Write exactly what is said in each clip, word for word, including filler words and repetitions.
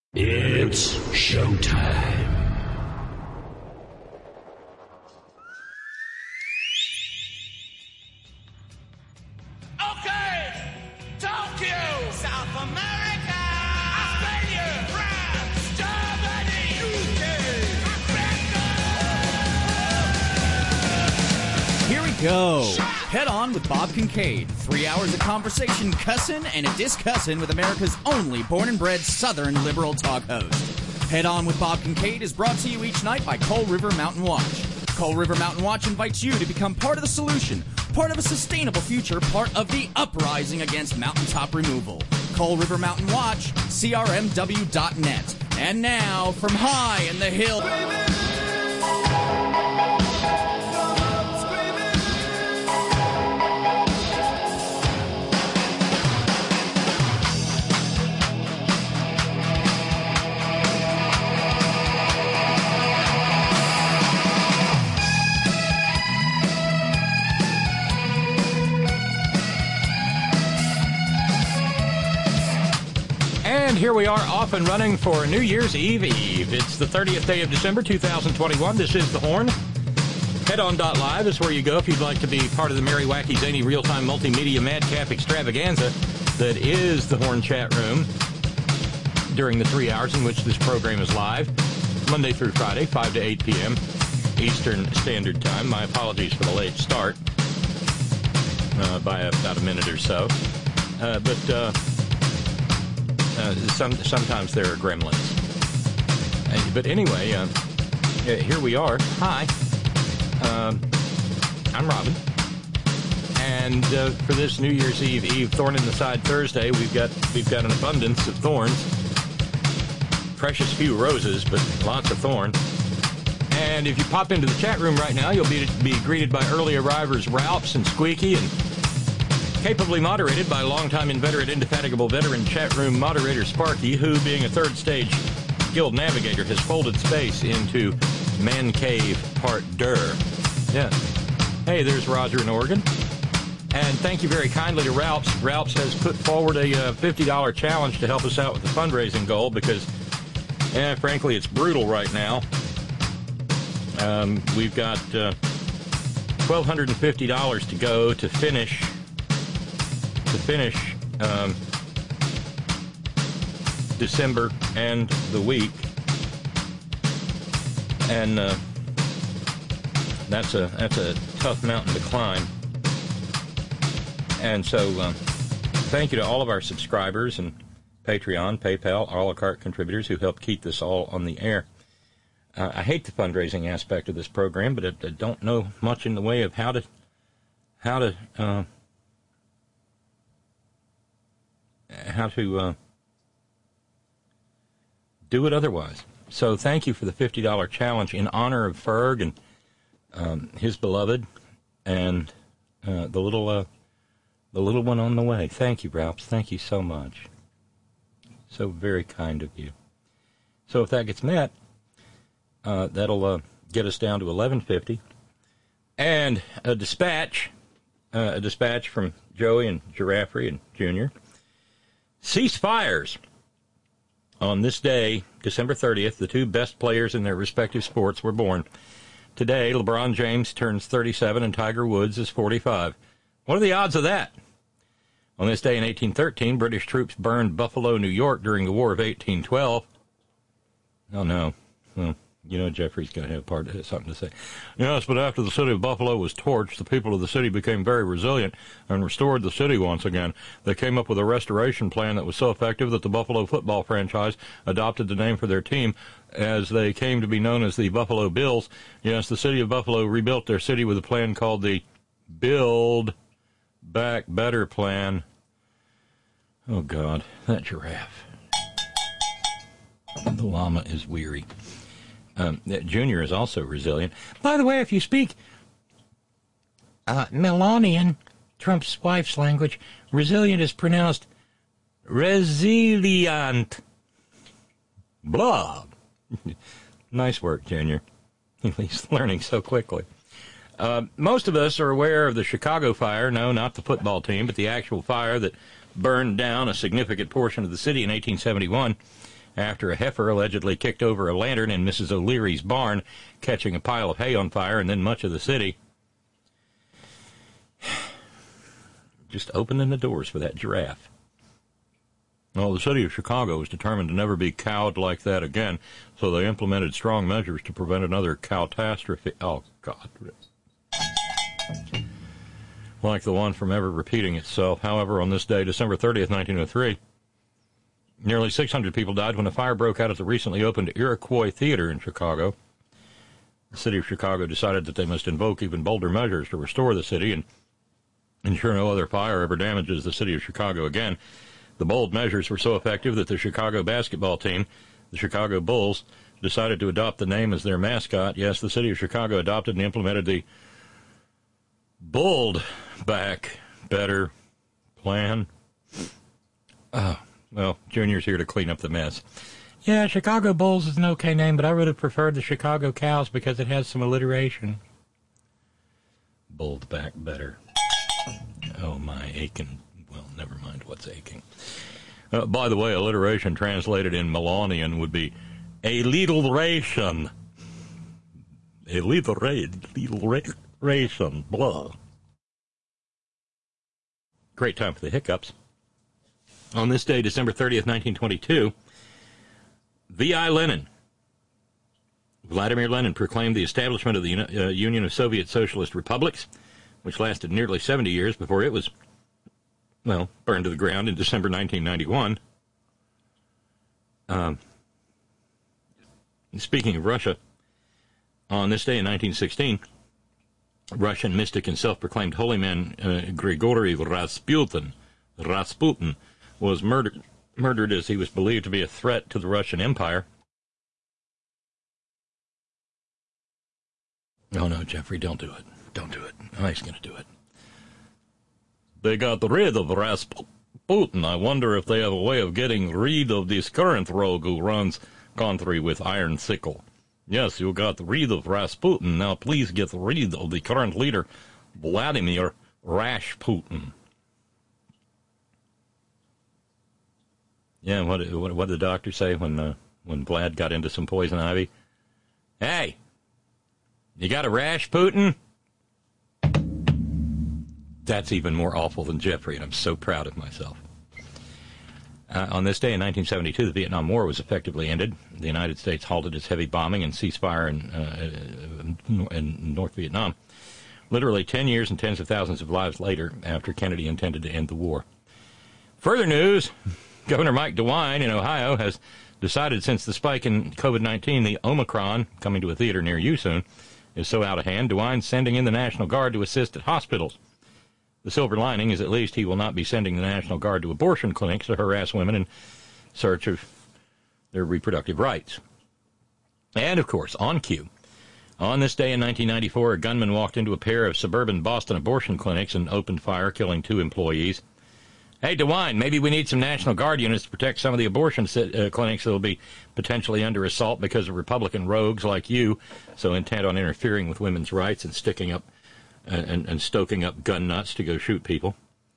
It's showtime. Okay, Tokyo, South America, Australia, France, Germany, U K, Africa. Here we go. Head on with Bob Kincaid. Three hours of conversation, cussin' and a discussin' with America's only born and bred Southern liberal talk host. Head on with Bob Kincaid is brought to you each night by Coal River Mountain Watch. Coal River Mountain Watch invites you to become part of the solution, part of a sustainable future, part of the uprising against mountaintop removal. Coal River Mountain Watch, C R M W dot net. And now, from high in the hill... And here we are off and running for New Year's Eve Eve. It's the thirtieth day of December, two thousand twenty-one. This is The Horn. Head on dot live is where you go if you'd like to be part of the merry, wacky, zany, real-time multimedia madcap extravaganza that is The Horn chat room during the three hours in which this program is live, Monday through Friday, five to eight p.m. Eastern Standard Time. My apologies for the late start uh, by about a minute or so. Uh, but... Uh, Uh, some, sometimes there are gremlins. Uh, but anyway, uh, here we are. Hi. Um, I'm Robin. And uh, for this New Year's Eve Eve Thorn in the Side Thursday, we've got we've got an abundance of thorns. Precious few roses, but lots of thorn. And if you pop into the chat room right now, you'll be be greeted by early arrivers Ralphs and Squeaky, and capably moderated by longtime inveterate, indefatigable veteran chat room moderator Sparky, who, being a third stage guild navigator, has folded space into Man Cave Part Der. Yeah. Hey, there's Roger in Oregon. And thank you very kindly to Ralphs. Ralphs has put forward a uh, fifty dollars challenge to help us out with the fundraising goal because, eh, frankly, it's brutal right now. Um, we've got uh, one thousand two hundred fifty dollars to go to finish to finish um, December and the week, and uh, that's a that's a tough mountain to climb. And so, um, thank you to all of our subscribers and Patreon, PayPal, a la carte contributors who help keep this all on the air. Uh, I hate the fundraising aspect of this program, but I, I don't know much in the way of how to how to. Uh, how to uh, do it otherwise. So thank you for the fifty dollars challenge in honor of Ferg and um, his beloved and uh, the little uh, the little one on the way. Thank you, Ralphs. Thank you so much. So very kind of you. So if that gets met, uh, that'll uh, get us down to eleven fifty. And a dispatch, uh, a dispatch from Joey and Giraffrey and Junior. Cease fires. On this day, December thirtieth, the two best players in their respective sports were born. Today, LeBron James turns thirty-seven and Tiger Woods is forty-five. What are the odds of that? On this day in eighteen thirteen, British troops burned Buffalo, New York during the War of eighteen twelve. Oh, no. Well, you know Jeffrey's going to have part of something to say. Yes, but after the city of Buffalo was torched, the people of the city became very resilient and restored the city once again. They came up with a restoration plan that was so effective that the Buffalo football franchise adopted the name for their team as they came to be known as the Buffalo Bills. Yes, the city of Buffalo rebuilt their city with a plan called the Build Back Better Plan. Oh, God, that giraffe. The llama is weary. Um, Junior is also resilient. By the way, if you speak uh, Melanian, Trump's wife's language, resilient is pronounced resilient. Blah. Nice work, Junior. He's learning so quickly. Uh, most of us are aware of the Chicago fire. No, not the football team, but the actual fire that burned down a significant portion of the city in eighteen seventy-one. after a heifer allegedly kicked over a lantern in Missus O'Leary's barn, catching a pile of hay on fire, and then much of the city. Just opening the doors for that giraffe. Well, the city of Chicago was determined to never be cowed like that again, so they implemented strong measures to prevent another catastrophe. Oh, God. Like the one from ever repeating itself. However, on this day, December thirtieth, nineteen oh three, nearly six hundred people died when a fire broke out at the recently opened Iroquois Theater in Chicago. The city of Chicago decided that they must invoke even bolder measures to restore the city and ensure no other fire ever damages the city of Chicago again. The bold measures were so effective that the Chicago basketball team, the Chicago Bulls, decided to adopt the name as their mascot. Yes, the city of Chicago adopted and implemented the Build Back Better plan. Oh, well, Junior's here to clean up the mess. Yeah, Chicago Bulls is an okay name, but I would have preferred the Chicago Cows because it has some alliteration. Build Back Better. Oh, my aching. Well, never mind what's aching. Uh, by the way, alliteration translated in Melanian would be a little ration. A little ration. Blah. Great time for the hiccups. On this day, December thirtieth, nineteen twenty-two, V I Lenin, Vladimir Lenin, proclaimed the establishment of the uh, Union of Soviet Socialist Republics, which lasted nearly seventy years before it was, well, burned to the ground in December nineteen ninety-one. Um, speaking of Russia, on this day in nineteen sixteen, Russian mystic and self-proclaimed holy man uh, Grigory Rasputin, Rasputin was murdered, murdered as he was believed to be a threat to the Russian Empire. Oh, no, Jeffrey, don't do it. Don't do it. I'm just going to do it. They got rid of Rasputin. I wonder if they have a way of getting rid of this current rogue who runs country with iron sickle. Yes, you got rid of Rasputin. Now please get rid of the current leader, Vladimir Rashputin. Yeah, what, what, what did the doctor say when uh, when Vlad got into some poison ivy? Hey, you got a rash, Putin? That's even more awful than Jeffrey, and I'm so proud of myself. Uh, on this day in nineteen seventy-two, the Vietnam War was effectively ended. The United States halted its heavy bombing and ceasefire in, uh, in North Vietnam. Literally ten years and tens of thousands of lives later, after Kennedy intended to end the war. Further news, Governor Mike DeWine in Ohio has decided since the spike in COVID nineteen, the Omicron, coming to a theater near you soon, is so out of hand, DeWine's sending in the National Guard to assist at hospitals. The silver lining is at least he will not be sending the National Guard to abortion clinics to harass women in search of their reproductive rights. And, of course, on cue, on this day in nineteen ninety-four, a gunman walked into a pair of suburban Boston abortion clinics and opened fire, killing two employees. Hey, DeWine, maybe we need some National Guard units to protect some of the abortion uh, clinics that will be potentially under assault because of Republican rogues like you, so intent on interfering with women's rights and sticking up And, and stoking up gun nuts to go shoot people.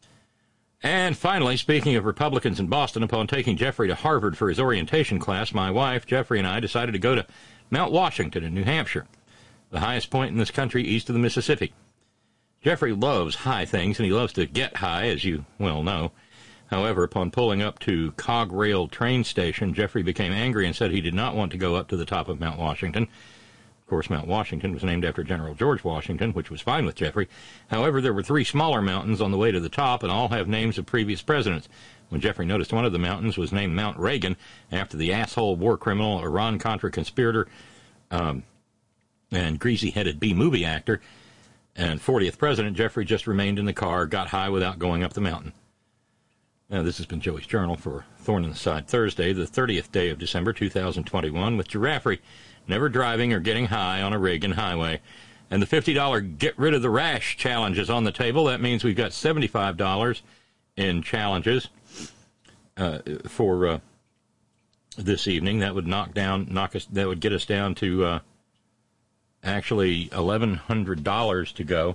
And finally, speaking of Republicans in Boston, upon taking Jeffrey to Harvard for his orientation class, my wife, Jeffrey, and I decided to go to Mount Washington in New Hampshire, the highest point in this country east of the Mississippi. Jeffrey loves high things, and he loves to get high, as you well know. However, upon pulling up to Cog Rail train station, Jeffrey became angry and said he did not want to go up to the top of Mount Washington. Of course, Mount Washington was named after General George Washington, which was fine with Jeffrey. However, there were three smaller mountains on the way to the top, and all have names of previous presidents. When Jeffrey noticed one of the mountains was named Mount Reagan, after the asshole war criminal, Iran-Contra conspirator, um, and greasy-headed B-movie actor, and fortieth president, Jeffrey just remained in the car, got high without going up the mountain. Now, this has been Joey's Journal for Thorn in the Side Thursday, the thirtieth day of December, two thousand twenty-one, with Giraffrey never driving or getting high on a Reagan highway. And the fifty dollars Get Rid of the Rash challenge is on the table. That means we've got seventy-five dollars in challenges uh, for uh, this evening. That would knock down, knock us, that would get us down to uh, actually eleven hundred dollars to go,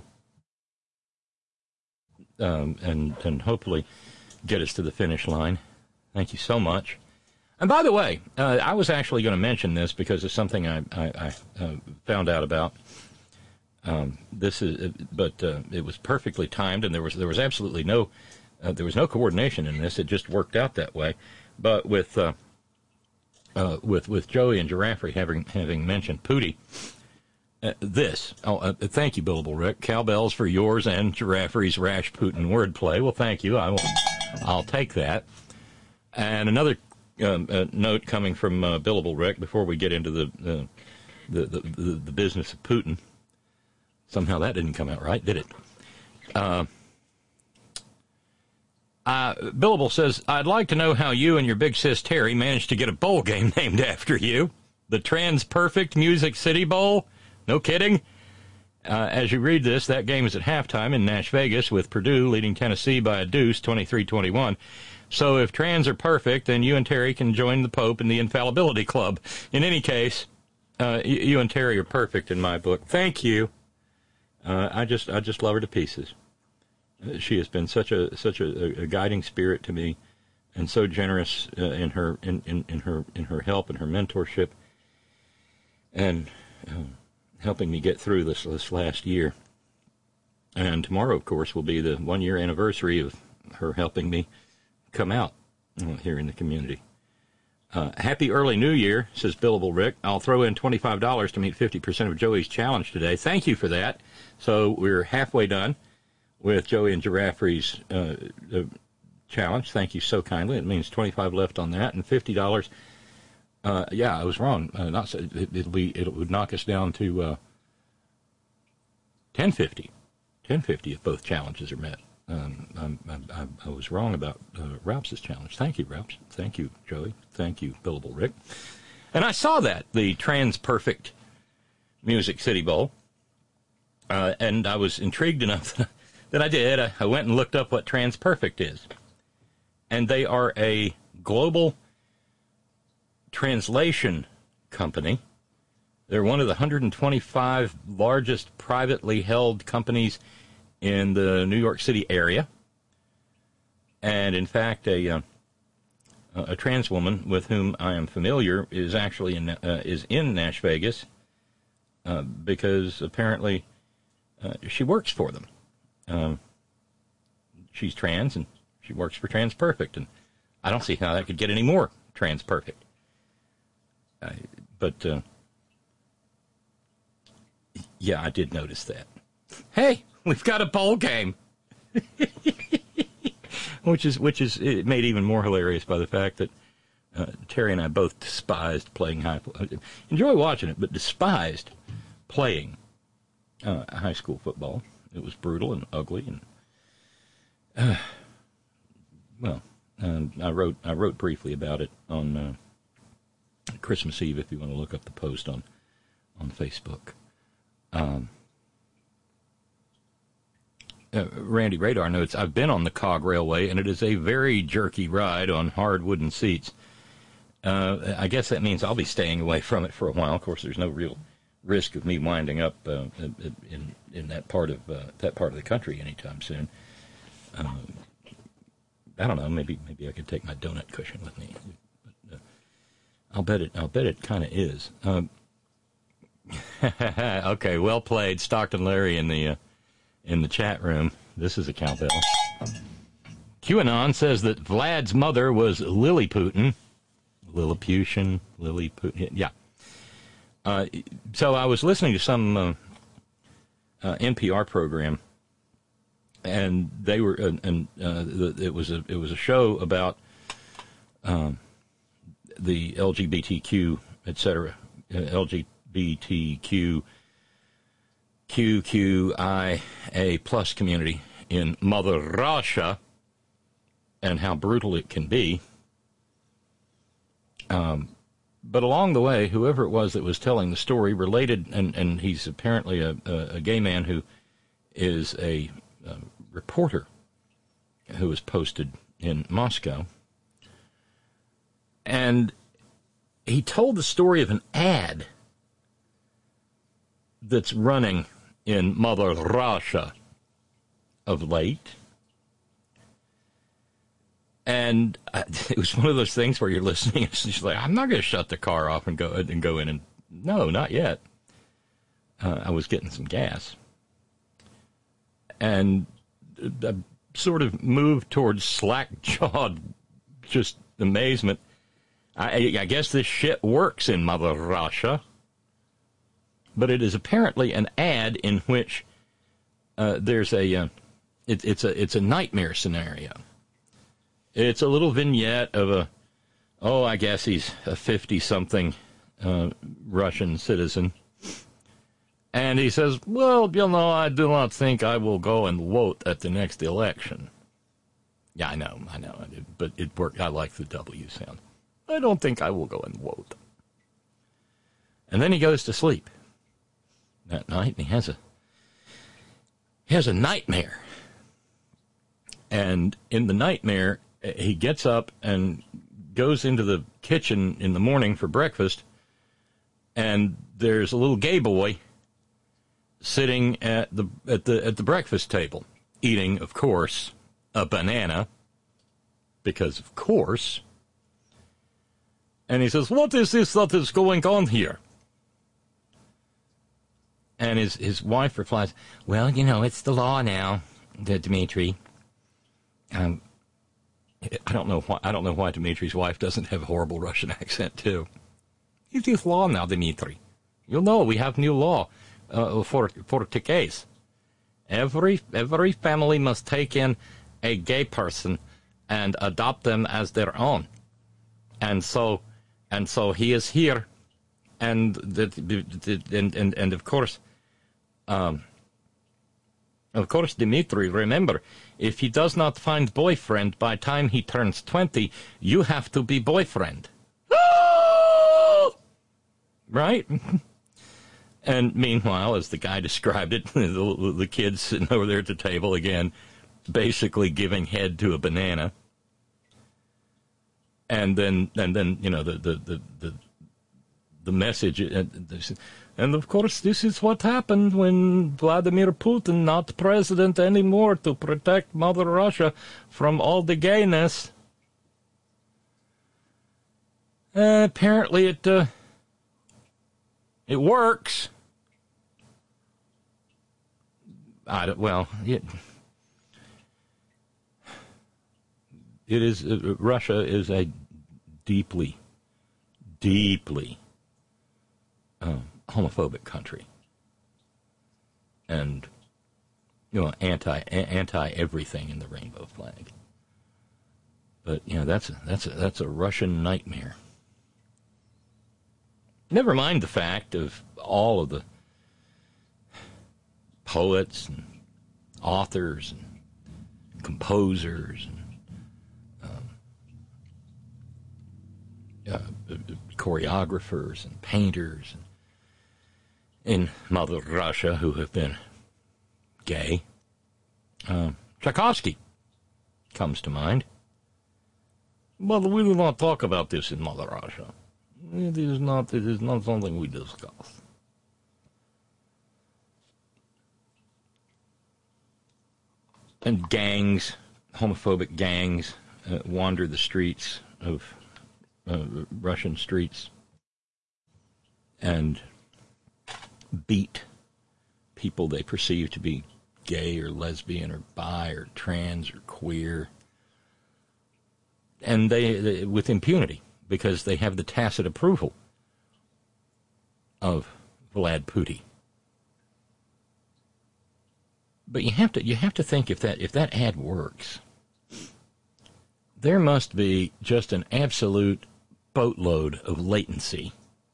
um, and and hopefully get us to the finish line. Thank you so much. And by the way, uh, I was actually going to mention this because it's something I, I, I uh, found out about. Um, this is, but uh, it was perfectly timed, and there was there was absolutely no uh, there was no coordination in this. It just worked out that way. But with uh, uh, with with Joey and Giraffe having having mentioned Pootie, uh, this oh, uh, thank you, Billable Rick. Cowbells for yours and Giraffe's rash Putin wordplay. Well, thank you. I will. I'll take that. And another. Um, a note coming from uh, Billable Rick before we get into the, uh, the, the the the business of Putin. Somehow that didn't come out right, did it? Uh, uh, Billable says, I'd like to know how you and your big sis Terry managed to get a bowl game named after you. The Trans Perfect Music City Bowl? No kidding? Uh, as you read this, that game is at halftime in Nash Vegas with Purdue leading Tennessee by a deuce, twenty-three twenty-one. So if trans are perfect, then you and Terry can join the Pope in the Infallibility Club. In any case, uh, you, you and Terry are perfect in my book. Thank you. Uh, I just I just love her to pieces. Uh, she has been such a such a, a guiding spirit to me, and so generous uh, in her in, in, in her in her help and her mentorship, and uh, helping me get through this this last year. And tomorrow, of course, will be the one year anniversary of her helping me come out uh, here in the community. Uh, happy early New Year, says Billable Rick. I'll throw in twenty-five dollars to meet fifty percent of Joey's challenge today. Thank you for that. So we're halfway done with Joey and Giraffe's uh, uh, challenge. Thank you so kindly. It means twenty-five left on that, and fifty dollars. Uh, yeah, I was wrong. Uh, not so, it, it'll be, it would knock us down to uh, ten fifty. ten fifty if both challenges are met. Um, I, I, I was wrong about uh, Ralph's challenge. Thank you, Ralph. Thank you, Joey. Thank you, Billable Rick. And I saw that, the Trans Perfect Music City Bowl, uh, and I was intrigued enough that I did. I, I went and looked up what Trans Perfect is. And they are a global translation company. They're one of the one hundred twenty-five largest privately held companies in the New York City area, and in fact, a uh, a trans woman with whom I am familiar is actually in uh, is in Nash Vegas uh, because apparently uh, she works for them. Um, she's trans and she works for Trans Perfect, and I don't see how that could get any more Trans Perfect. Uh, but uh, yeah, I did notice that. Hey. We've got a bowl game, which is which is made even more hilarious by the fact that uh, Terry and I both despised playing high. Enjoy watching it, but despised playing uh, high school football. It was brutal and ugly, and uh, well, um, I wrote I wrote briefly about it on uh, Christmas Eve. If you want to look up the post on on Facebook. Um, Uh, Randy Radar notes, I've been on the Cog Railway, and it is a very jerky ride on hard wooden seats. Uh, I guess that means I'll be staying away from it for a while. Of course, there's no real risk of me winding up uh, in in that part of uh, that part of the country anytime soon. Um, I don't know. Maybe maybe I could take my donut cushion with me. But, uh, I'll bet it. I'll bet it kind of is. Um, okay, well played, Stockton Larry in the. Uh, In the chat room. This is a cowbell. QAnon says that Vlad's mother was Lilliputian. Lilliputian, Lilliputian, yeah. Uh, so I was listening to some uh, uh, N P R program, and they were, uh, and uh, it was a it was a show about um, the L G B T Q, et cetera, uh, L G B T Q. Q Q I A plus community in Mother Russia and how brutal it can be. Um, but along the way, whoever it was that was telling the story related, and, and he's apparently a, a, a gay man who is a, a reporter who was posted in Moscow. And he told the story of an ad that's running in Mother Russia of late. And I, it was one of those things where you're listening and she's like, I'm not going to shut the car off and go and go in and no, not yet. Uh, I was getting some gas. And I sort of moved towards slack-jawed, just amazement. I, I guess this shit works in Mother Russia. But it is apparently an ad in which uh, there's a, uh, it, it's a, it's a nightmare scenario. It's a little vignette of a, oh, I guess he's a fifty-something uh, Russian citizen. And he says, well, you know, I do not think I will go and vote at the next election. Yeah, I know, I know, but it worked. I like the W sound. I don't think I will go and vote. And then he goes to sleep that night, and he has a, he has a nightmare. And in the nightmare, he gets up and goes into the kitchen in the morning for breakfast, and there's a little gay boy sitting at the at the at the breakfast table, eating, of course, a banana, because of course. And he says, "What is this that is going on here?" And his his wife replies, "Well, you know, it's the law now, Dmitri." Um. I don't know why. I don't know why Dmitri's wife doesn't have a horrible Russian accent too. It is law now, Dmitri. You know we have new law uh, for for tickets. Every every family must take in a gay person and adopt them as their own. And so and so he is here, and the, the, the, and and and of course, um, of course, Dmitri. Remember, if he does not find boyfriend by time he turns twenty, you have to be boyfriend. Right? And meanwhile, as the guy described it, the, the kid's sitting over there at the table again, basically giving head to a banana. And then, and then, you know, the the the the, the message. And of course, this is what happened when Vladimir Putin, not president anymore, to protect Mother Russia from all the gayness. Uh, apparently, it uh, it works. I don't, well, it, it is uh, Russia is a deeply, deeply uh, homophobic country, and you know, anti anti everything in the rainbow flag. But you know, that's a, that's a, that's a Russian nightmare. Never mind the fact of all of the poets and authors and composers and um, uh, choreographers and painters in Mother Russia who have been gay. Uh, Tchaikovsky comes to mind. But we do not talk about this in Mother Russia. It is not. It is not something we discuss. And gangs, homophobic gangs, uh, wander the streets of uh, Russian streets and beat people they perceive to be gay or lesbian or bi or trans or queer, and they, they with impunity, because they have the tacit approval of Vlad Putin. But you have to you have to think, if that if that ad works, there must be just an absolute boatload of latency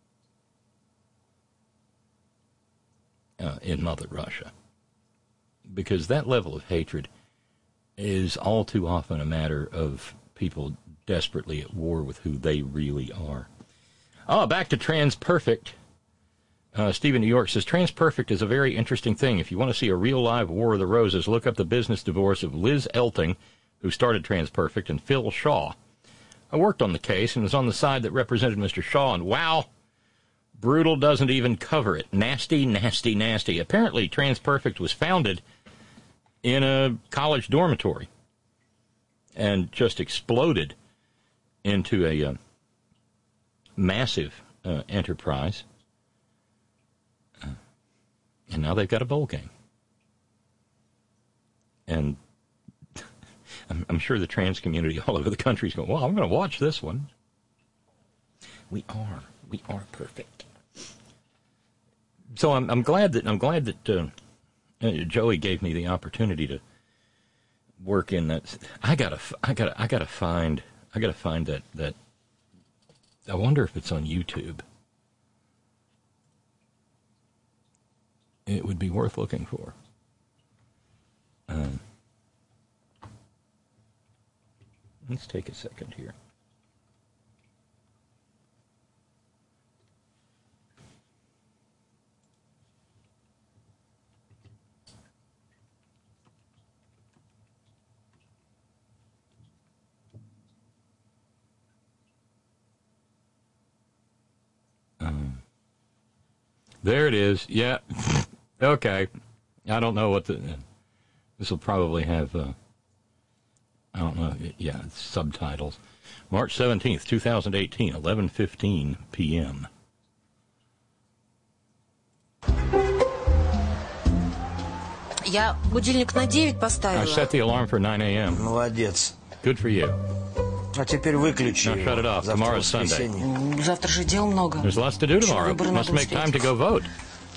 uh, in Mother Russia, because that level of hatred is all too often a matter of people desperately at war with who they really are. Oh, back to TransPerfect. Uh, Stephen New York says, TransPerfect is a very interesting thing. If you want to see a real live War of the Roses, look up the business divorce of Liz Elting, who started TransPerfect, and Phil Shaw. I worked on the case and was on the side that represented Mister Shaw, and wow, Brutal doesn't even cover it. Nasty, nasty, nasty. Apparently, TransPerfect was founded in a college dormitory. and just exploded into a uh, massive uh, enterprise. Uh, and now they've got a bowl game. And I'm, I'm sure the trans community all over the country is going, well, I'm going to watch this one. We are. We are perfect. So I'm, I'm glad that I'm glad that uh, uh, Joey gave me the opportunity to work in that. I gotta, I gotta, I gotta find, I gotta find that that. I wonder if it's on YouTube. It would be worth looking for. Um, let's take a second here. Um, there it is. Yeah. Okay. I don't know what the... Uh, this will probably have... Uh, I don't know. Yeah, it's subtitles. March seventeenth, twenty eighteen, eleven fifteen p.m. Я будильник на девять поставила. I set the alarm for nine a.m. Молодец. Good for you. А теперь выключи Now shut it off. Завтра Tomorrow's Sunday. воскресенье. Завтра же дел много. There's lots to do tomorrow. Выборы Must надо make time to go vote.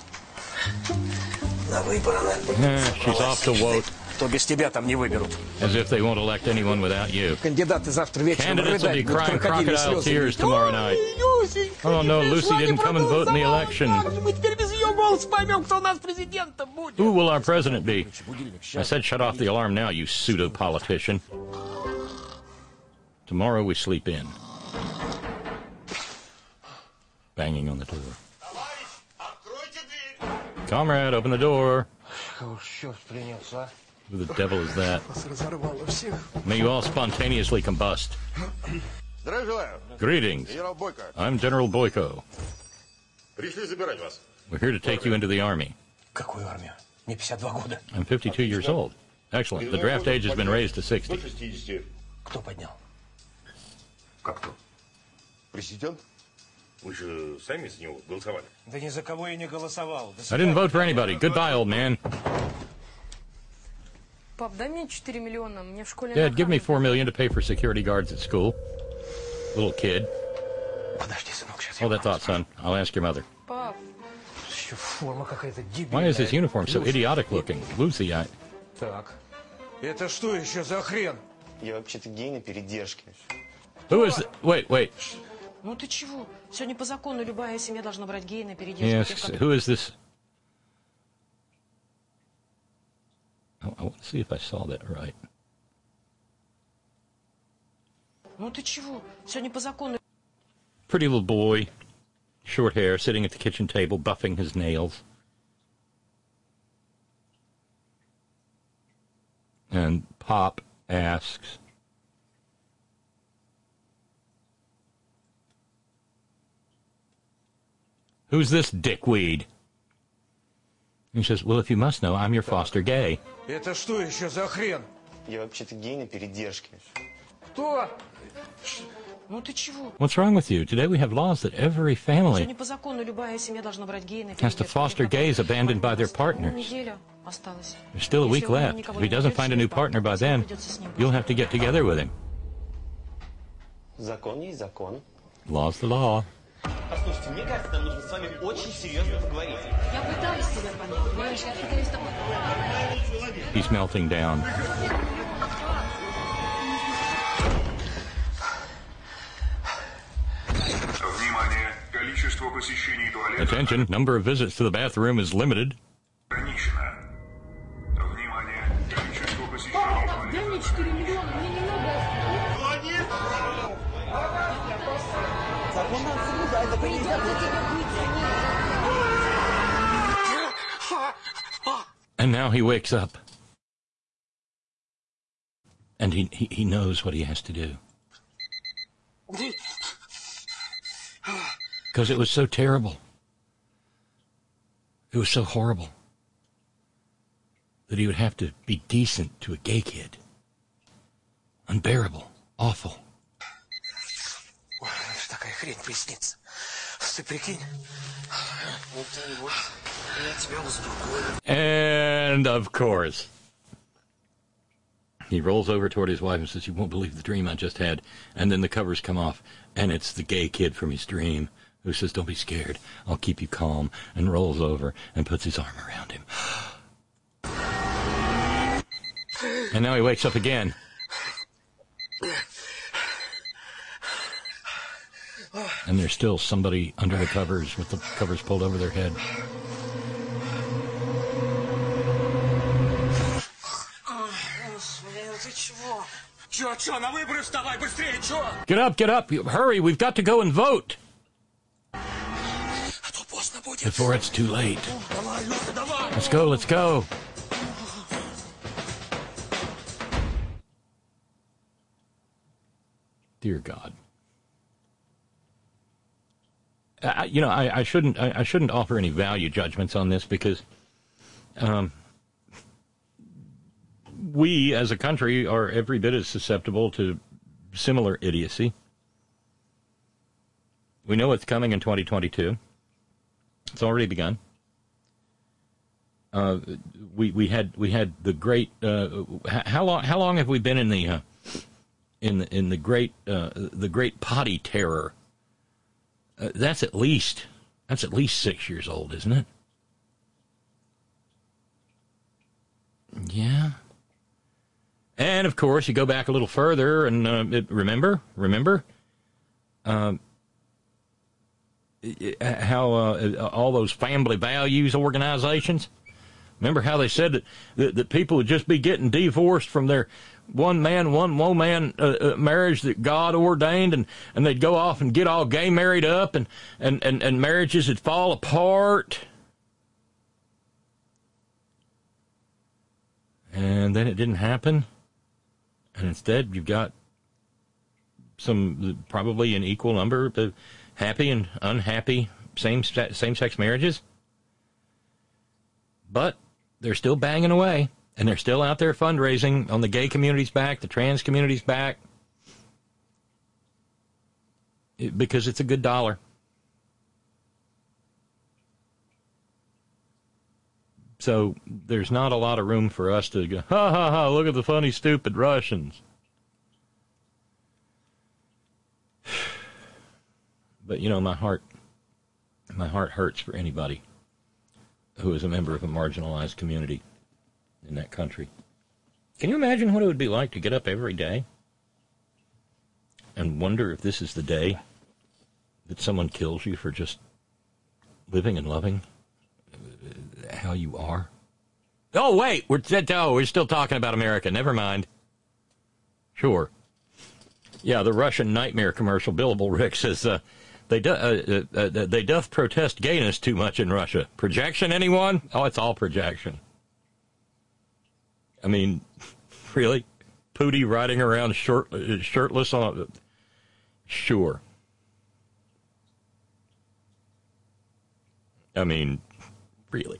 На выборы надо. Eh, she's off to vote. Кто без тебя там не выберут. As if they won't elect anyone without you. Кандидаты завтра вечером Candidates will be рыдать будут crying крокодильные crocodile слезы. tears tomorrow night. Oh no, Lucy didn't come and vote in the election. Мы теперь без ее голоса поймем, кто у нас президентом будет. Who will our president be? I said shut off the alarm now, you pseudo-politician. Tomorrow we sleep in. Banging on the door. Comrade, open the door. Who the devil is that? May you all spontaneously combust. Greetings. I'm General Boyko. We're here to take you into the army. Какую армию? Мне пятьдесят два года. I'm fifty-two years old. Excellent. The draft age has been raised to sixty. Кто поднял? Как кто? Президент? Вы же сами за него голосовали. Да ни за кого я не голосовал. I didn't vote for anybody. Goodbye, old man. Пап, дай мне четыре миллиона, мне в школе... Dad, give me four million to pay for security guards at school. Little kid. Подожди, сынок, сейчас Hold that thought, son. I'll ask your mother. Пап, еще форма какая-то дебильная. Why is his uniform so idiotic looking? Lucy, I... Так. Это что еще за хрен? Я вообще-то гей на передержке. Who is... The... Wait, wait. Ну ты чего? Сегодня по закону любая семья должна брать гея на передержку. Yes, who is this? Oh, I want to see if I saw that right. Ну ты чего? Сегодня по закону... Pretty little boy, short hair, sitting at the kitchen table, buffing his nails. And Pop asks... Who's this dickweed? He says, well, if you must know, I'm your foster gay. Это что еще за хрен? Я вообще-то гей на передержке. Кто? Ну ты чего? What's wrong with you? Today we have laws that every family Сегодня по закону любая семья должна брать гея на has to передержку. foster gays abandoned by their partners. Неделя осталась. There's still a week Если он left. никого If he не doesn't find a new держит, partner by then, придется с ним you'll have to get together with him. Закон есть закон. Law's the law. Послушайте, мне кажется, нам нужно с вами очень серьезно поговорить. Я пытаюсь тебя понять, понимаешь? Я пытаюсь тобой. He's melting down. Внимание! Количество посещений туалета Attention, number of visits to the bathroom is limited. ограничено. Внимание! Количество посещений туалета... дай мне четыре миллиона, мне не надо... And now he wakes up. And he, he, he knows what he has to do. Because it was so terrible. It was so horrible. That he would have to be decent to a gay kid. Unbearable. Awful. Такая хрень приснится. Ты прикинь. And, of course, he rolls over toward his wife and says, "You won't believe the dream I just had." And then the covers come off, and it's the gay kid from his dream who says, "Don't be scared. I'll keep you calm," and rolls over and puts his arm around him. And now he wakes up again. And there's still somebody under the covers with the covers pulled over their head. Get up, get up. Hurry, we've got to go and vote before it's too late. Let's go, let's go. Dear God. I, you know, I, I shouldn't. I, I shouldn't offer any value judgments on this because um, we, as a country, are every bit as susceptible to similar idiocy. We know it's coming in twenty twenty-two. It's already begun. Uh, we we had we had the great. Uh, how long? How long have we been in the uh, in the, in the great uh, the great potty terror? Uh, that's at least that's at least six years old, isn't it? Yeah. And of course, you go back a little further, and uh, it, remember, remember, um, it, how uh, all those family values organizations. Remember how they said that, that that people would just be getting divorced from their one man, one woman uh, uh, marriage that God ordained, and, and they'd go off and get all gay married up, and, and, and, and marriages would fall apart. And then it didn't happen. And instead, you've got some, probably an equal number of happy and unhappy same same-sex marriages. But they're still banging away. And they're still out there fundraising on the gay community's back, the trans community's back, it, because it's a good dollar. So there's not a lot of room for us to go, ha, ha, ha, look at the funny, stupid Russians. But, you know, my heart, my heart hurts for anybody who is a member of a marginalized community in that country. Can you imagine what it would be like to get up every day and wonder if this is the day that someone kills you for just living and loving how you are? Oh, wait, we're, oh, we're still talking about America. Never mind. Sure. Yeah, the Russian nightmare commercial, Billable Rick, says uh, they, do, uh, uh, uh, they doth protest gayness too much in Russia. Projection, anyone? Oh, it's all projection. I mean, really? Pootie riding around short, shirtless on a... Sure. I mean, really.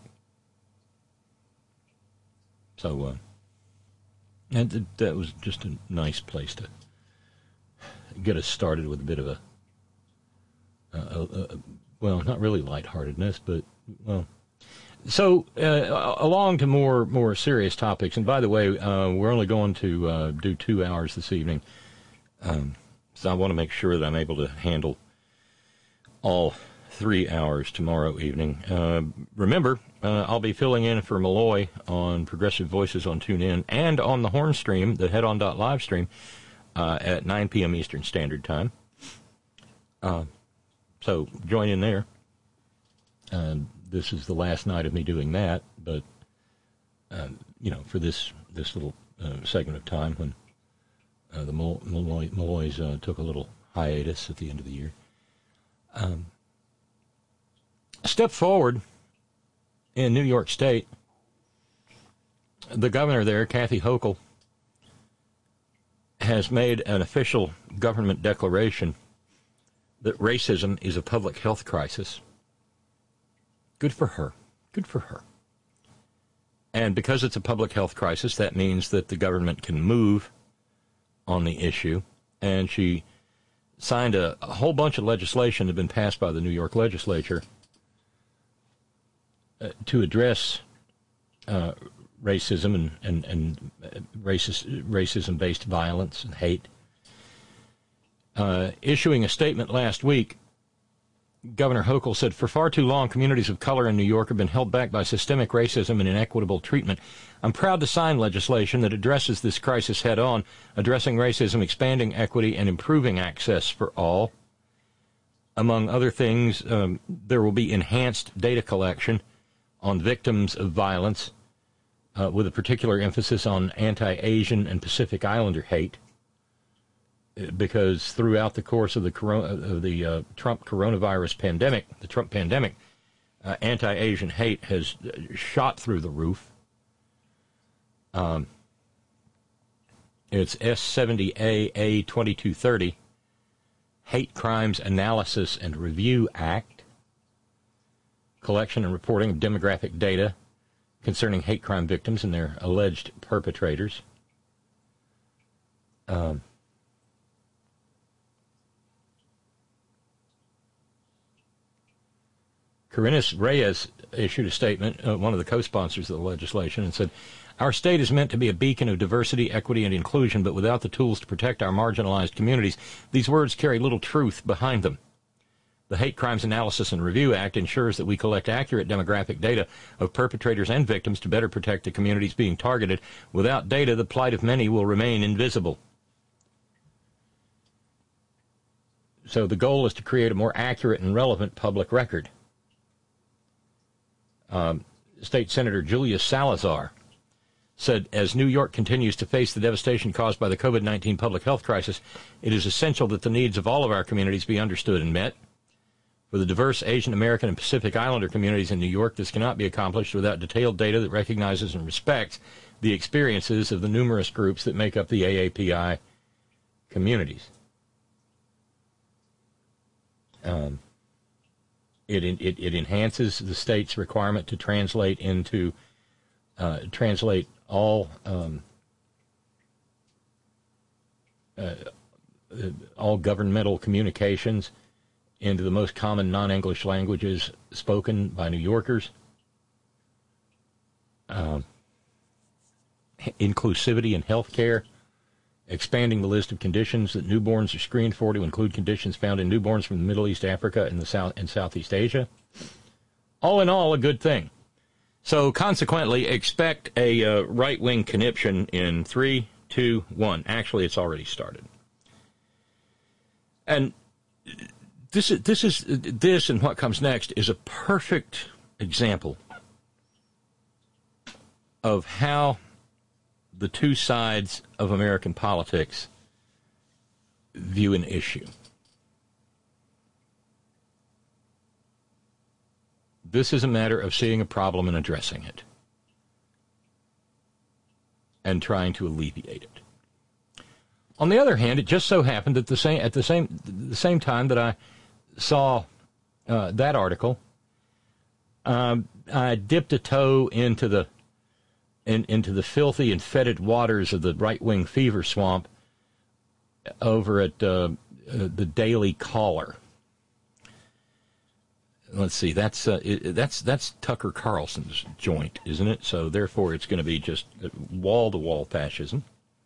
So, uh, and that was just a nice place to get us started with a bit of a, a, a, a well, not really lightheartedness, but, well... So, uh, along to more more serious topics, and by the way, uh, we're only going to uh, do two hours this evening, um, so I want to make sure that I'm able to handle all three hours tomorrow evening. Uh, remember, uh, I'll be filling in for Malloy on Progressive Voices on TuneIn and on the Horn stream, the Head On dot live stream, uh, at nine p.m. Eastern Standard Time. Uh, so, join in there. Uh, This is the last night of me doing that, but, uh, you know, for this this little uh, segment of time when uh, the Malloy, Malloys uh, took a little hiatus at the end of the year. Um, a step forward in New York State, the governor there, Kathy Hochul, has made an official government declaration that racism is a public health crisis. Good for her. Good for her. And because it's a public health crisis, that means that the government can move on the issue, and she signed a, a whole bunch of legislation that had been passed by the New York legislature uh, to address uh, racism and, and, and racist, racism-based violence and hate. Uh, issuing a statement last week, Governor Hochul said, for far too long, communities of color in New York have been held back by systemic racism and inequitable treatment. I'm proud to sign legislation that addresses this crisis head-on, addressing racism, expanding equity, and improving access for all. Among other things, um, there will be enhanced data collection on victims of violence, uh, with a particular emphasis on anti-Asian and Pacific Islander hate, because throughout the course of the corona, of the uh, Trump coronavirus pandemic, the Trump pandemic, uh, anti-Asian hate has shot through the roof. Um, it's S seventy A A twenty-two thirty, Hate Crimes Analysis and Review Act, collection and reporting of demographic data concerning hate crime victims and their alleged perpetrators. Um, Carinas Reyes issued a statement, uh, one of the co-sponsors of the legislation, and said, our state is meant to be a beacon of diversity, equity, and inclusion, but without the tools to protect our marginalized communities, these words carry little truth behind them. The Hate Crimes Analysis and Review Act ensures that we collect accurate demographic data of perpetrators and victims to better protect the communities being targeted. Without data, the plight of many will remain invisible. So the goal is to create a more accurate and relevant public record. Um, State Senator Julius Salazar said, as New York continues to face the devastation caused by the COVID nineteen public health crisis, it is essential that the needs of all of our communities be understood and met. For the diverse Asian American and Pacific Islander communities in New York, this cannot be accomplished without detailed data that recognizes and respects the experiences of the numerous groups that make up the A A P I communities. Um, It, it it enhances the state's requirement to translate into uh, translate all um, uh, all governmental communications into the most common non-English languages spoken by New Yorkers. Um, inclusivity in health care, expanding the list of conditions that newborns are screened for to include conditions found in newborns from the Middle East, Africa, and the South and Southeast Asia. All in all, a good thing. So, consequently, expect a uh, right-wing conniption in three, two, one. Actually, it's already started. And this is this is this and what comes next is a perfect example of how the two sides of American politics view an issue. This is a matter of seeing a problem and addressing it and trying to alleviate it. On the other hand, it just so happened that the same at the same the same time that I saw uh, that article, um, I dipped a toe into the In, into the filthy and fetid waters of the right-wing fever swamp over at uh, uh, the Daily Caller. Let's see, that's uh, it, that's that's Tucker Carlson's joint, isn't it? So therefore, it's going to be just wall-to-wall fascism.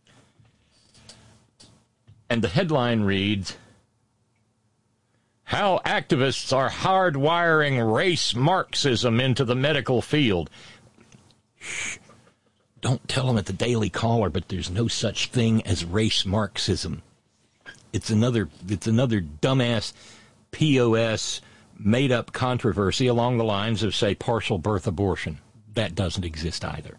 And the headline reads, "How activists are hardwiring race Marxism into the medical field." Shh. Don't tell them at the Daily Caller, but there's no such thing as race Marxism. It's another it's another dumbass P O S made-up controversy along the lines of, say, partial birth abortion. That doesn't exist either.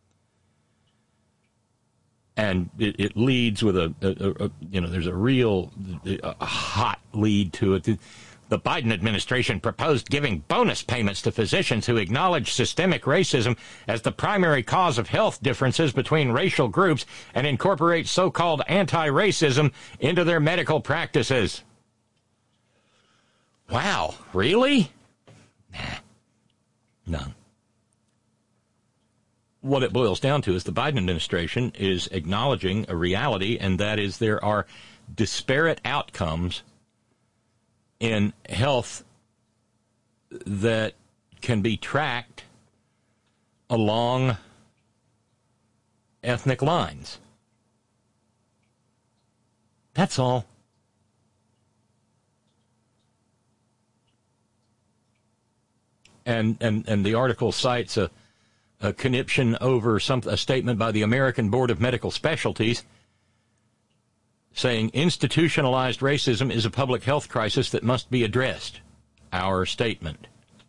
And it, it leads with a, a, a, you know, there's a real a hot lead to it. The Biden administration proposed giving bonus payments to physicians who acknowledge systemic racism as the primary cause of health differences between racial groups and incorporate so-called anti-racism into their medical practices. Wow, really? Nah, none. what it boils down to is the Biden administration is acknowledging a reality, and that is there are disparate outcomes in health that can be tracked along ethnic lines. That's all. And and and the article cites a, a conniption over some a statement by the American Board of Medical Specialties saying institutionalized racism is a public health crisis that must be addressed. Our statement.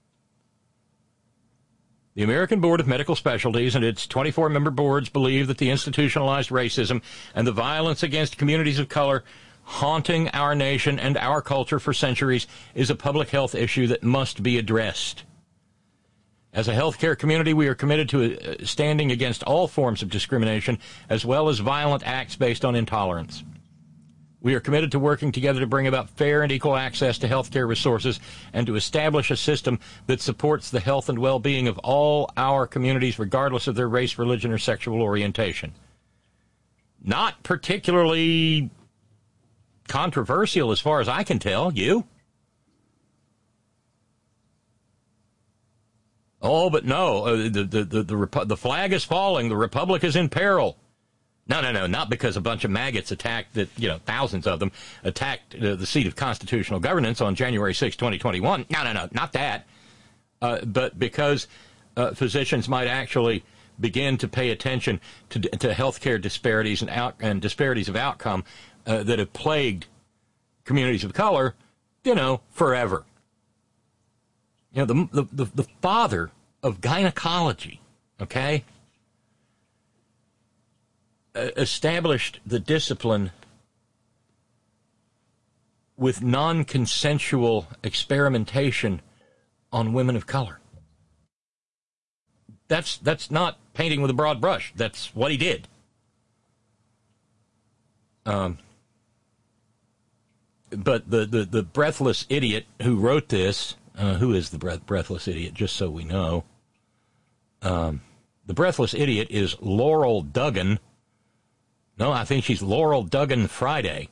The American Board of Medical Specialties and its twenty-four member boards believe that the institutionalized racism and the violence against communities of color haunting our nation and our culture for centuries is a public health issue that must be addressed. As a healthcare community, we are committed to standing against all forms of discrimination as well as violent acts based on intolerance. We are committed to working together to bring about fair and equal access to healthcare resources and to establish a system that supports the health and well-being of all our communities, regardless of their race, religion, or sexual orientation. Not particularly controversial as far as I can tell. You? Oh, but no. Uh, the, the, the, the, the flag is falling. The republic is in peril. No, no, no, not because a bunch of maggots attacked, that you know, thousands of them attacked uh, the seat of constitutional governance on January sixth, twenty twenty-one. No, no, no, not that. Uh, but because uh, physicians might actually begin to pay attention to, to healthcare disparities and, out, and disparities of outcome uh, that have plagued communities of color, you know, forever. You know, the, the, the father of gynecology, okay, established the discipline with non-consensual experimentation on women of color. That's that's not painting with a broad brush. That's what he did. Um, but the, the, the breathless idiot who wrote this, uh, who is the breath, breathless idiot, just so we know, um, the breathless idiot is Laurel Duggan. No, I think she's Laurel Duggan Friday.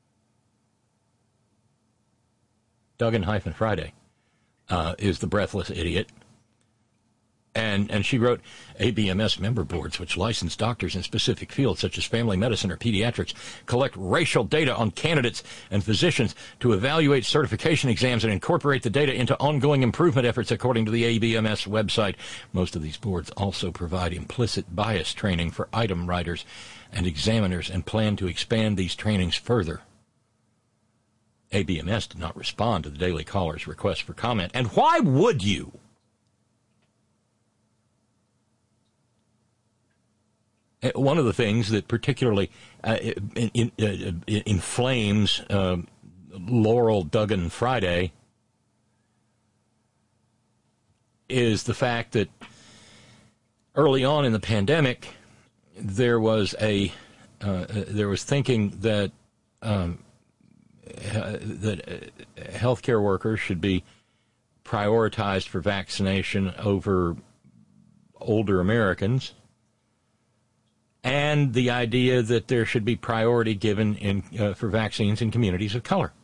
Duggan hyphen Friday uh, is the breathless idiot. And and she wrote, A B M S member boards, which license doctors in specific fields such as family medicine or pediatrics, collect racial data on candidates and physicians to evaluate certification exams and incorporate the data into ongoing improvement efforts, according to the A B M S website. Most of these boards also provide implicit bias training for item writers and examiners and plan to expand these trainings further. A B M S did not respond to the Daily Caller's request for comment. And why would you? One of the things that particularly uh, in, in, uh, inflames uh, Laurel Duggan Friday is the fact that early on in the pandemic, there was a uh, there was thinking that um, uh, that uh, healthcare workers should be prioritized for vaccination over older Americans, and the idea that there should be priority given in uh, for vaccines in communities of color.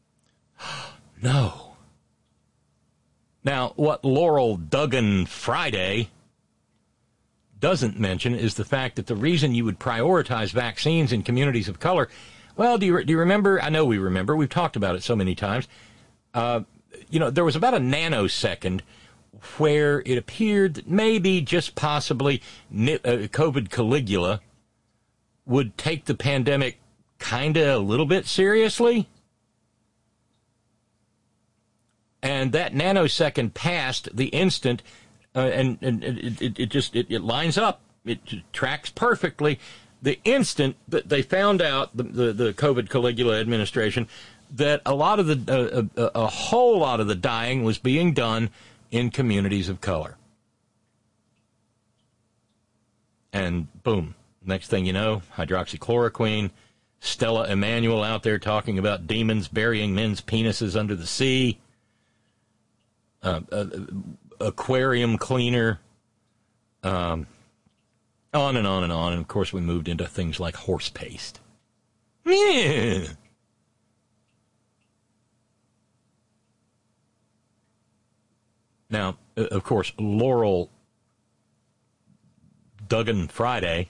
No. Now, what Laurel Duggan Friday doesn't mention is the fact that the reason you would prioritize vaccines in communities of color, well, do you, do you remember? I know we remember. We've talked about it so many times. Uh, you know, there was about a nanosecond where it appeared that maybe, just possibly, uh, COVID Caligula would take the pandemic kind of a little bit seriously. And that nanosecond passed the instant, uh, and, and it, it, it just it, it lines up. It tracks perfectly. The instant that they found out, the, the, the COVID Caligula administration, that a lot of the uh, a, a whole lot of the dying was being done in communities of color. And boom, next thing you know, hydroxychloroquine, Stella Emanuel out there talking about demons burying men's penises under the sea, uh, uh, aquarium cleaner, um, On and on and on. And, of course, we moved into things like horse paste. Yeah. Now, of course, Laurel Duggan Friday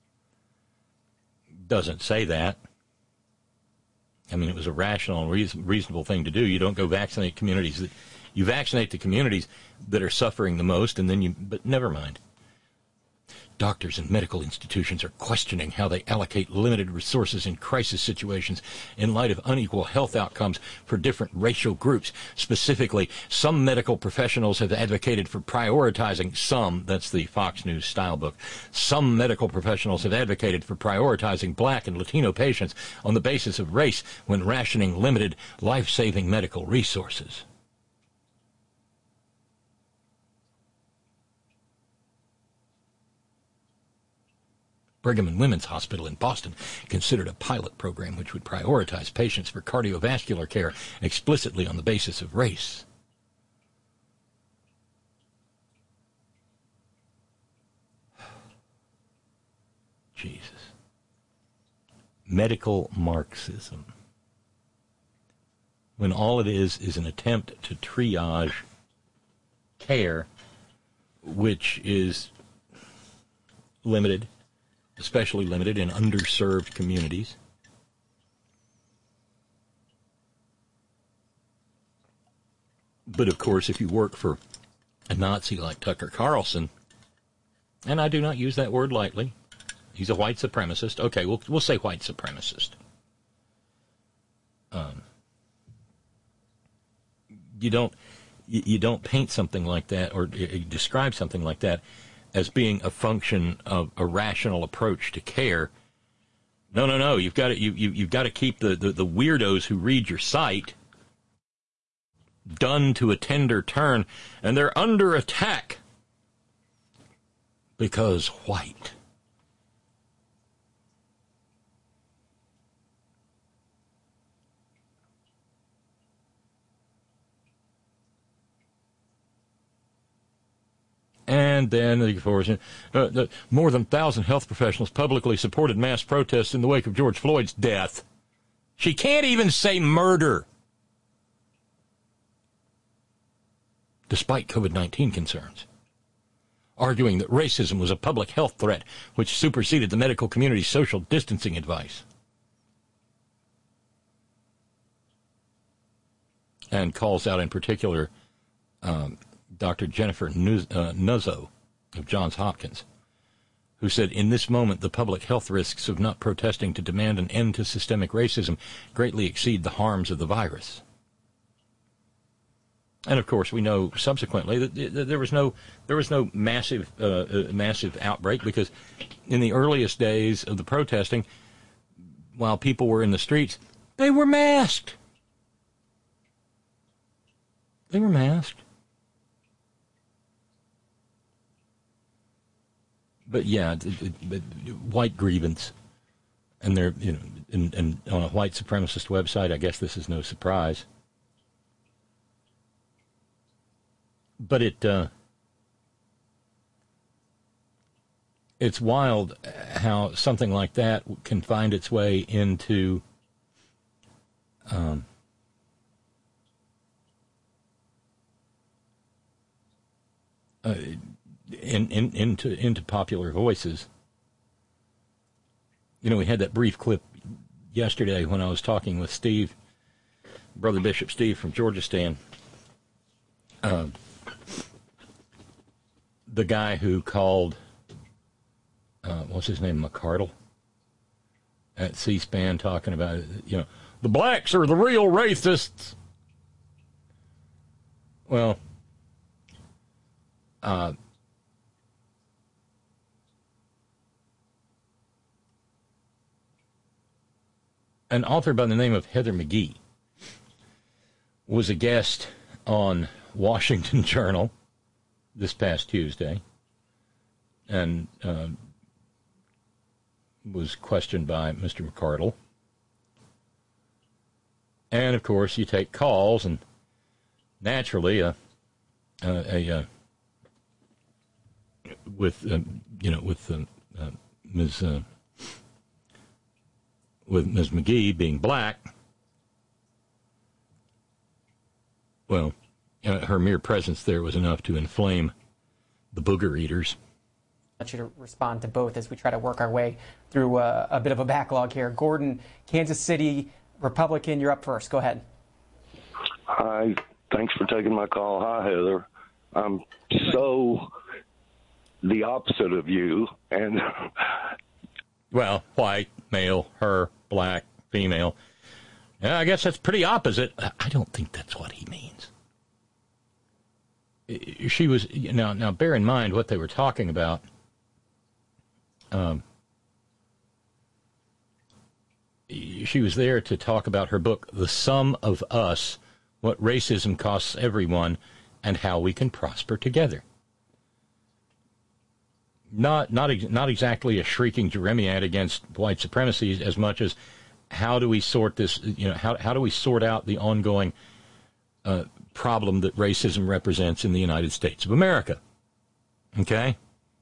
doesn't say that. I mean, it was a rational and reason, reasonable thing to do. You don't go vaccinate communities. That, you vaccinate the communities that are suffering the most, and then you, but never mind. Doctors and medical institutions are questioning how they allocate limited resources in crisis situations in light of unequal health outcomes for different racial groups. Specifically, some medical professionals have advocated for prioritizing some, that's the Fox News style book, some medical professionals have advocated for prioritizing black and Latino patients on the basis of race when rationing limited life-saving medical resources. Brigham and Women's Hospital in Boston considered a pilot program which would prioritize patients for cardiovascular care explicitly on the basis of race. Jesus. Medical Marxism. When all it is is an attempt to triage care, which is limited, especially limited in underserved communities. But, of course, if you work for a Nazi like Tucker Carlson, and I do not use that word lightly, he's a white supremacist. Okay, we'll, we'll say white supremacist. Um, you don't you, you don't paint something like that or uh, describe something like that as being a function of a rational approach to care. No, no, no. You've got to you, you you've got to keep the, the, the weirdos who read your site done to a tender turn, and they're under attack because white. And then, of course, uh, the, more than one thousand health professionals publicly supported mass protests in the wake of George Floyd's death. She can't even say murder, despite COVID nineteen concerns, arguing that racism was a public health threat which superseded the medical community's social distancing advice. And calls out in particular um, Doctor Jennifer Nuzzo of Johns Hopkins, who said, in this moment, the public health risks of not protesting to demand an end to systemic racism greatly exceed the harms of the virus. And, of course, we know subsequently that there was no there was no massive, uh, uh, massive outbreak because in the earliest days of the protesting, while people were in the streets, they were masked. They were masked. But yeah, it, it, it, white grievance, and they're you know, and, and on a white supremacist website, I guess this is no surprise. But it uh, it's wild how something like that can find its way into um, uh, In, in, into into popular voices. You know, we had that brief clip yesterday when I was talking with Steve, Brother Bishop Steve from Georgistan, uh, the guy who called, uh, what's his name, McCardle, at C-SPAN talking about, you know, the blacks are the real racists. Well, uh, an author by the name of Heather McGee was a guest on Washington Journal this past Tuesday and uh, was questioned by Mister McCardle. And, of course, you take calls, and naturally, uh, uh, a uh, with, um, you know, with um, uh, Miz Uh, with Miz McGee being black, well, uh, her mere presence there was enough to inflame the booger eaters. I want you to respond to both as we try to work our way through uh, a bit of a backlog here. Gordon, Kansas City Republican, you're up first. Go ahead. Hi. Thanks for taking my call. Hi, Heather. I'm so the opposite of you. And well, white, male, her, black, female. Yeah, I guess that's pretty opposite. I don't think that's what he means. She was, now, now bear in mind what they were talking about. Um, she was there to talk about her book, The Sum of Us, What Racism Costs Everyone, and How We Can Prosper Together. Not not not exactly a shrieking jeremiad against white supremacy as much as how do we sort this, you know, how how do we sort out the ongoing uh, problem that racism represents in the United States of America? Okay?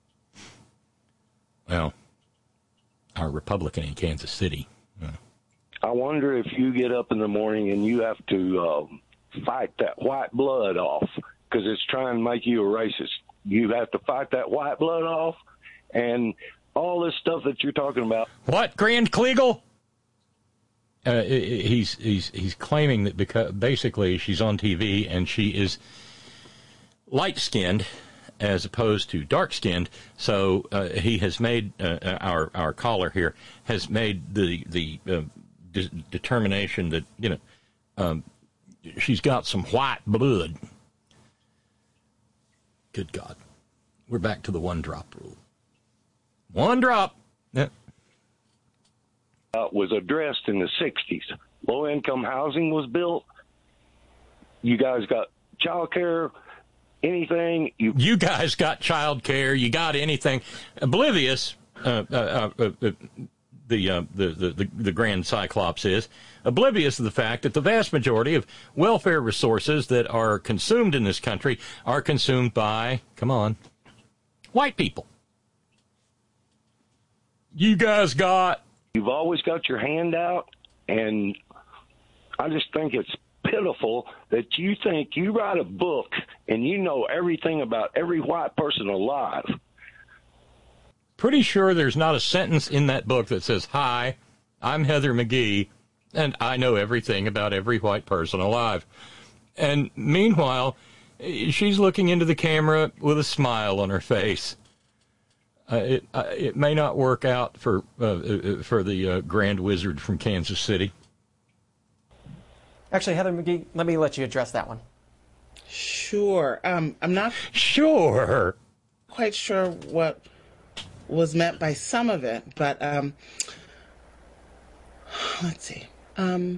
Well, our Republican in Kansas City. Uh, I wonder if you get up in the morning and you have to uh, fight that white blood off because it's trying to make you a racist. You have to fight that white blood off and all this stuff that you're talking about. What, Grand Kleagle? Uh, he's he's he's claiming that because basically she's on T V and she is light-skinned as opposed to dark-skinned. So uh, he has made uh, our our caller here has made the the uh, de- determination that you know um, she's got some white blood. Good God. We're back to the one drop rule. One drop. Yeah. Uh, was addressed in the sixties. Low-income housing was built. You guys got child care, anything. You, you guys got child care. You got anything. Oblivious, uh, uh, uh, uh, the, uh, the, the, the, the Grand Cyclops is, oblivious of the fact that the vast majority of welfare resources that are consumed in this country are consumed by, come on, white people. You guys got... You've always got your hand out, and I just think it's pitiful that you think you write a book and you know everything about every white person alive. Pretty sure there's not a sentence in that book that says, "Hi, I'm Heather McGee, and I know everything about every white person alive." And meanwhile, she's looking into the camera with a smile on her face. Uh, it uh, it may not work out for uh, for the uh, Grand Wizard from Kansas City. Actually, Heather McGee, let me let you address that one. Sure. Um, I'm not sure. quite sure what was meant by some of it, but um, let's see. Um,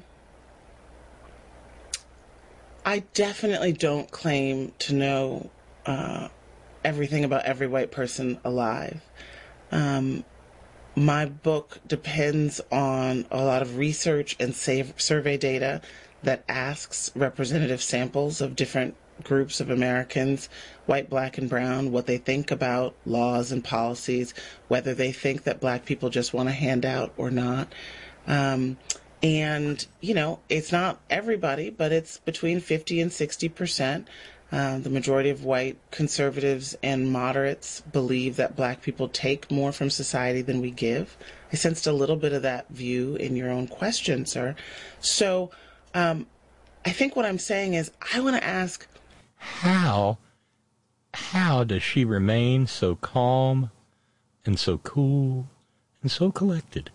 I definitely don't claim to know uh, everything about every white person alive. Um, my book depends on a lot of research and save, survey data that asks representative samples of different groups of Americans, white, black, and brown, what they think about laws and policies, whether they think that black people just want a handout or not. Um, and, you know, it's not everybody, but it's between fifty and sixty percent. Uh, the majority of white conservatives and moderates believe that black people take more from society than we give. I sensed a little bit of that view in your own question, sir. So um, I think what I'm saying is I want to ask, how, how does she remain so calm and so cool and so collected?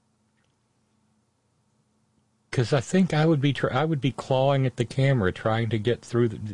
Because I think I would be tr- I would be clawing at the camera trying to get through the...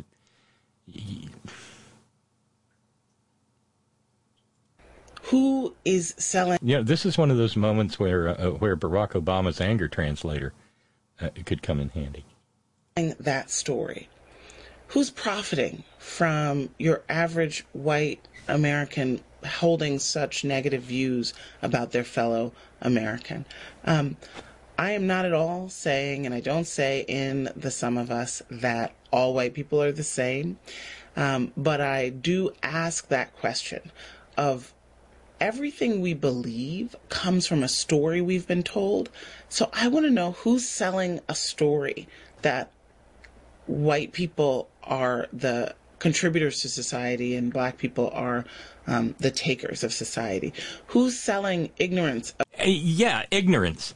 Who is selling? Yeah, this is one of those moments where uh, where Barack Obama's anger translator uh, could come in handy. That story. Who's profiting from your average white American holding such negative views about their fellow American? Um, I am not at all saying, and I don't say in The Sum of Us, that all white people are the same. Um, but I do ask that question of everything we believe comes from a story we've been told. So I want to know who's selling a story that white people are the contributors to society and black people are um, the takers of society. Who's selling ignorance? Uh, yeah, ignorance.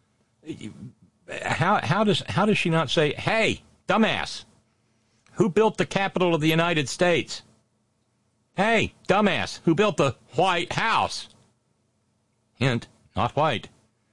How how does how does she not say, "Hey, dumbass, who built the Capitol of the United States? Hey, dumbass, who built the White House?" Hint, not white.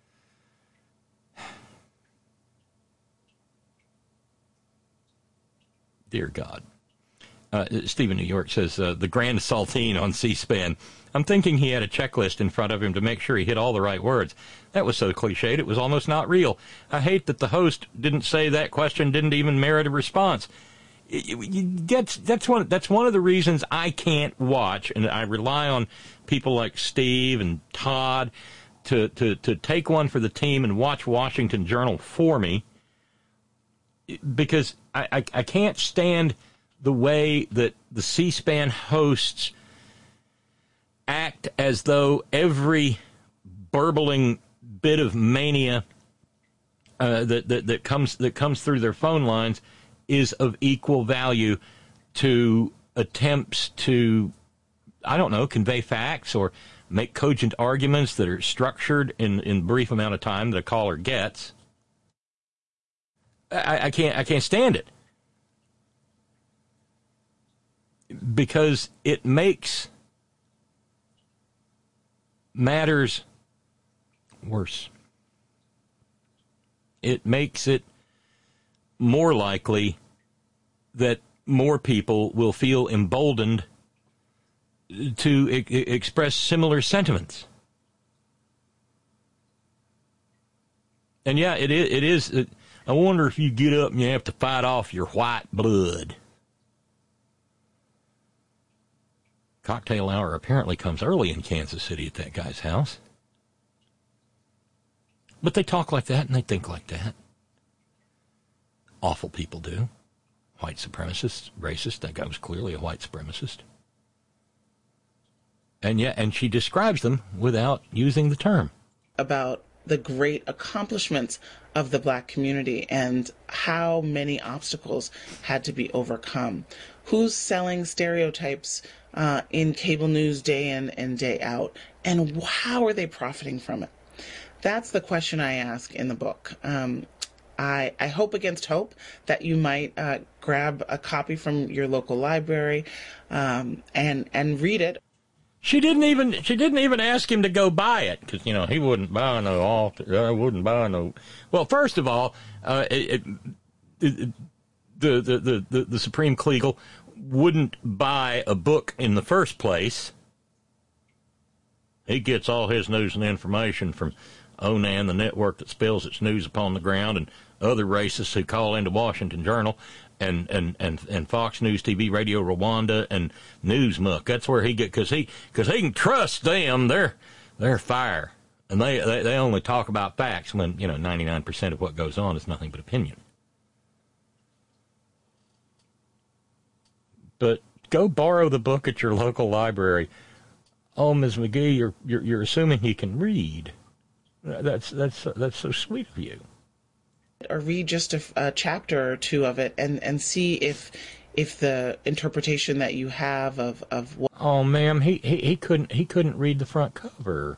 Dear God. Uh, Stephen New York says, uh, the Grand Saltine on C-SPAN. I'm thinking he had a checklist in front of him to make sure he hit all the right words. That was so cliched, it was almost not real. I hate that the host didn't say that question didn't even merit a response. That's, that's, one, that's one of the reasons I can't watch, and I rely on people like Steve and Todd to, to, to take one for the team and watch Washington Journal for me, because I, I, I can't stand the way that the C-SPAN hosts act as though every burbling bit of mania uh, that, that that comes that comes through their phone lines is of equal value to attempts to, I don't know, convey facts or make cogent arguments that are structured in in brief amount of time that a caller gets. I, I can't I can't stand it. Because it makes matters worse. It makes it more likely that more people will feel emboldened to e- express similar sentiments. And yeah, it is, it is it, I wonder if you get up and you have to fight off your white blood. Cocktail hour apparently comes early in Kansas City at that guy's house. But they talk like that and they think like that. Awful people do. White supremacists, racist. That guy was clearly a white supremacist. And yeah, and she describes them without using the term. About the great accomplishments of the black community and how many obstacles had to be overcome. Who's selling stereotypes uh, in cable news day in and day out, and how are they profiting from it? That's the question I ask in the book. Um, I, I hope against hope that you might uh, grab a copy from your local library um, and and read it. She didn't even she didn't even ask him to go buy it because, you know, he wouldn't buy no author. I wouldn't buy no. Well, first of all, uh, it, it, it, the, the the the the Supreme Kleagle wouldn't buy a book in the first place. He gets all his news and information from O N A N, the network that spills its news upon the ground, and other racists who call into Washington Journal, and, and, and, and Fox News T V, Radio Rwanda, and Newsmuck. That's where he get, because he, cause he can trust them. They're, they're fire. And they, they, they only talk about facts when, you know, ninety-nine percent of what goes on is nothing but opinion. But go borrow the book at your local library. Oh, Miz McGee, you're, you're, you're assuming he can read. That's, that's, that's so sweet of you. Or read just a, a chapter or two of it and, and see if if the interpretation that you have of, of what... Oh, ma'am, he, he, he couldn't he couldn't read the front cover.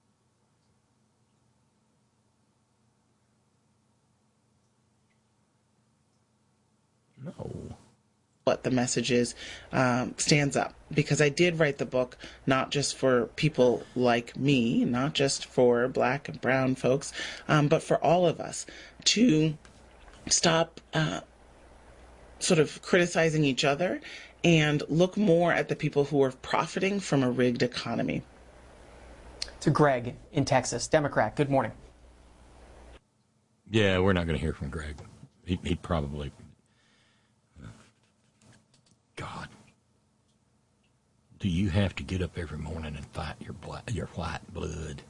No. What the message is um, stands up, because I did write the book not just for people like me, not just for black and brown folks, um, but for all of us to stop uh, sort of criticizing each other and look more at the people who are profiting from a rigged economy. To Greg in Texas, Democrat. Good morning. Yeah, we're not going to hear from Greg. He, he'd probably... God, do you have to get up every morning and fight your black, your white blood?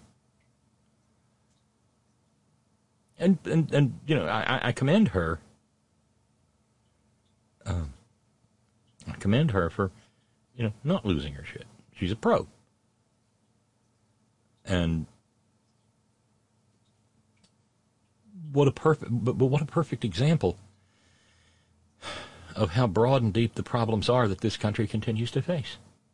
And and and you know, I, I commend her. Um, I commend her for, you know, not losing her shit. She's a pro. And what a perfect, but, but what a perfect example of how broad and deep the problems are that this country continues to face.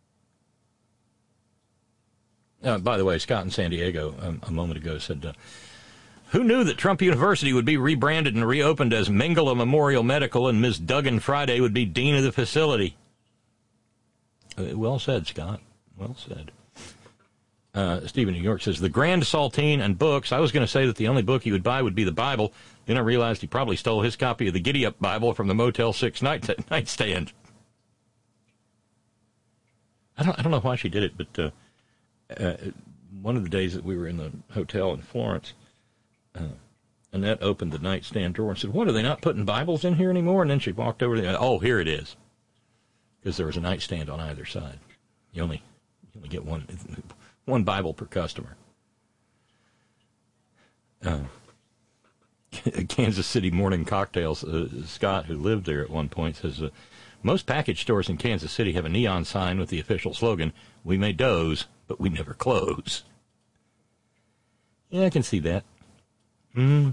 Uh, by the way, Scott in San Diego um, a moment ago said, uh, who knew that Trump University would be rebranded and reopened as Mengele Memorial Medical and Miz Duggan Friday would be dean of the facility? Uh, well said, Scott. Well said. Uh, Stephen New York says, the Grand Saltine and books. I was going to say that the only book he would buy would be the Bible. Then I realized he probably stole his copy of the Giddy Up Bible from the Motel six night nightstand. I don't, I don't know why she did it, but uh, uh, one of the days that we were in the hotel in Florence, uh, Annette opened the nightstand drawer and said, what, are they not putting Bibles in here anymore? And then she walked over there, oh, here it is. Because there was a nightstand on either side. You only, you only get one, one Bible per customer. Uh, Kansas City Morning Cocktails, uh, Scott, who lived there at one point, says, uh, most package stores in Kansas City have a neon sign with the official slogan, we may doze, but we never close. Yeah, I can see that. Mm.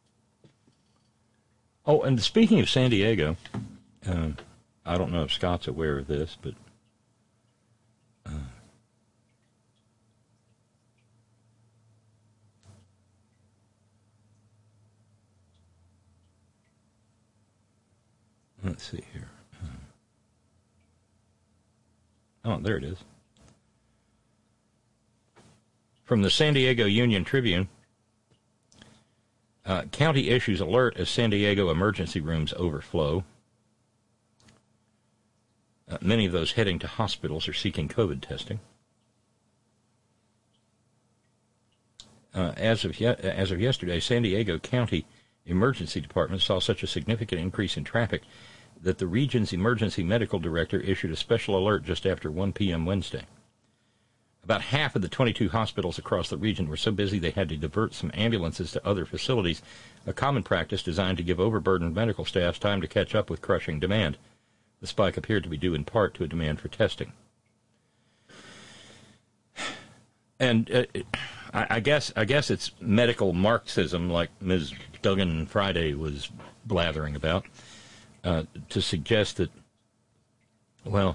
Oh, and speaking of San Diego, uh, I don't know if Scott's aware of this, but uh, let's see here. Oh, there it is. From the San Diego Union Tribune, uh, county issues alert as San Diego emergency rooms overflow. Uh, many of those heading to hospitals are seeking COVID testing. Uh, as of ye- as of yesterday, San Diego County Emergency Department saw such a significant increase in traffic that the region's emergency medical director issued a special alert just after one p.m. Wednesday. About half of the twenty-two hospitals across the region were so busy they had to divert some ambulances to other facilities, a common practice designed to give overburdened medical staffs time to catch up with crushing demand. The spike appeared to be due in part to a demand for testing. And uh, I, I guess I guess it's medical Marxism, like Miz Duggan Friday was blathering about, uh, to suggest that, well,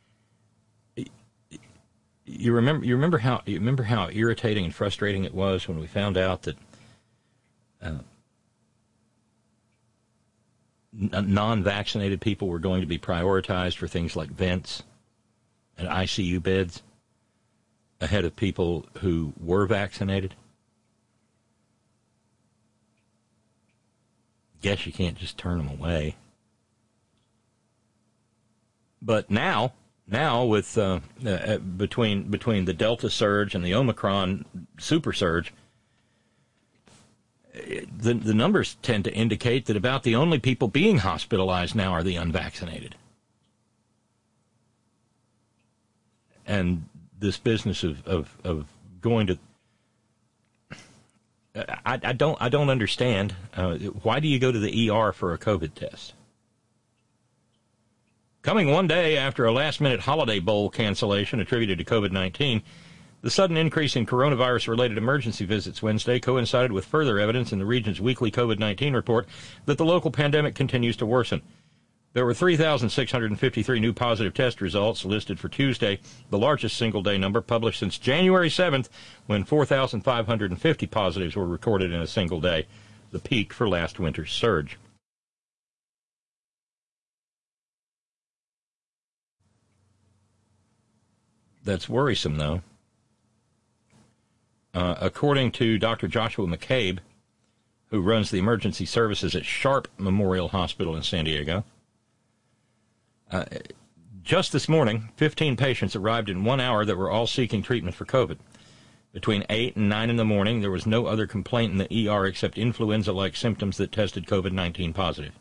you remember you remember how you remember how irritating and frustrating it was when we found out that uh, non-vaccinated people were going to be prioritized for things like vents and I C U beds ahead of people who were vaccinated. Guess you can't just turn them away. But now, now with uh, uh, between between the Delta surge and the Omicron super surge, the the numbers tend to indicate that about the only people being hospitalized now are the unvaccinated. And this business of, of, of going to, I, I don't I don't understand. Uh, why do you go to the E R for a COVID test? Coming one day after a last-minute holiday bowl cancellation attributed to COVID nineteen, the sudden increase in coronavirus-related emergency visits Wednesday coincided with further evidence in the region's weekly COVID nineteen report that the local pandemic continues to worsen. There were three thousand six hundred fifty-three new positive test results listed for Tuesday, the largest single-day number published since January seventh, when four thousand five hundred fifty positives were recorded in a single day, the peak for last winter's surge. That's worrisome, though. Uh, according to Doctor Joshua McCabe, who runs the emergency services at Sharp Memorial Hospital in San Diego, uh, just this morning, fifteen patients arrived in one hour that were all seeking treatment for COVID. Between eight and nine in the morning, there was no other complaint in the E R except influenza-like symptoms that tested COVID nineteen positive.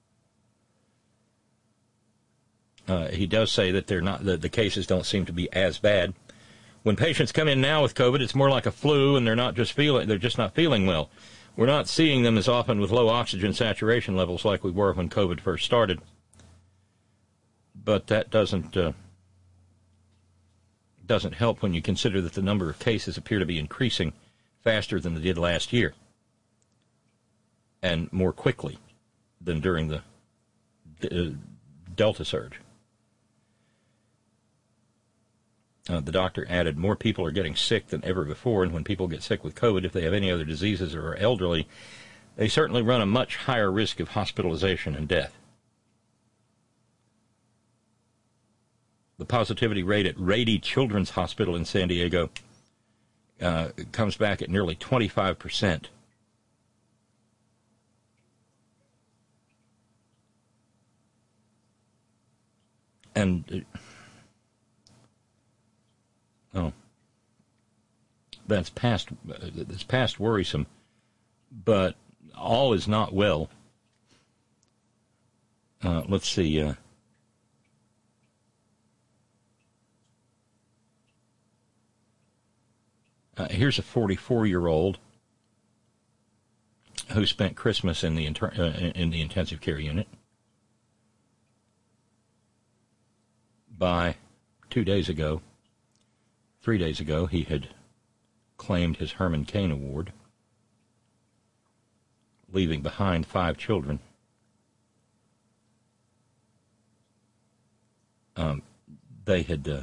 Uh, he does say that they're not, the, the cases don't seem to be as bad. When patients come in now with COVID, it's more like a flu, and they're not just feeling, they're just not feeling well. We're not seeing them as often with low oxygen saturation levels like we were when COVID first started. But that doesn't uh, doesn't help when you consider that the number of cases appear to be increasing faster than they did last year and more quickly than during the uh, Delta surge. Uh, the doctor added, more people are getting sick than ever before, and when people get sick with COVID, if they have any other diseases or are elderly, they certainly run a much higher risk of hospitalization and death. The positivity rate at Rady Children's Hospital in San Diego uh, comes back at nearly twenty-five percent. And, uh, oh, that's past, uh, that's past worrisome, but all is not well. Uh, let's see, uh, Uh, here's a forty-four-year-old who spent Christmas in the inter- uh, in the intensive care unit. By two days ago, three days ago, he had claimed his Herman Cain Award, leaving behind five children. Um, they had uh,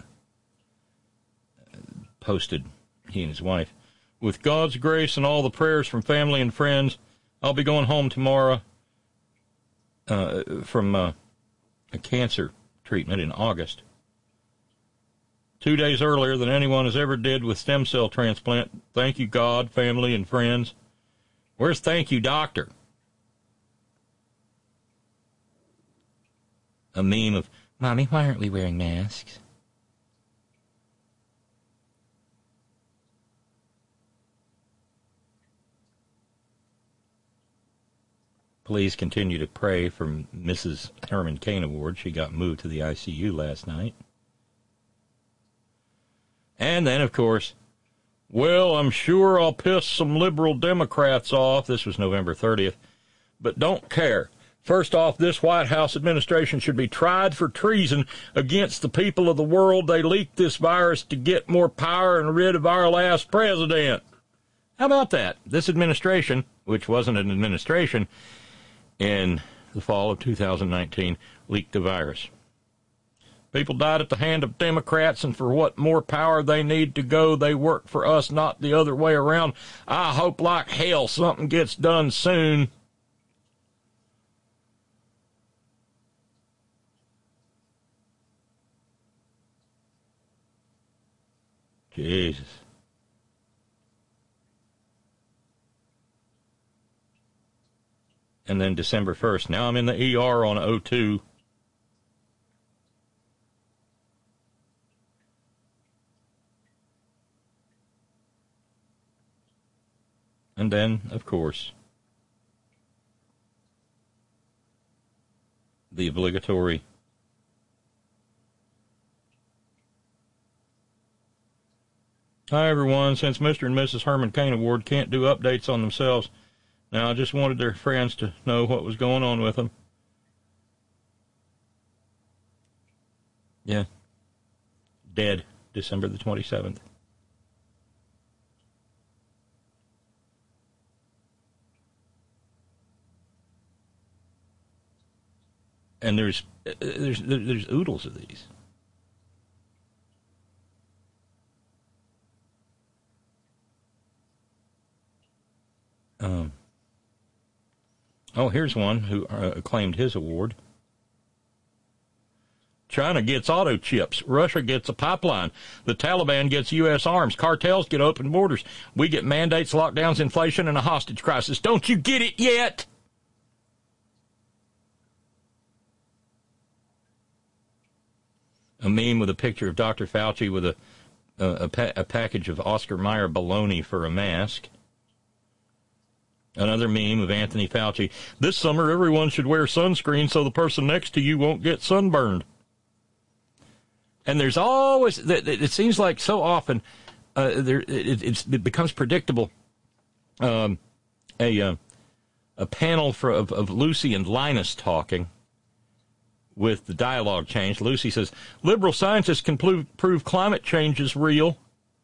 posted, he and his wife, with God's grace and all the prayers from family and friends, I'll be going home tomorrow uh, from uh, a cancer treatment in August. Two days earlier than anyone has ever did with stem cell transplant. Thank you, God, family, and friends. Where's thank you, doctor? A meme of, Mommy, why aren't we wearing masks? Please continue to pray for Missus Herman Cain Award. She got moved to the I C U last night. And then, of course, well, I'm sure I'll piss some liberal Democrats off. This was November thirtieth. But don't care. First off, this White House administration should be tried for treason against the people of the world. They leaked this virus to get more power and rid of our last president. How about that? This administration, which wasn't an administration, in the fall of two thousand nineteen, leaked the virus. People died at the hand of Democrats, and for what more power they need to go, they work for us, not the other way around. I hope like hell something gets done soon. Jesus. And then December first. Now I'm in the E R on O two. And then, of course, the obligatory hi, everyone. Since Mister and Missus Herman Cain Award can't do updates on themselves, now I just wanted their friends to know what was going on with them. Yeah. Dead December the twenty-seventh. And there's there's there's oodles of these. Um. Oh, here's one who uh, claimed his award. China gets auto chips. Russia gets a pipeline. The Taliban gets U S arms. Cartels get open borders. We get mandates, lockdowns, inflation, and a hostage crisis. Don't you get it yet? A meme with a picture of Doctor Fauci with a a, a, pa- a package of Oscar Mayer bologna for a mask. Another meme of Anthony Fauci. This summer, everyone should wear sunscreen so the person next to you won't get sunburned. And there's always, it seems like so often, uh, there it, it's, it becomes predictable. Um, a uh, a panel for, of, of Lucy and Linus talking with the dialogue changed. Lucy says, liberal scientists can prove, prove climate change is real.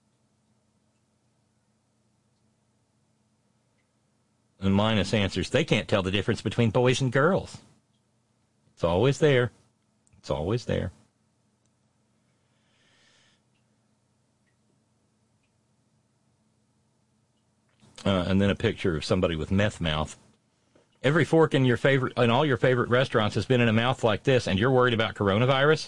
And Linus answers, they can't tell the difference between boys and girls. It's always there. It's always there. Uh, and then a picture of somebody with meth mouth. Every fork in your favorite, in all your favorite restaurants has been in a mouth like this, and you're worried about coronavirus?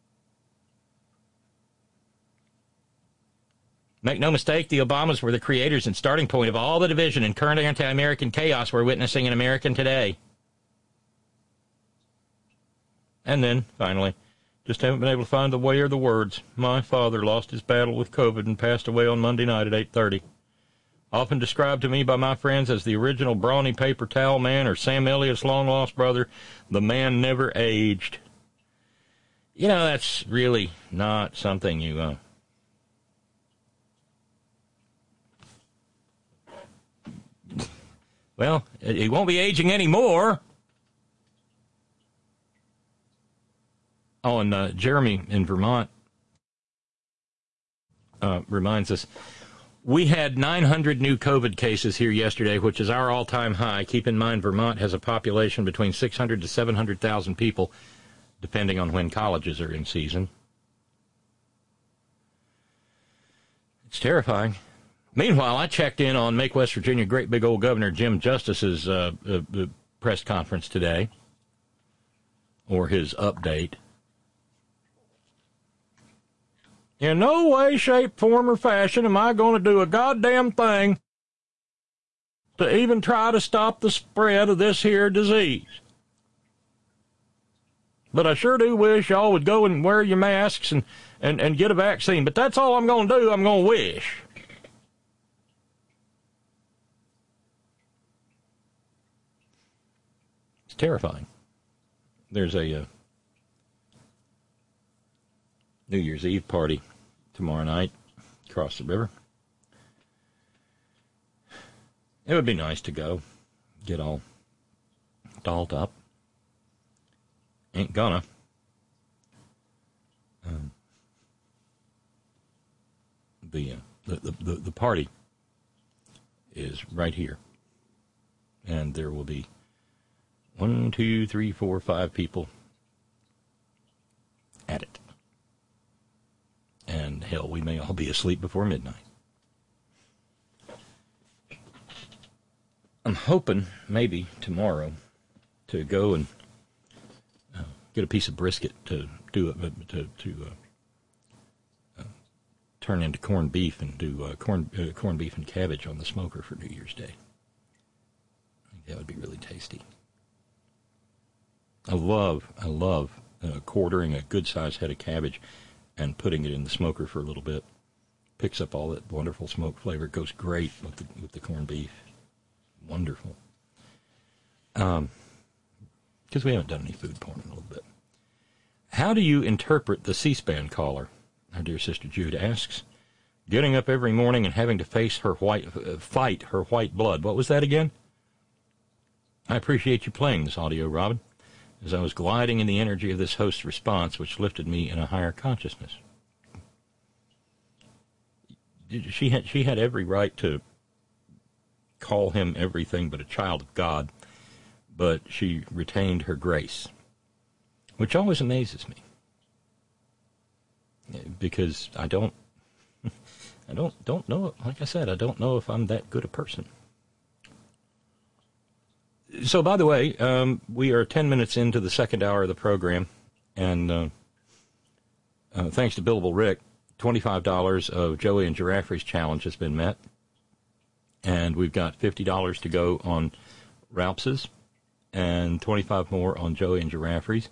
Make no mistake, the Obamas were the creators and starting point of all the division and current anti-American chaos we're witnessing in America today. And then, finally, just haven't been able to find the way or the words. My father lost his battle with COVID and passed away on Monday night at eight thirty. Often described to me by my friends as the original brawny paper towel man or Sam Elliott's long-lost brother, the man never aged. You know, that's really not something you... Uh, well, he won't be aging anymore. Oh, and uh, Jeremy in Vermont uh, reminds us, we had nine hundred new COVID cases here yesterday, which is our all-time high. Keep in mind, Vermont has a population between six hundred to seven hundred thousand people, depending on when colleges are in season. It's terrifying. Meanwhile, I checked in on Make West Virginia Great Big Old Governor Jim Justice's uh, uh, uh, press conference today, or his update. In no way, shape, form, or fashion am I going to do a goddamn thing to even try to stop the spread of this here disease. But I sure do wish y'all would go and wear your masks and, and, and get a vaccine. But that's all I'm going to do. I'm going to wish. It's terrifying. There's a... Uh, New Year's Eve party tomorrow night across the river. It would be nice to go, get all dolled up. Ain't gonna. Um, the, uh, the, the the party is right here, and there will be one, two, three, four, five people at it. And, hell, we may all be asleep before midnight. I'm hoping, maybe, tomorrow, to go and uh, get a piece of brisket to do it, to, to uh, uh, turn into corned beef and do uh, corn, uh, corned beef and cabbage on the smoker for New Year's Day. I think that would be really tasty. I love, I love uh, quartering a good-sized head of cabbage and putting it in the smoker for a little bit. Picks up all that wonderful smoke flavor. It goes great with the, with the corned beef. Wonderful. Um, because we haven't done any food porn in a little bit. How do you interpret the C-SPAN caller? Our dear sister Jude asks. Getting up every morning and having to face her white, uh, fight her white blood. What was that again? I appreciate you playing this audio, Robin, as I was gliding in the energy of this host's response, which lifted me in a higher consciousness. She had, she had every right to call him everything but a child of God, but she retained her grace, which always amazes me. Because I don't, I don't, don't know, like I said, I don't know if I'm that good a person. So, by the way, um, we are ten minutes into the second hour of the program, and uh, uh, thanks to Billable Rick, twenty-five dollars of Joey and Giraffe's challenge has been met, and we've got fifty dollars to go on Ralph's, and twenty-five more on Joey and Giraffe's,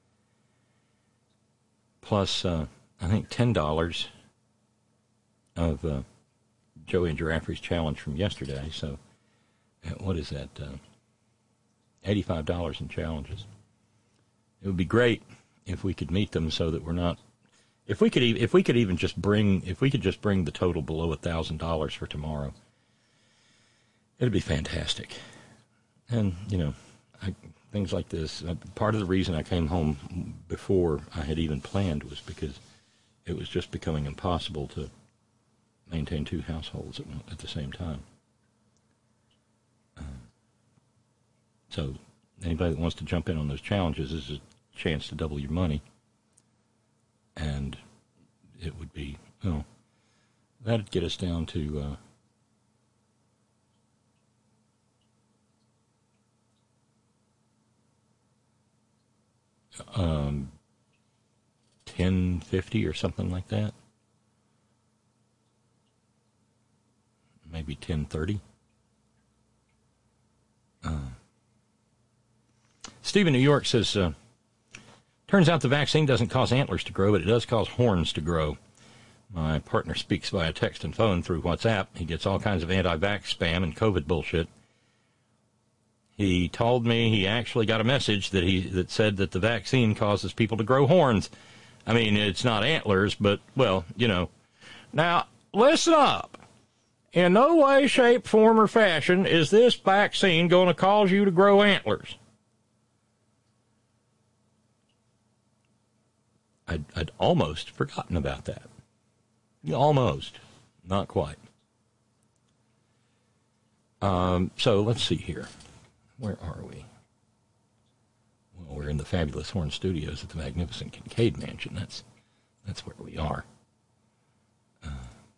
plus, uh, I think, ten dollars of uh, Joey and Giraffe's challenge from yesterday, so what is that, uh, eighty-five dollars in challenges. It would be great if we could meet them so that we're not, if we could, e- if we could even just bring, if we could just bring the total below a thousand dollars for tomorrow, it'd be fantastic. And, you know, I things like this. Uh, part of the reason I came home before I had even planned was because it was just becoming impossible to maintain two households at, at the same time. Uh, so anybody that wants to jump in on those challenges is a chance to double your money. And it would be, you know, that'd get us down to uh, um, ten fifty or something like that. Maybe ten thirty. Uh, Steve in New York says, uh, turns out the vaccine doesn't cause antlers to grow, but it does cause horns to grow. My partner speaks via text and phone through WhatsApp. He gets all kinds of anti-vax spam and COVID bullshit. He told me he actually got a message that he that said that the vaccine causes people to grow horns. I mean, it's not antlers, but, well, you know. Now, listen up. In no way, shape, form, or fashion is this vaccine going to cause you to grow antlers. I'd, I'd almost forgotten about that. Almost. Not quite. Um, so let's see here. Where are we? Well, we're in the fabulous Horn Studios at the magnificent Kincaid Mansion. That's that's where we are. Uh,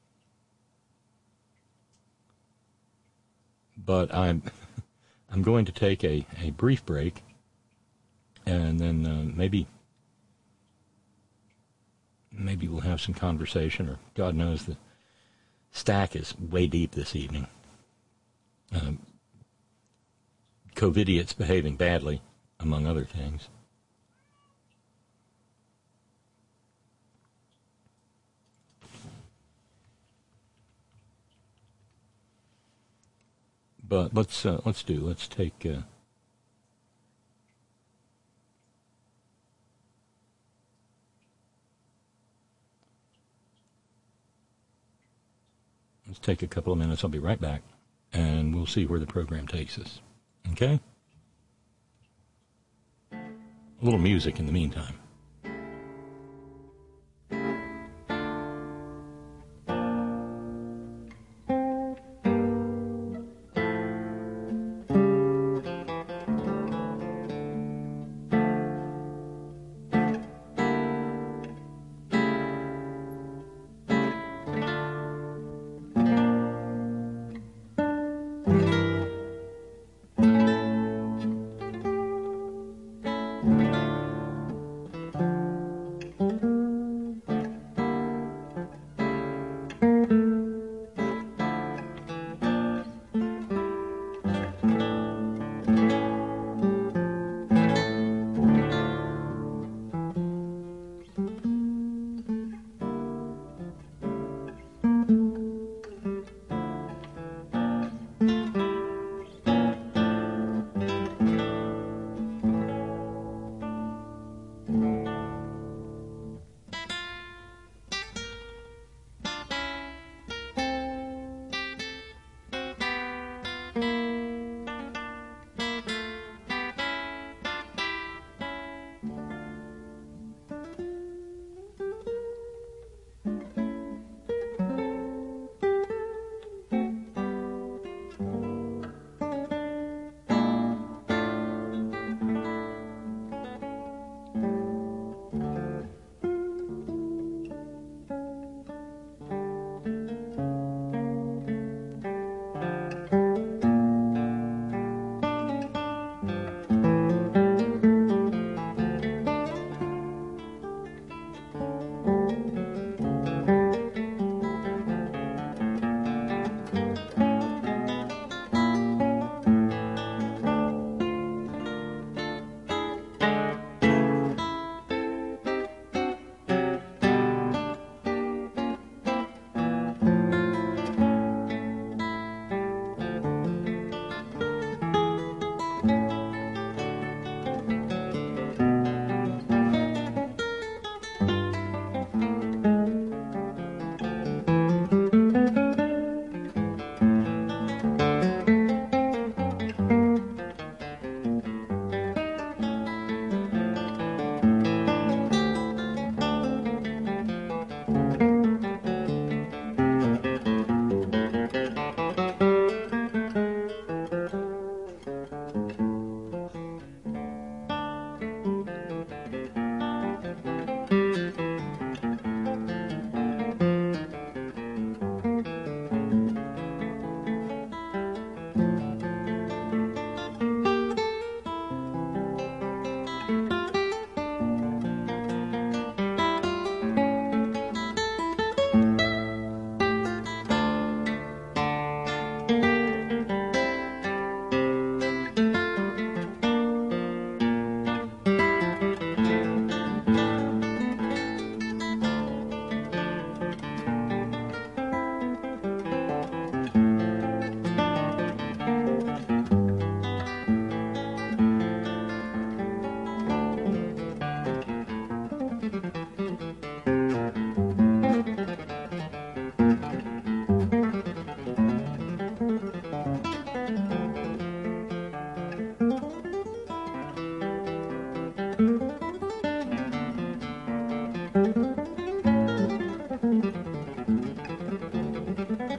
but I'm I'm going to take a, a brief break, and then uh, maybe maybe we'll have some conversation, or God knows the stack is way deep this evening. Um, COVIDiots behaving badly, among other things. But let's uh, let's do let's take. Uh, let's take a couple of minutes. I'll be right back, and we'll see where the program takes us. Okay? A little music in the meantime.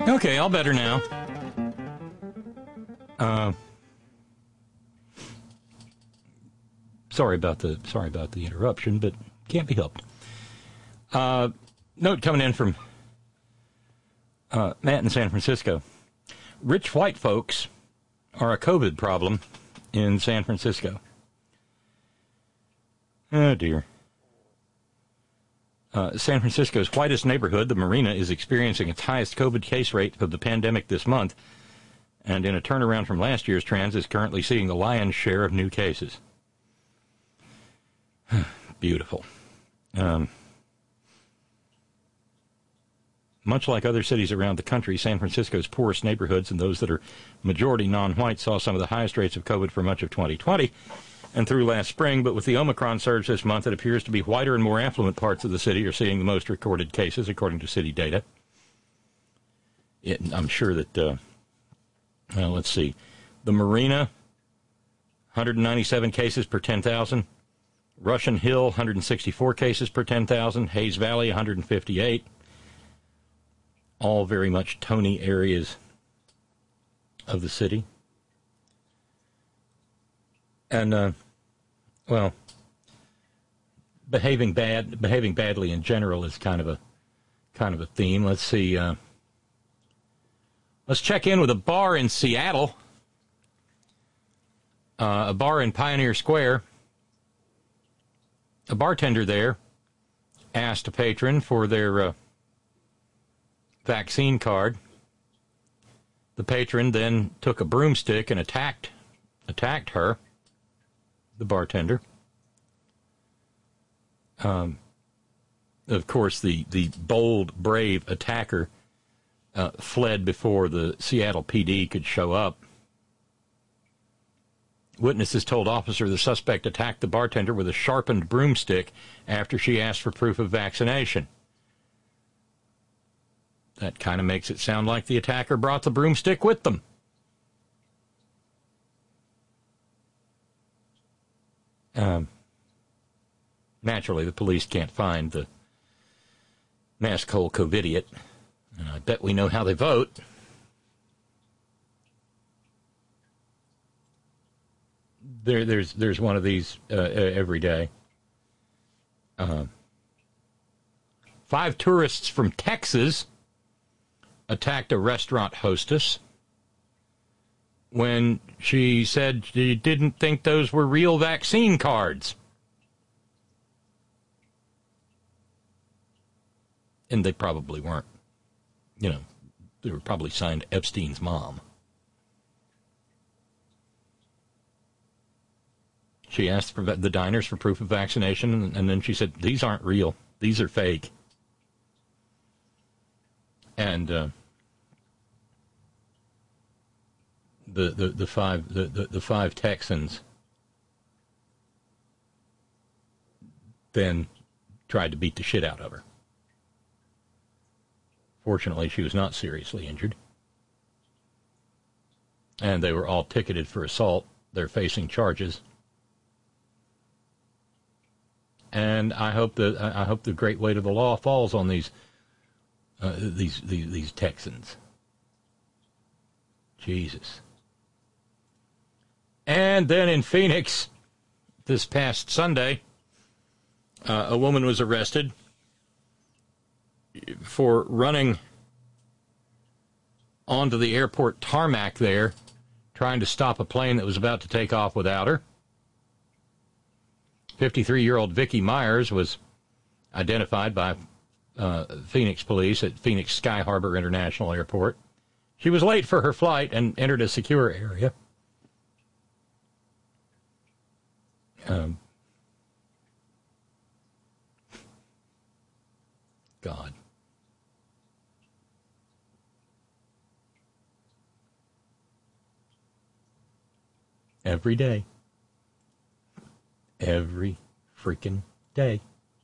Okay, all better now. Uh, sorry about the sorry about the interruption, but can't be helped. Uh, note coming in from uh, Matt in San Francisco. Rich white folks are a COVID problem in San Francisco. Oh, dear. Uh, San Francisco's whitest neighborhood, the Marina, is experiencing its highest COVID case rate of the pandemic this month, and in a turnaround from last year's trends, is currently seeing the lion's share of new cases. Beautiful. Um, much like other cities around the country, San Francisco's poorest neighborhoods and those that are majority non-white saw some of the highest rates of COVID for much of twenty twenty and through last spring, but with the Omicron surge this month, it appears to be whiter and more affluent parts of the city are seeing the most recorded cases, according to city data. It, I'm sure that, uh, well, let's see, the Marina, one hundred ninety-seven cases per ten thousand, Russian Hill, one hundred sixty-four cases per ten thousand, Hayes Valley, one hundred fifty-eight, all very much Tony areas of the city. And, uh, well, behaving bad, behaving badly in general is kind of a, kind of a theme. Let's see. Uh, let's check in with a bar in Seattle, uh, a bar in Pioneer Square. A bartender there asked a patron for their uh, vaccine card. The patron then took a broomstick and attacked, attacked her. The bartender. Um, of course, the, the bold, brave attacker uh, fled before the Seattle P D could show up. Witnesses told officers the suspect attacked the bartender with a sharpened broomstick after she asked for proof of vaccination. That kind of makes it sound like the attacker brought the broomstick with them. Um, naturally, the police can't find the mask hole COVIDiot, and I bet we know how they vote. There, there's, there's one of these uh, every day. Uh, five tourists from Texas attacked a restaurant hostess when she said she didn't think those were real vaccine cards. And they probably weren't. You know, they were probably signed Epstein's mom. She asked for the diners for proof of vaccination, and then she said, these aren't real. These are fake. And uh, the, the, the five the, the, the five Texans then tried to beat the shit out of her. Fortunately, she was not seriously injured. And they were all ticketed for assault. They're facing charges. And I hope the I hope the great weight of the law falls on these uh, these, these these Texans. Jesus. And then in Phoenix, this past Sunday, uh, a woman was arrested for running onto the airport tarmac there, trying to stop a plane that was about to take off without her. fifty-three-year-old Vicky Myers was identified by uh, Phoenix police at Phoenix Sky Harbor International Airport. She was late for her flight and entered a secure area. Um, God. Every day. Every freaking day.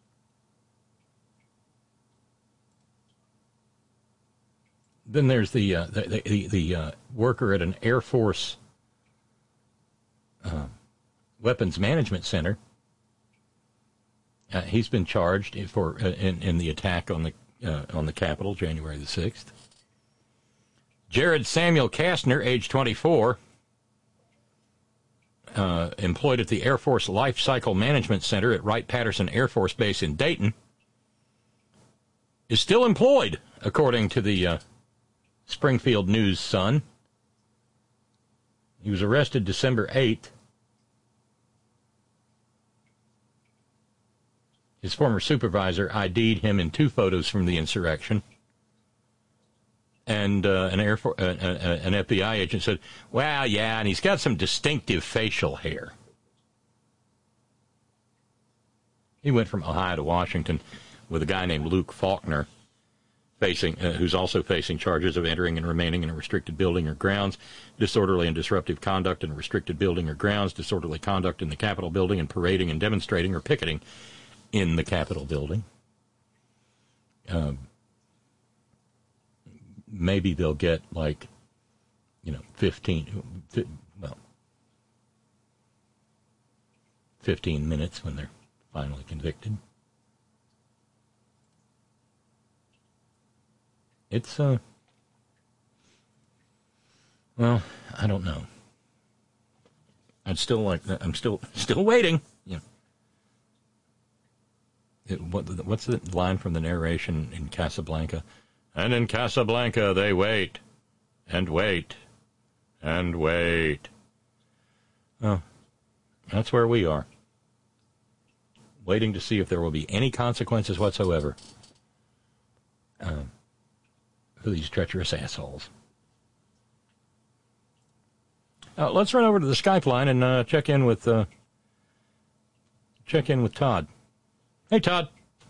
Then there's the uh, the the, the uh, worker at an Air Force uh, weapons management center. Uh, he's been charged for uh, in in the attack on the uh, on the Capitol, January the sixth. Jared Samuel Kastner, age twenty-four, uh, employed at the Air Force Life Cycle Management Center at Wright-Patterson Air Force Base in Dayton, is still employed, according to the uh, Springfield News-Sun. He was arrested December eighth. His former supervisor I D'd him in two photos from the insurrection. And uh, an, Air For- uh, uh, an F B I agent said, well, yeah, and he's got some distinctive facial hair. He went from Ohio to Washington with a guy named Luke Faulkner, facing, uh, who's also facing charges of entering and remaining in a restricted building or grounds, disorderly and disruptive conduct in a restricted building or grounds, disorderly conduct in the Capitol building, and parading and demonstrating or picketing in the Capitol building. Uh, maybe they'll get, like, you know, fifteen, well, fifteen minutes when they're finally convicted. It's, uh, well, I don't know. I'd still like, I'm still, still waiting. Yeah. It, what, what's the line from the narration in Casablanca? And in Casablanca they wait, and wait, and wait. Oh, that's where we are. Waiting to see if there will be any consequences whatsoever. Uh, for these treacherous assholes. Uh, let's run over to the Skype line and uh, check in with uh, check in with Todd. Hey, Todd.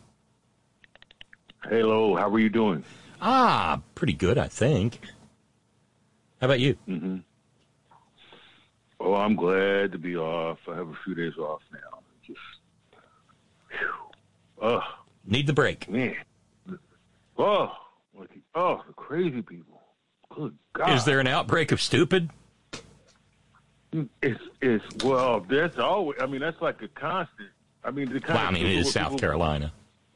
Hello. How are you doing? Ah, pretty good, I think. How about you? Mm-hmm. Oh, I'm glad to be off. I have a few days off now. Just, whew. Uh, Need the break. Man. Oh. Like, oh, the crazy people. Good God. Is there an outbreak of stupid? It's, it's well, that's always, I mean, that's like a constant. I mean, the kind well, I mean, it is South people, Carolina.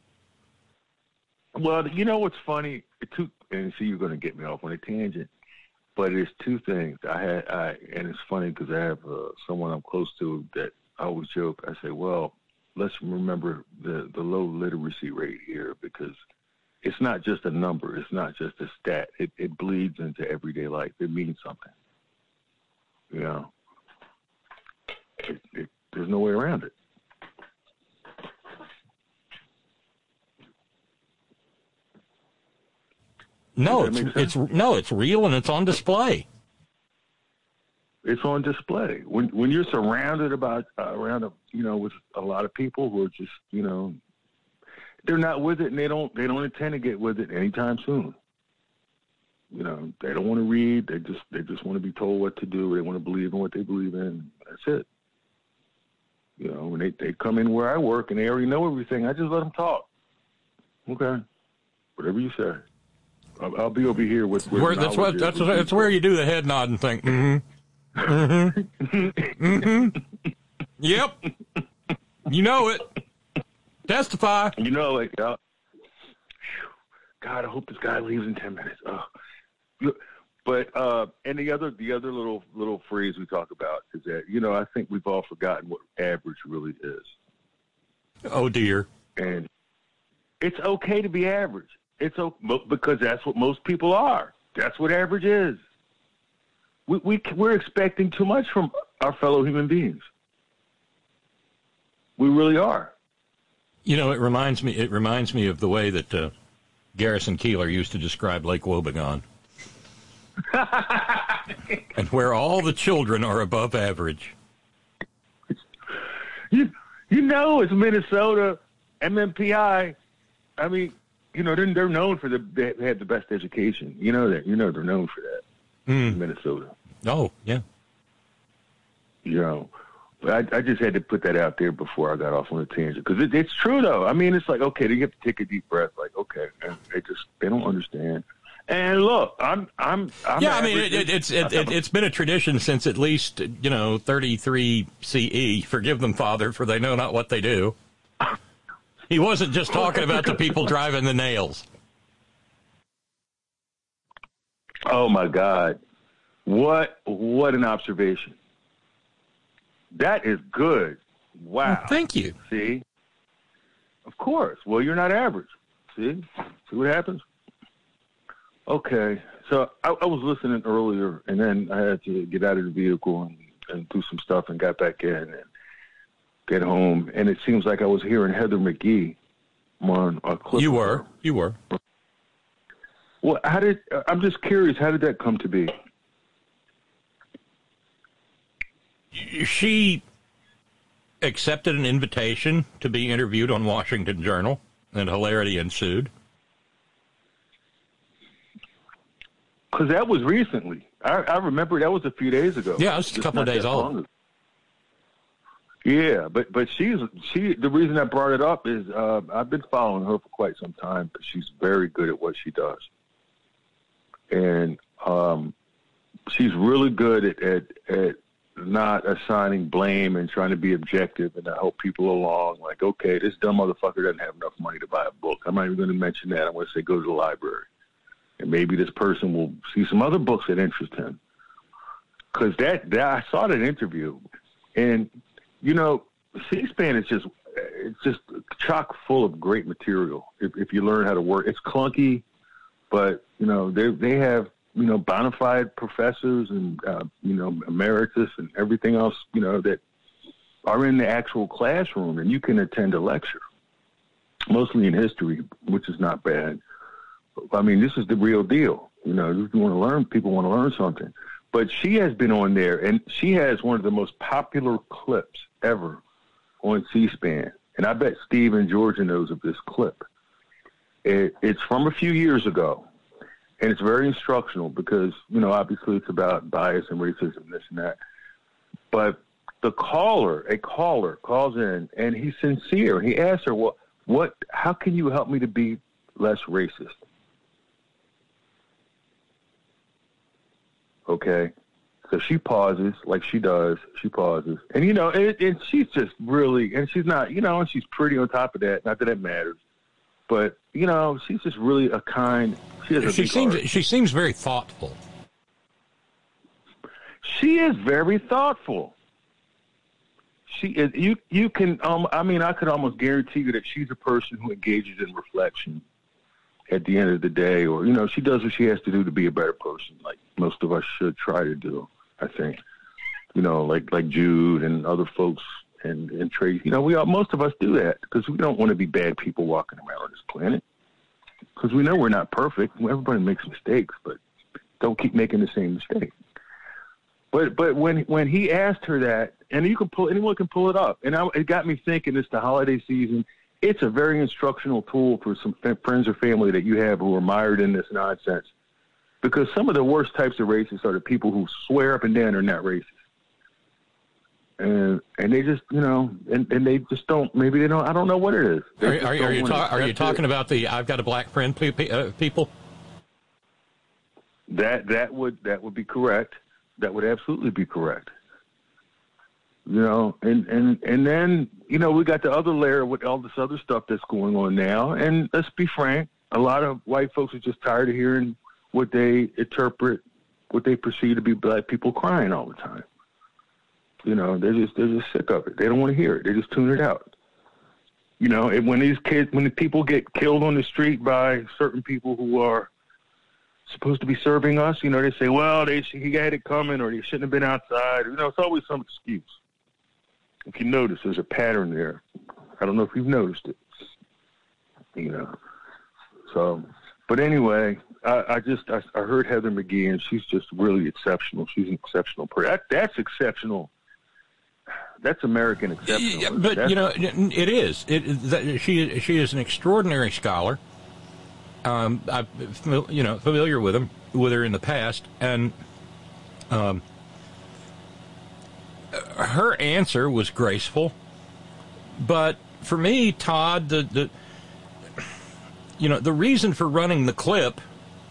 Well, you know what's funny? Two, and see, you're going to get me off on a tangent, but it's two things. I had, I, and it's funny because I have uh, someone I'm close to that I always joke. I say, well, let's remember the, the low literacy rate here, because it's not just a number. It's not just a stat. It, it bleeds into everyday life. It means something. You know, it, it, there's no way around it. No, it's, it's no, it's real and it's on display. It's on display when when you're surrounded about uh, around a, you know with a lot of people who are just you know. They're not with it, and they don't. They don't intend to get with it anytime soon. You know, they don't want to read. They just. They just want to be told what to do. They want to believe in what they believe in. That's it. You know, when they they come in where I work and they already know everything, I just let them talk. Okay, whatever you say. I'll, I'll be over here with. with where, that's what. That's that's where you do the head nod and think. Mm-hmm. Mm-hmm. Mm-hmm. Yep. You know it. Testify. You know, like, uh, God, I hope this guy leaves in ten minutes. Oh. But uh, and the other, the other little little phrase we talk about is that you know I think we've all forgotten what average really is. Oh dear. And it's okay to be average. It's okay because that's what most people are. That's what average is. We we we're expecting too much from our fellow human beings. We really are. You know, it reminds me. It reminds me of the way that uh, Garrison Keillor used to describe Lake Wobegon, and where all the children are above average. You, you know, it's Minnesota, M M P I. I mean, you know, they're, they're known for the they have the best education. You know that. You know they're known for that. Mm. Minnesota. Oh, yeah. You know. But I, I just had to put that out there before I got off on a tangent because it, it's true though. I mean, it's like okay, they have to take a deep breath. Like okay, and they just they don't understand. And look, I'm I'm, I'm yeah. I mean, it, it, it's it, it, it's been a tradition since at least you know thirty-three C E. Forgive them, Father, for they know not what they do. He wasn't just talking about the people driving the nails. Oh my God. What what an observation. That is good. Wow. Well, thank you. See? Of course. Well, you're not average. See? See what happens? Okay. So I, I was listening earlier, and then I had to get out of the vehicle and, and do some stuff and got back in and get home. And it seems like I was hearing Heather McGhee on a clip. You were. You were. Well, how did I'm just curious, how did that come to be? She accepted an invitation to be interviewed on Washington Journal, and hilarity ensued. Because that was recently. I, I remember that was a few days ago. Yeah, it was a couple of days old. Yeah, but but she's she. The reason I brought it up is uh, I've been following her for quite some time because she's very good at what she does, and um, she's really good at, at at not assigning blame and trying to be objective and to help people along. Like, okay, this dumb motherfucker doesn't have enough money to buy a book. I'm not even going to mention that. I'm going to say go to the library, and maybe this person will see some other books that interest him. Because that, that I saw that interview, and you know, C-SPAN is just it's just chock full of great material if, if you learn how to work. It's clunky, but you know they they have you know bona fide professors and uh, you know emeritus and everything else you know that are in the actual classroom, and you can attend a lecture, mostly in history, which is not bad. I mean, this is the real deal. You know, if you want to learn, people want to learn something. But she has been on there, and she has one of the most popular clips ever on C-SPAN. And I bet Steve in Georgia knows of this clip. It, it's from a few years ago, and it's very instructional because, you know, obviously it's about bias and racism, this and that. But the caller, a caller calls in, and he's sincere. He asks her, well, what, how can you help me to be less racist? Okay, so she pauses like she does. She pauses, and you know, and, and she's just really, and she's not, you know, and she's pretty on top of that. Not that it matters, but you know, she's just really a kind. She has a she big seems heart. she seems very thoughtful. She is very thoughtful. She is. You you can. Um. I mean, I could almost guarantee you that she's a person who engages in reflection at the end of the day, or, you know, she does what she has to do to be a better person, like most of us should try to do, I think. You know, like like Jude and other folks and, and Tracy. You know, we all, most of us do that because we don't want to be bad people walking around on this planet. Because we know we're not perfect. Everybody makes mistakes, but don't keep making the same mistake. But but when when he asked her that, and you can pull anyone can pull it up, and I, it got me thinking. It's the holiday season. It's a very instructional tool for some friends or family that you have who are mired in this nonsense. Because some of the worst types of racists are the people who swear up and down they're not racist. And and they just, you know, and, and they just don't, maybe they don't, I don't know what it is. Are, are, are, you, ta- are you talking it. about the I've got a black friend pe- pe- uh, people? That that would that would be correct. That would absolutely be correct. You know, and, and, and then, you know, we got the other layer with all this other stuff that's going on now. And let's be frank, a lot of white folks are just tired of hearing what they interpret, what they perceive to be black people crying all the time. You know, they're just they're just sick of it. They don't want to hear it. They just tune it out. You know, and when these kids, when the people get killed on the street by certain people who are supposed to be serving us, you know, they say, well, they he had it coming, or they shouldn't have been outside. You know, it's always some excuse. If you notice, there's a pattern there. I don't know if you've noticed it. You know, so, but anyway, I, I just, I, I heard Heather McGhee, and she's just really exceptional. She's an exceptional person. That, that's exceptional. That's American exceptional. Yeah, but, that's, you know, it is. It, that, she, she is an extraordinary scholar. Um, I'm, you know, familiar with him, with her in the past, and, um, her answer was graceful, but for me, Todd, the, the you know the reason for running the clip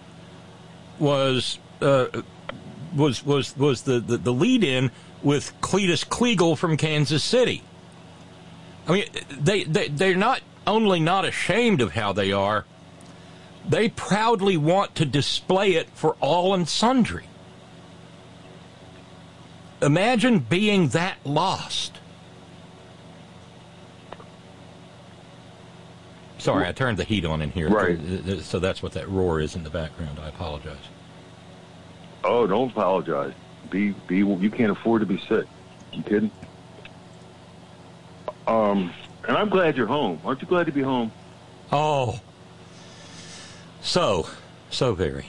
was uh, was was was the, the, the lead in with Cletus Kleagle from Kansas City. I mean, they they they're not only not ashamed of how they are, They proudly want to display it for all and sundry. Imagine being that lost. Sorry, I turned the heat on in here. Right. So that's what that roar is in the background. I apologize. Oh, don't apologize. Be be. You can't afford to be sick. You kidding? Um, and I'm glad you're home. Aren't you glad to be home? Oh, so, so very.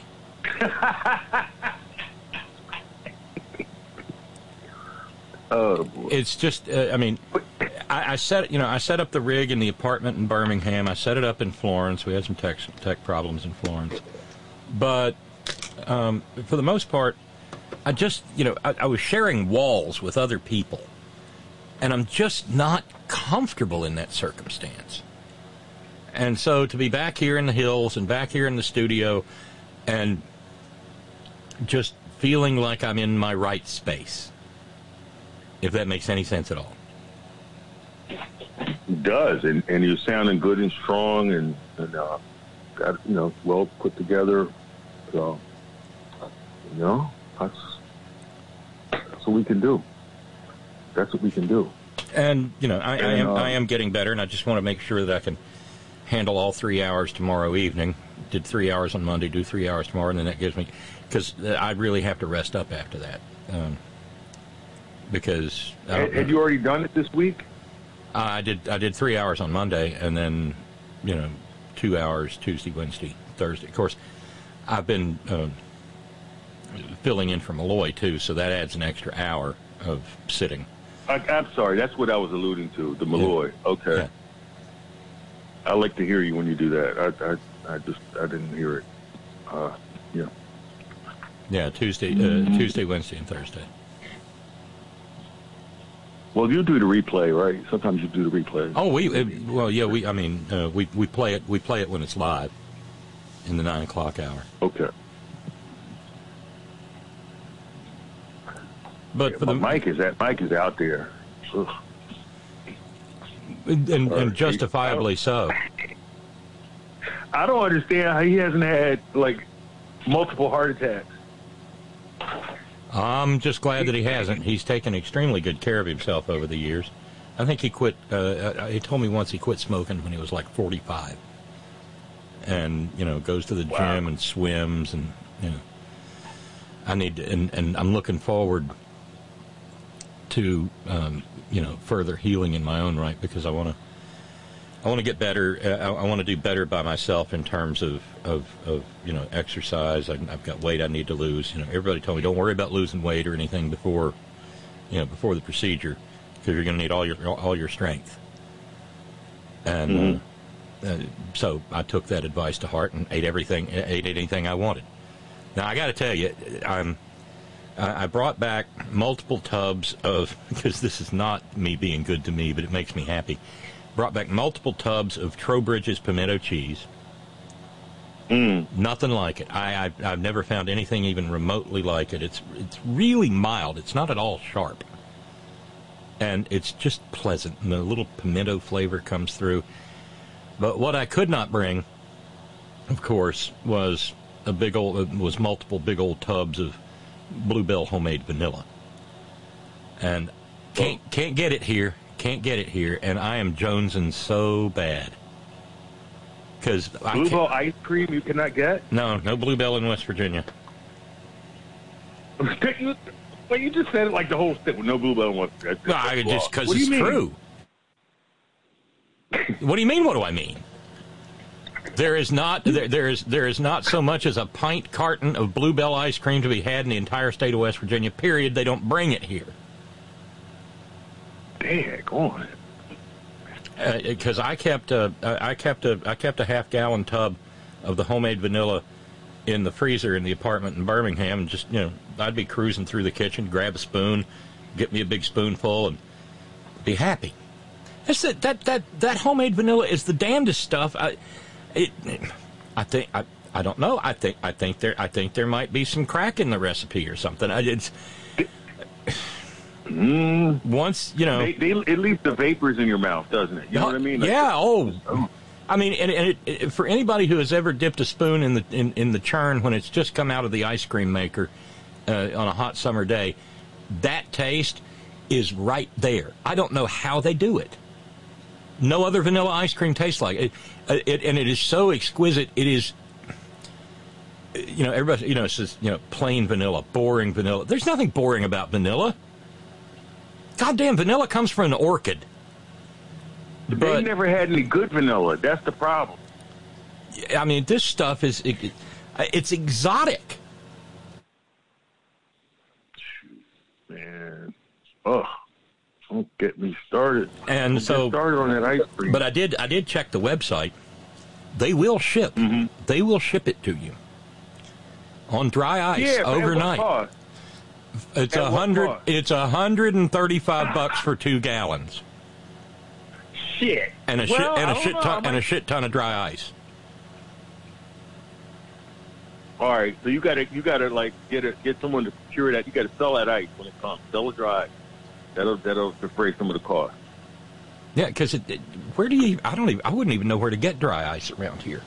Oh, boy. It's just, uh, I mean, I, I set, you know, I set up the rig in the apartment in Birmingham. I set it up in Florence. We had some tech tech problems in Florence, but um, for the most part, I just, you know, I, I was sharing walls with other people, and I'm just not comfortable in that circumstance. And so to be back here in the hills and back here in the studio, and just feeling like I'm in my right space. If that makes any sense at all. It does, and, and you're sounding good and strong, and, and uh, got, you know, well put together. So, you know, that's, that's what we can do. That's what we can do. And you know, I, and, I am uh, I am getting better, and I just want to make sure that I can handle all three hours tomorrow evening. Did three hours on Monday, do three hours tomorrow, and then that gives me, because I really have to rest up after that. Um, Because had, had you already done it this week? Uh, I did. I did three hours on Monday, and then, you know, two hours Tuesday, Wednesday, Thursday. Of course, I've been uh, filling in for Malloy too, so that adds an extra hour of sitting. I, I'm sorry, that's what I was alluding to. The Malloy. Yeah. Okay. Yeah. I like to hear you when you do that. I, I, I just, I didn't hear it. Uh, yeah. Yeah, Tuesday, uh, Tuesday, Wednesday, and Thursday. Well, you do the replay, right? Sometimes you do the replay. Oh, we uh, well, yeah, we. I mean, uh, we we play it. We play it when it's live, in the nine o'clock hour. Okay. But yeah, for the Mike is that Mike is out there, Ugh. and and, and justifiably so. I don't understand how he hasn't had like multiple heart attacks. I'm just glad that he hasn't. He's taken extremely good care of himself over the years. I think he quit, uh, he told me once he quit smoking when he was like forty-five. And, you know, goes to the wow. gym and swims and, you know. I need to, and, and I'm looking forward to, um, you know, further healing in my own right, because I want to, I want to get better. Uh, I, I want to do better by myself in terms of, of, of you know, exercise. I, I've got weight I need to lose. You know, everybody told me don't worry about losing weight or anything before, you know, before the procedure, because you're going to need all your all your strength. And mm-hmm. uh, uh, so I took that advice to heart and ate everything, ate anything I wanted. Now I got to tell you, I'm. I brought back multiple tubs of, because this is not me being good to me, but it makes me happy. Brought back multiple tubs of Trowbridge's pimento cheese. Mm. Nothing like it. I, I, I've never found anything even remotely like it. It's it's really mild. It's not at all sharp. And it's just pleasant. And the little pimento flavor comes through. But what I could not bring, of course, was a big old was multiple big old tubs of Bluebell homemade vanilla. And can't can't get it here. Can't get it here, and I am jonesing so bad. Because Bluebell ice cream you cannot get? No, no Bluebell in West Virginia. Well, you just said it like the whole state with no Bluebell in West Virginia. Well, I, just because it's true. What do you mean? What do I mean? There is not there, there is there is not so much as a pint carton of Bluebell ice cream to be had in the entire state of West Virginia. Period. They don't bring it here. Dang, go on. Because uh, I kept a, I kept a, I kept a half gallon tub of the homemade vanilla in the freezer in the apartment in Birmingham, and just you know, I'd be cruising through the kitchen, grab a spoon, get me a big spoonful, and be happy. That's it. That that that homemade vanilla is the damnedest stuff. I, it, I think I, I don't know. I think I think there I think there might be some crack in the recipe or something. I, it's. Mm. Once, you know... They, they, it leaves the vapors in your mouth, doesn't it? You know what I mean? Like, yeah, oh. I mean, and, and it, it, for anybody who has ever dipped a spoon in the in, in the churn when it's just come out of the ice cream maker uh, on a hot summer day, that taste is right there. I don't know how they do it. No other vanilla ice cream tastes like it. it, it and it is so exquisite. It is, you know, everybody, you know, it says, you know, plain vanilla, boring vanilla. There's nothing boring about vanilla. Goddamn, vanilla comes from an orchid. But they never had any good vanilla. That's the problem. I mean, this stuff is, it, it's exotic. Man, ugh. Don't get me started. And don't so, get started on that ice cream. But I did, I did check the website. They will ship. Mm-hmm. They will ship it to you on dry ice yeah, overnight. It's a hundred. It's a hundred and thirty-five bucks for two gallons. Shit. And a well, shit and a shit know, ton and a shit ton of dry ice. All right, so you gotta you gotta like get a, get someone to procure that. You gotta sell that ice when it comes. Sell it dry. That'll that'll defray some of the cost. Yeah, because it, it, where do you? I don't even. I wouldn't even know where to get dry ice around here.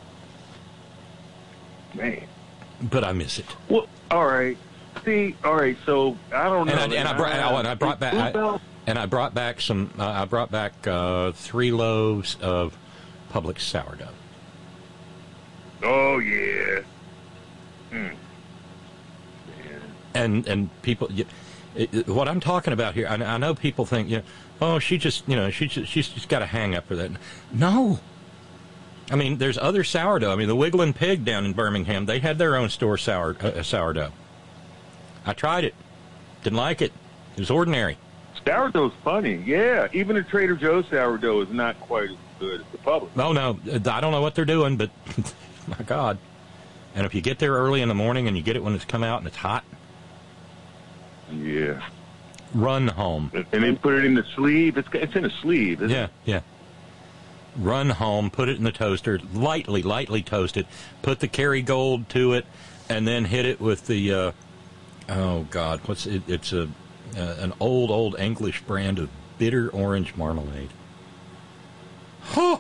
Man, but I miss it. Well, all right. See, all right. So I don't know. And I, and I brought I, and I brought back I, and I brought back some. Uh, I brought back uh, three loaves of Publix sourdough. Oh yeah. Hmm. And and people. You, It, it, what I'm talking about here, I, I know people think, you know, oh, she just, you know, she just, she's just got a hang up for that. No. I mean, there's other sourdough. I mean, the Wiggling Pig down in Birmingham, they had their own store sour, uh, sourdough. I tried it. Didn't like it. It was ordinary. Sourdough's funny. Yeah. Even the Trader Joe's sourdough is not quite as good as the Publix. No, no. I don't know what they're doing, but my God. And if you get there early in the morning and you get it when it's come out and it's hot, yeah. Run home. And then put it in the sleeve. It's it's in a sleeve, isn't yeah, it? Yeah, Run home, put it in the toaster, lightly, lightly toast it, put the Kerrygold to it, and then hit it with the, uh, oh, God, what's it? It's a uh, an old, old English brand of bitter orange marmalade. Huh.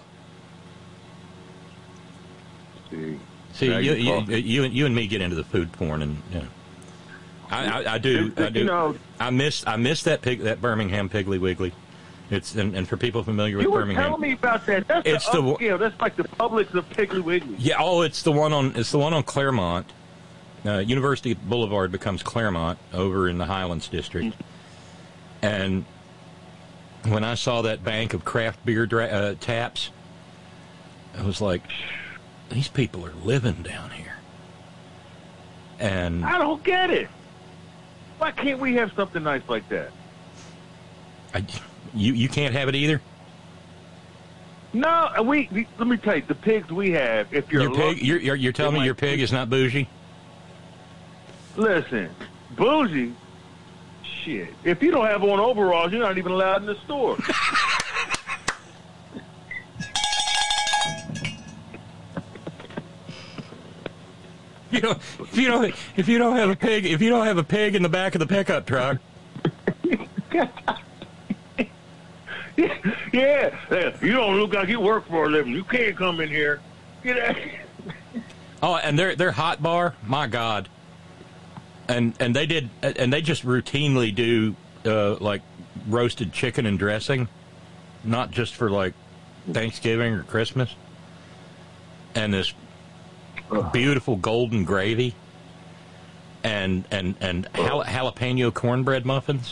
See, See you, you, you, you and me get into the food porn, and, you know. I, I, I do. I do. You know, I miss. I miss that pig. That Birmingham Piggly Wiggly. It's and, and for people familiar with you were Birmingham, telling me about that. That's it's the, the upscale. That's like the Publix of Piggly Wiggly. Yeah. Oh, it's the one on. It's the one on Claremont. Uh, University Boulevard becomes Claremont over in the Highlands District. Mm-hmm. And when I saw that bank of craft beer dra- uh, taps, I was like, these people are living down here. And I don't get it. Why can't we have something nice like that? I, you you can't have it either? No, we, we let me tell you, the pigs we have, if you're your pig, lucky, you're, you're, you're telling me like, your pig is not bougie? Listen, bougie, shit. If you don't have on overalls, you're not even allowed in the store. You know, if you don't, if you don't have a pig, if you don't have a pig in the back of the pickup truck. yeah, you don't look like you work for a living. You can't come in here. Get out. Oh, and their their hot bar, my God. And and they did, and they just routinely do uh, like roasted chicken and dressing, not just for like Thanksgiving or Christmas. And this beautiful golden gravy, and and and jal- jalapeno cornbread muffins.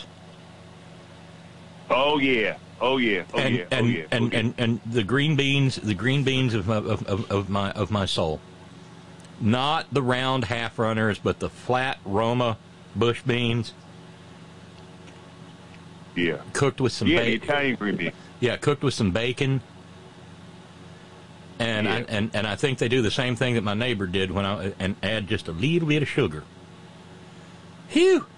Oh yeah, oh yeah, oh and, yeah, and, oh yeah, and, oh, yeah. and and the green beans, the green beans of my, of, of, of my of my soul. Not the round half runners, but the flat Roma bush beans. Yeah, cooked with some yeah, bacon. the Italian green beans. Yeah, cooked with some bacon. And, yeah. I, and and I think they do the same thing that my neighbor did when I and add just a little bit of sugar. Phew.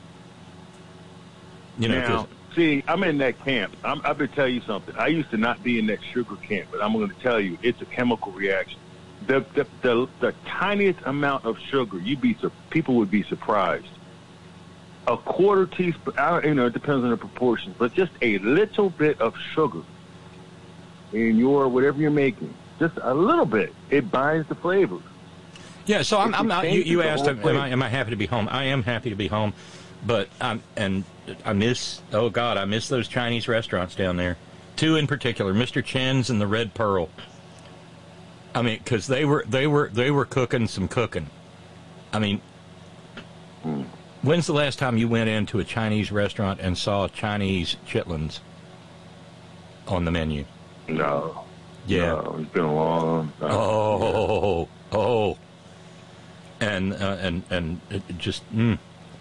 You know. Now, see, I'm in that camp. I'm, I'm going to tell you something. I used to not be in that sugar camp, but I'm going to tell you, it's a chemical reaction. The the the, the tiniest amount of sugar, you'd be people would be surprised. A quarter teaspoon, I, you know, it depends on the proportions, but just a little bit of sugar in your whatever you're making, just a little bit, it binds the flavors. Yeah, so I'm, I'm not, you, you asked, am flavor. I, am I happy to be home? I am happy to be home, but I'm, and I miss, oh God, I miss those Chinese restaurants down there. Two in particular, Mister Chen's and the Red Pearl. I mean, because they were, they were, they were cooking some cooking. I mean, mm. When's the last time you went into a Chinese restaurant and saw Chinese chitlins on the menu? No. Yeah. No, it's been a long time. Oh, yeah. oh. And, uh, and, and it just, mm.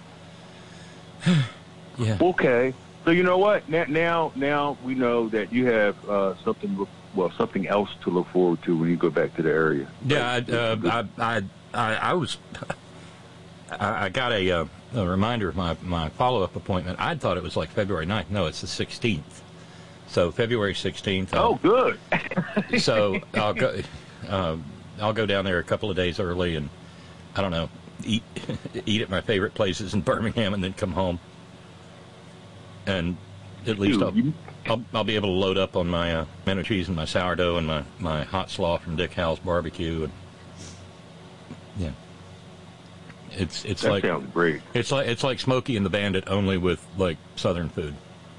yeah. Okay. So you know what? Now, now, now we know that you have uh, something, well, something else to look forward to when you go back to the area. Yeah, I, uh, I, I, I, I was, I, I got a, uh, a reminder of my, my follow-up appointment. I thought it was like February ninth. No, it's the sixteenth. So February sixteenth. Oh, good. So I'll go, uh, I'll go down there a couple of days early and, I don't know, eat eat at my favorite places in Birmingham and then come home. And at least I'll, I'll, I'll be able to load up on my uh, mac and cheese and my sourdough and my, my hot slaw from Dick Hal's Barbecue. And, yeah. It's it's that like sounds great. It's like it's like Smokey and the Bandit, only with like Southern food.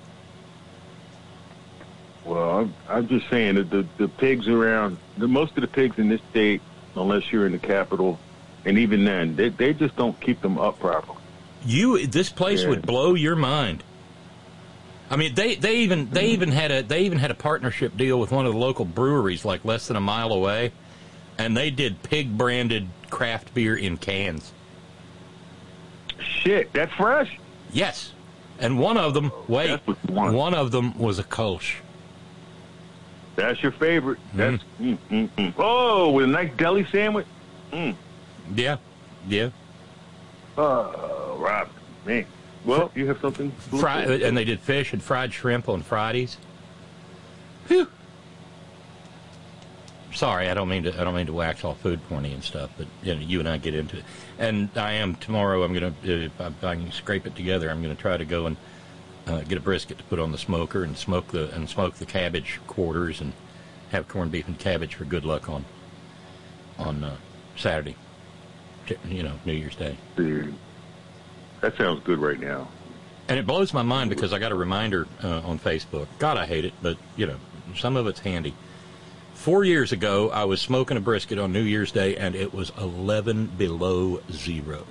Well, I'm, I'm just saying that the, the pigs around, the, most of the pigs in this state, unless you're in the capital, and even then, they they just don't keep them up properly. You, this place yeah. would blow your mind. I mean, they, they even they even had a they even had a partnership deal with one of the local breweries, like less than a mile away, and they did pig branded craft beer in cans. Shit, that's fresh. Yes, and one of them, wait, one of them was a Kolsch. That's your favorite. That's mm, mm, mm. Oh, with a nice deli sandwich. Mm. Yeah, yeah. Oh, Rob, man. Well, you have something. Fry, and they did fish and fried shrimp on Fridays. Phew. Sorry, I don't mean to. I don't mean to wax all food porny and stuff, but you know, you and I get into it. And I am tomorrow. I'm gonna, if I, if I can scrape it together, I'm gonna try to go and uh, get a brisket to put on the smoker and smoke the and smoke the cabbage quarters and have corned beef and cabbage for good luck on on uh, Saturday. You know, New Year's Day. Dude, that sounds good right now. And it blows my mind because I got a reminder uh, on Facebook. God, I hate it, but you know, some of it's handy. Four years ago, I was smoking a brisket on New Year's Day, and it was eleven below zero.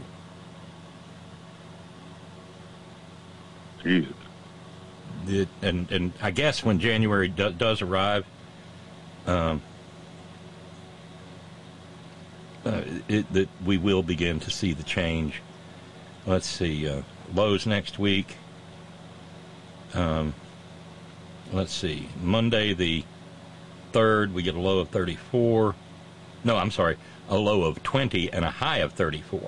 Jesus. It, and and I guess when January do, does arrive, um, uh, it, that we will begin to see the change. Let's see, uh, lows next week. Um, let's see, Monday the third, we get a low of thirty-four. No, I'm sorry, a low of twenty and a high of thirty-four.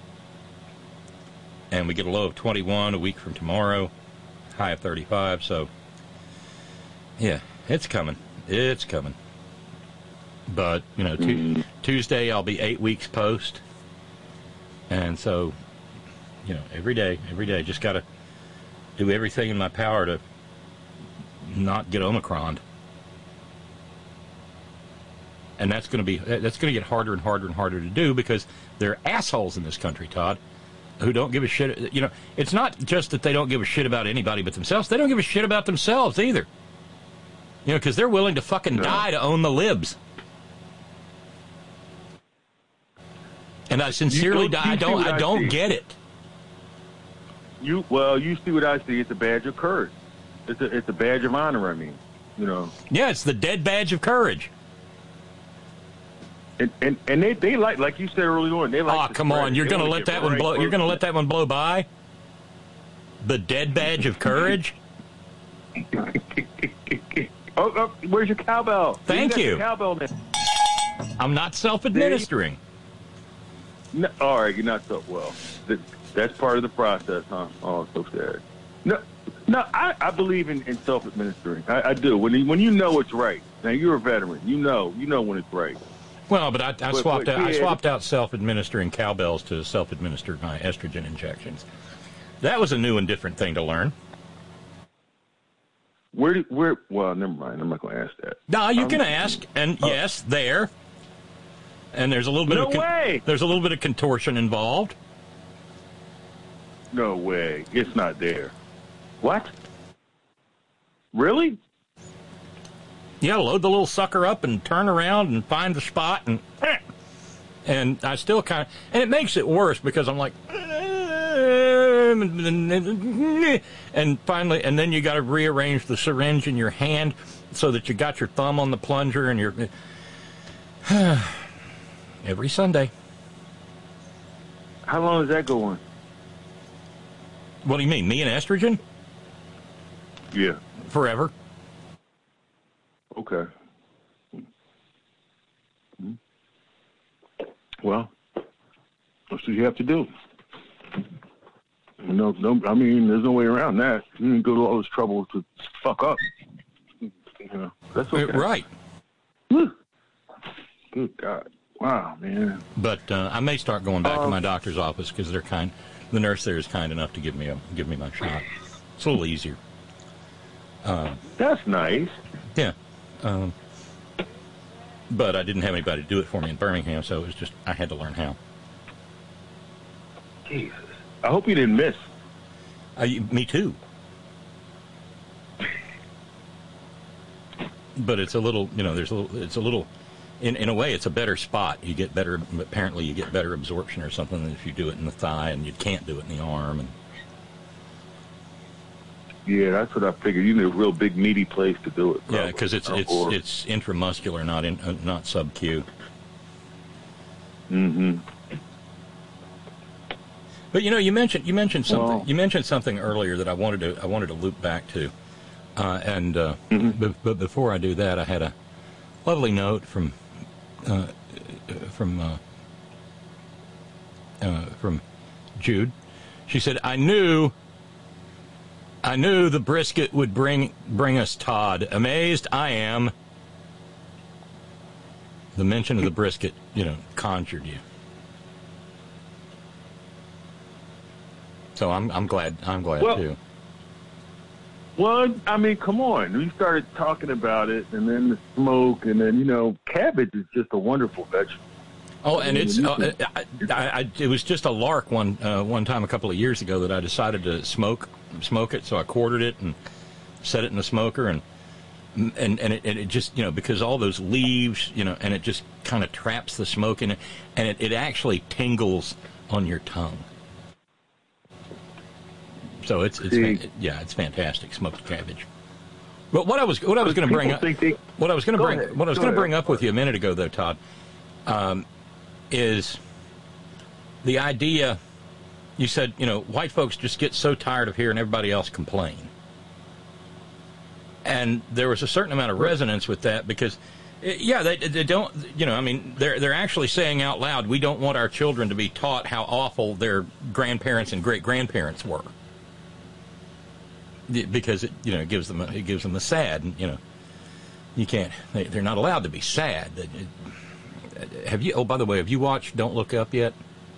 And we get a low of twenty-one a week from tomorrow, high of thirty-five. So, yeah, it's coming. It's coming. But, you know, t- Tuesday I'll be eight weeks post. And so, you know, every day, every day, just got to do everything in my power to not get Omicron. And that's going to be that's going to get harder and harder and harder to do because there are assholes in this country, Todd, who don't give a shit. You know, it's not just that they don't give a shit about anybody but themselves. They don't give a shit about themselves either. You know, because they're willing to fucking no. die to own the libs. And I sincerely, you, you I don't, I, I don't see. get it. You well, you see what I see. It's a badge of courage. It's a it's a badge of honor. I mean, you know. Yeah, it's the dead badge of courage. And and, and they, they like like you said early on. They like. Oh, come on! You're going to let that one blow. You're going to let that one blow by. The dead badge of courage. oh, oh, where's your cowbell? Thank you. Cowbell, man. I'm not self-administering. No, all right, you're not so well. That, that's part of the process, huh? Oh, so sad. No, no, I, I believe in, in self-administering. I, I do. When you, when you know it's right. Now you're a veteran. You know, you know when it's right. Well, but I, I but, swapped but, out. yeah. I swapped out self-administering cowbells to self-administer my estrogen injections. That was a new and different thing to learn. Where? Do, where? Well, never mind. I'm not going to ask that. No, you um, can ask, and uh, yes, there. And there's a little bit no of con- way. There's a little bit of contortion involved. No way. It's not there. What? Really? Yeah, load the little sucker up and turn around and find the spot, and and I still kind of, and it makes it worse because I'm like, and finally, and then you got to rearrange the syringe in your hand so that you got your thumb on the plunger and your every Sunday. How long does that go on? What do you mean, me and estrogen? Yeah. Forever. Okay. Well, that's what you have to do. No, no. I mean, there's no way around that. You didn't go to all this trouble to fuck up. You know, that's okay. Right. Woo. Good God. Wow, man. But uh, I may start going back um, to my doctor's office because they're kind. The nurse there is kind enough to give me a give me my shot. It's a little easier. Um, that's nice. Yeah. Um, but I didn't have anybody to do it for me in Birmingham, so it was just I had to learn how. Jesus. I hope you didn't miss. Uh, me too. But it's a little, you know, there's a little, it's a little, in, in a way, it's a better spot. You get better, apparently you get better absorption or something than if you do it in the thigh, and you can't do it in the arm. And yeah, that's what I figured. You need a real big, meaty place to do it. Probably. Yeah, because it's it's or, it's intramuscular, not in uh, not sub-Q. Mm-hmm. But you know, you mentioned you mentioned something. Well, you mentioned something earlier that I wanted to I wanted to loop back to, uh, and uh, mm-hmm. but, but before I do that, I had a lovely note from uh, from uh, uh, from Jude. She said, "I knew." I knew the brisket would bring bring us Todd. Amazed I am. The mention of the brisket, you know, conjured you. So I'm I'm glad I'm glad well, too. Well, I mean, come on. We started talking about it, and then the smoke, and then you know, cabbage is just a wonderful vegetable. Oh, and it's uh, I, I, I, it was just a lark one uh, one time a couple of years ago that I decided to smoke smoke it. So I quartered it and set it in the smoker, and and and it, and it just, you know, because all those leaves, you know, and it just kind of traps the smoke in it, and it, it actually tingles on your tongue. So it's it's fan, yeah, it's fantastic smoked cabbage. But what I was what I was going to bring up they, what I was going to bring ahead, what I was going to bring ahead. up with you a minute ago though, Todd. Um, is the idea, you said, you know, white folks just get so tired of hearing everybody else complain. And there was a certain amount of resonance with that because, yeah, they, they don't, you know, I mean, they're, they're actually saying out loud, we don't want our children to be taught how awful their grandparents and great-grandparents were. Because, it, you know, it gives them a, it gives them a sad, you know, you can't, they, they're not allowed to be sad. It, Have you? Oh, by the way, have you watched Don't Look Up yet?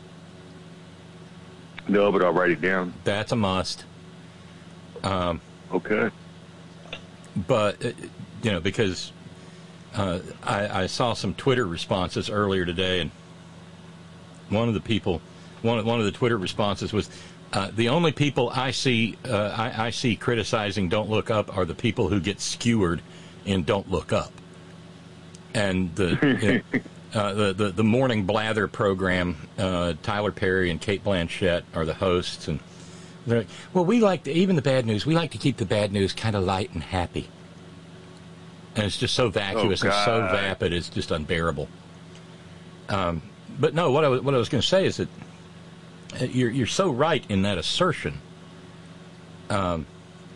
No, but I'll write it down. That's a must. Um, okay. But uh, you know, because uh, I, I saw some Twitter responses earlier today, and one of the people, one one of the Twitter responses was, uh, the only people I see uh, I, I see criticizing Don't Look Up are the people who get skewered in Don't Look Up, and the. You know, Uh, the, the the morning blather program, uh, Tyler Perry and Kate Blanchett are the hosts, and they're like, well, we like to, even the bad news, we like to keep the bad news kind of light and happy. And it's just so vacuous oh, and so vapid, it's just unbearable. Um, but no, what I was, what I was going to say is that you're you're so right in that assertion. Um,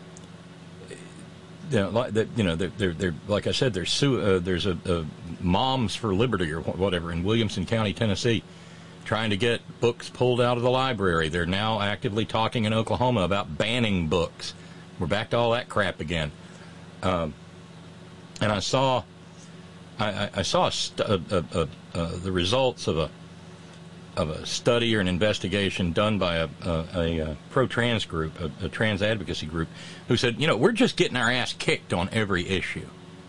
You know, like, you know, they're, they're, they're, like I said, there's uh, there's a, a Moms for Liberty or whatever in Williamson County, Tennessee, trying to get books pulled out of the library. They're now actively talking in Oklahoma about banning books. We're back to all that crap again. Um, and I saw, I, I saw a st- a, a, a, the results of a of a study or an investigation done by a, a, a, a pro-trans group, a, a trans advocacy group, who said, you know, we're just getting our ass kicked on every issue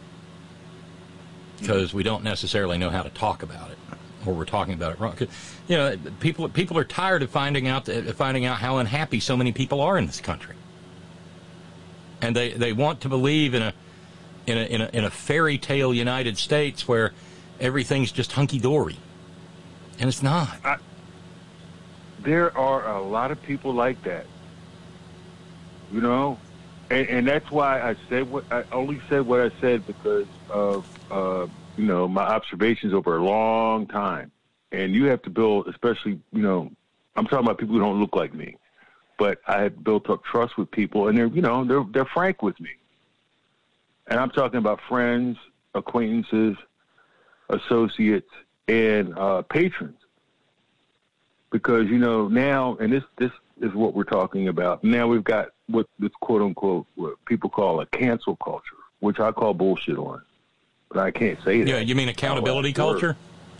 because we don't necessarily know how to talk about it, or we're talking about it wrong. You know, people people are tired of finding out finding out how unhappy so many people are in this country, and they, they want to believe in a in a in a, in a fairy tale United States where everything's just hunky dory. And it's not. I, there are a lot of people like that, you know, and, and that's why I said what I only said what I said because of uh, you know, my observations over a long time. And you have to build, especially, you know, I'm talking about people who don't look like me, but I have built up trust with people, and they're, you know, they're they're frank with me. And I'm talking about friends, acquaintances, associates, and uh, patrons, because, you know, now, and this this is what we're talking about. Now we've got what this quote unquote what people call a cancel culture, which I call bullshit on, but I can't say that. Yeah, you mean accountability culture?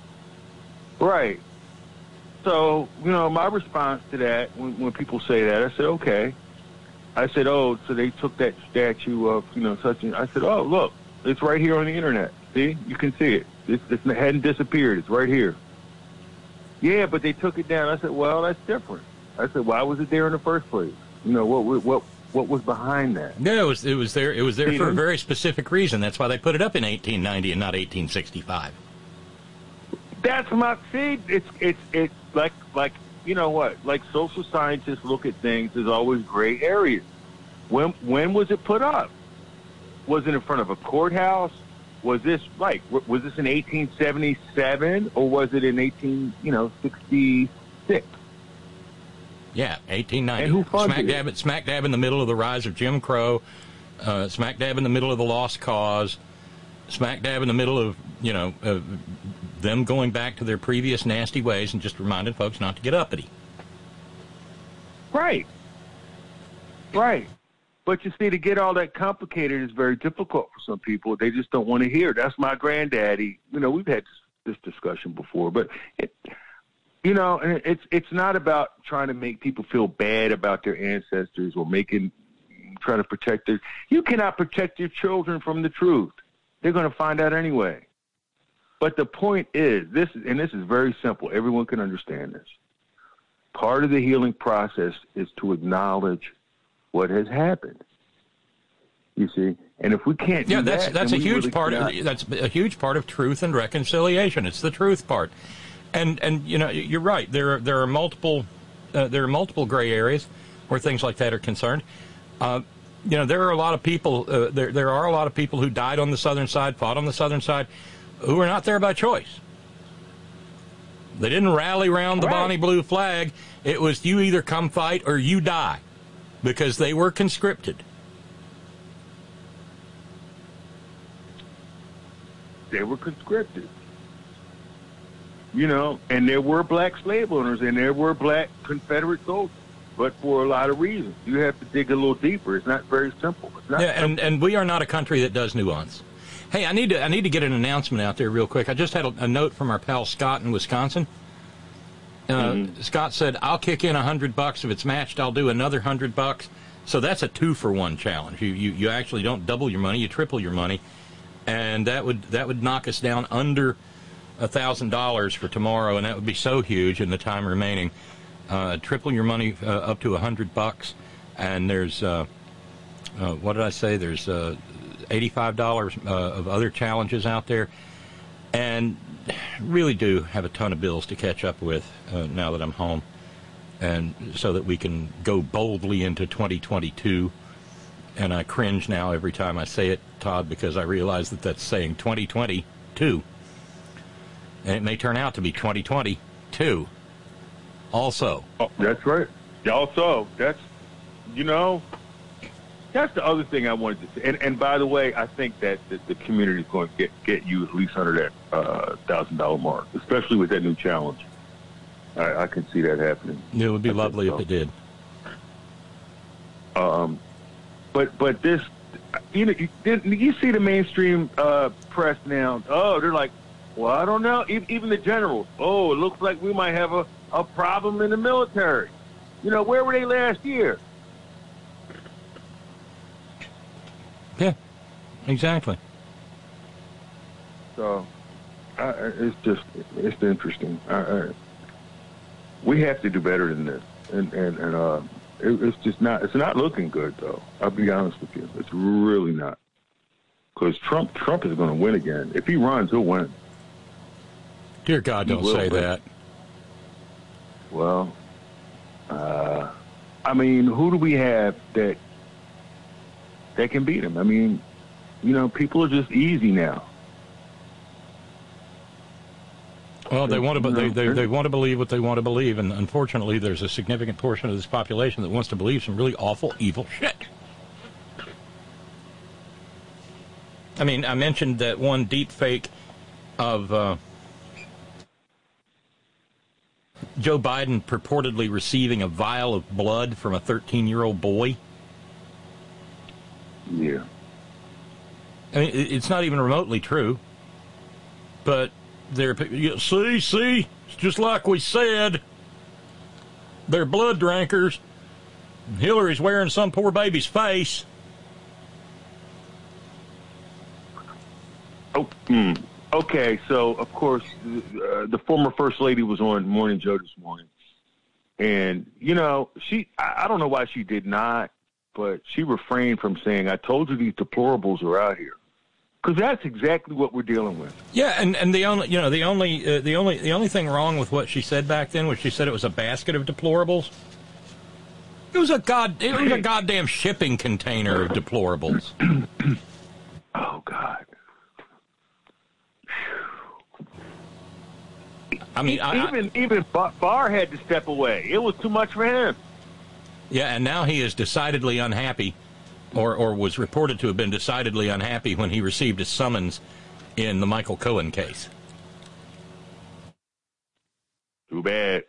Right. So, you know, my response to that, when, when people say that, I said, okay. I said, oh, so they took that statue of, you know, such and I said, oh, look, it's right here on the internet. See, you can see it. It, it hadn't disappeared. It's right here. Yeah, but they took it down. I said, well, that's different. I said, why was it there in the first place? You know, what what what was behind that? Yeah, it was it was there. It was there for a very specific reason. That's why they put it up in eighteen ninety and not eighteen sixty-five. That's my see. It's it's it's like like you know what? Like social scientists look at things. There's always gray areas. When when was it put up? Was it in front of a courthouse? Was this like was this in eighteen seventy-seven or was it in eighteen you know sixty-six? Yeah, eighteen ninety. And who funded smack it? dab, smack dab in the middle of the rise of Jim Crow, uh, smack dab in the middle of the Lost Cause, smack dab in the middle of you know uh, them going back to their previous nasty ways and just reminding folks not to get uppity. Right. Right. But you see, to get all that complicated is very difficult for some people. They just don't want to hear. That's my granddaddy. You know, we've had this discussion before, but it, you know, and it's it's not about trying to make people feel bad about their ancestors or making trying to protect their. You cannot protect your children from the truth. They're going to find out anyway. But the point is this, and this is very simple. Everyone can understand this. Part of the healing process is to acknowledge what has happened. You see, and if we can't, yeah, do that's that, that's a we huge really part. cannot. Of, that's a huge part of truth and reconciliation. It's the truth part, and and you know you're right. There are there are multiple uh, there are multiple gray areas where things like that are concerned. Uh, you know, there are a lot of people. Uh, there there are a lot of people who died on the southern side, fought on the southern side, who are not there by choice. They didn't rally around the Right. Bonnie Blue flag. It was you either come fight or you die, because they were conscripted. They were conscripted. You know, and there were black slave owners and there were black Confederate soldiers. But for a lot of reasons, you have to dig a little deeper. It's not very simple. It's not Yeah, and, and we are not a country that does nuance. Hey, I need to I need to get an announcement out there real quick. I just had a, a note from our pal Scott in Wisconsin. Uh, Mm-hmm. Scott said, "I'll kick in a hundred bucks if it's matched. I'll do another hundred bucks." So that's a two for one challenge. You, you you actually don't double your money, you triple your money, and that would that would knock us down under a thousand dollars for tomorrow, and that would be so huge in the time remaining. Uh, triple your money uh, up to a hundred bucks, and there's uh, uh, what did I say? There's uh, eighty-five dollars uh, of other challenges out there, and really do have a ton of bills to catch up with uh, now that I'm home, and so that we can go boldly into twenty twenty-two. And I cringe now every time I say it, Todd, because I realize that that's saying twenty twenty-two, and it may turn out to be twenty twenty-two also. Oh, that's right. Also, that's, you know, that's the other thing I wanted to say. And, and by the way, I think that the, the community is going to get, get you at least under that uh, one thousand dollars mark, especially with that new challenge. I, I can see that happening. It would be I lovely so. if it did. Um, but but this, you know, you, you see the mainstream uh, press now. Oh, they're like, well, I don't know. Even the generals. Oh, it looks like we might have a a problem in the military. You know, where were they last year? Yeah, exactly. So, I, it's just, it's interesting. I, I, we have to do better than this. And, and, and uh, it, it's just not, it's not looking good, though. I'll be honest with you. It's really not. Because Trump, Trump is going to win again. If he runs, he'll win. Dear God, don't say win. that. Well, uh, I mean, who do we have that that can beat him? I mean, you know, people are just easy now. Well, they want to they, they they want to believe what they want to believe, and unfortunately, there's a significant portion of this population that wants to believe some really awful, evil shit. I mean, I mentioned that one deep fake of uh, Joe Biden purportedly receiving a vial of blood from a thirteen-year-old boy. Yeah. I mean, it's not even remotely true. But they're, you know, see, see, it's just like we said. They're blood drinkers. Hillary's wearing some poor baby's face. Oh, mm. Okay, so, of course, uh, the former First Lady was on Morning Joe this morning. And, you know, she, I, I don't know why she did not, but she refrained from saying, I told you these deplorables are out here. Because that's exactly what we're dealing with. Yeah, and, and the only, you know, the only, uh, the only, the only thing wrong with what she said back then was she said it was a basket of deplorables. It was a god, it was a goddamn shipping container of deplorables. Oh, God. I mean, I, even even Barr had to step away. It was too much for him. Yeah, and now he is decidedly unhappy, or or was reported to have been decidedly unhappy when he received a summons in the Michael Cohen case. Too bad.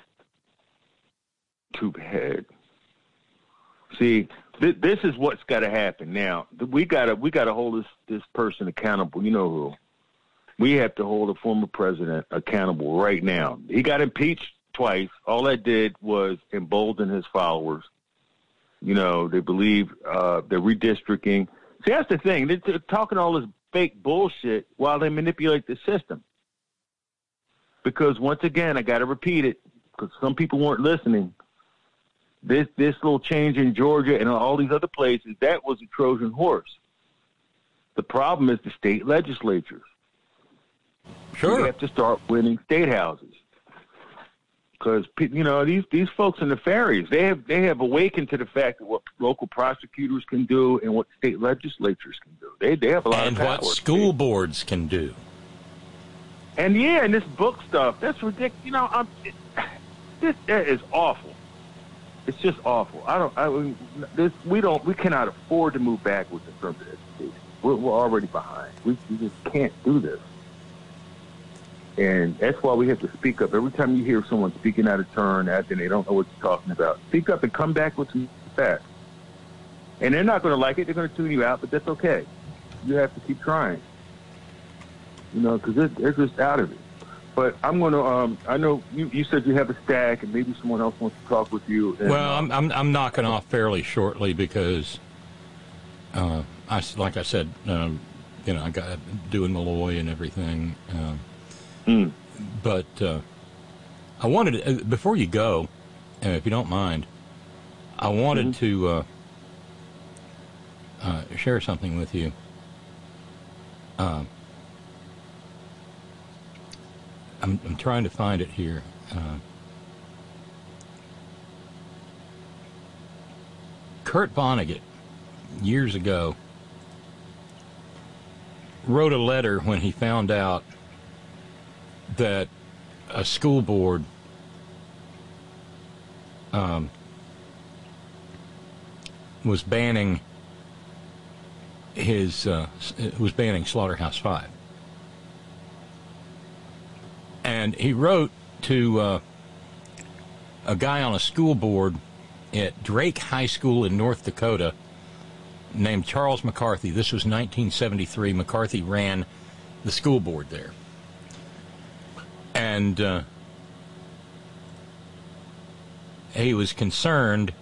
Too bad. See, th- this is what's got to happen now. We gotta we gotta hold this this person accountable. You know who? We have to hold a former president accountable right now. He got impeached twice. All that did was embolden his followers. You know, they believe uh, they're redistricting. See, that's the thing. They're talking all this fake bullshit while they manipulate the system. Because, once again, I got to repeat it, because some people weren't listening. This this little change in Georgia and all these other places, that was a Trojan horse. The problem is the state legislatures. Sure. We have to start winning state houses. Because, you know, these, these folks are nefarious. They have they have awakened to the fact of what local prosecutors can do and what state legislatures can do. They they have a lot and of power. And what school boards can do. And, yeah, and this book stuff, that's ridiculous. You know, I'm, it, this that is awful. It's just awful. I don't. I mean, this we don't. We cannot afford to move backwards in terms of education. We're, we're already behind. We, we just can't do this. And that's why we have to speak up. Every time you hear someone speaking out of turn, acting they don't know what you're talking about, speak up and come back with some facts. And they're not going to like it. They're going to tune you out, but that's okay. You have to keep trying. You know, because they're, they're just out of it. But I'm going to, um, I know you, you said you have a stack, and maybe someone else wants to talk with you. And, well, I'm, I'm I'm knocking off fairly shortly because, uh, I, like I said, um, you know, I got doing Malloy and everything. Um, Mm. But uh, I wanted to, uh, before you go, uh, if you don't mind, I wanted mm-hmm. to uh, uh, share something with you. Uh, I'm, I'm trying to find it here. Uh, Kurt Vonnegut, years ago, wrote a letter when he found out that a school board um, was banning his uh, was banning Slaughterhouse Five, and he wrote to uh, a guy on a school board at Drake High School in North Dakota named Charles McCarthy. This was nineteen seventy-three. McCarthy ran the school board there. And uh, he was concerned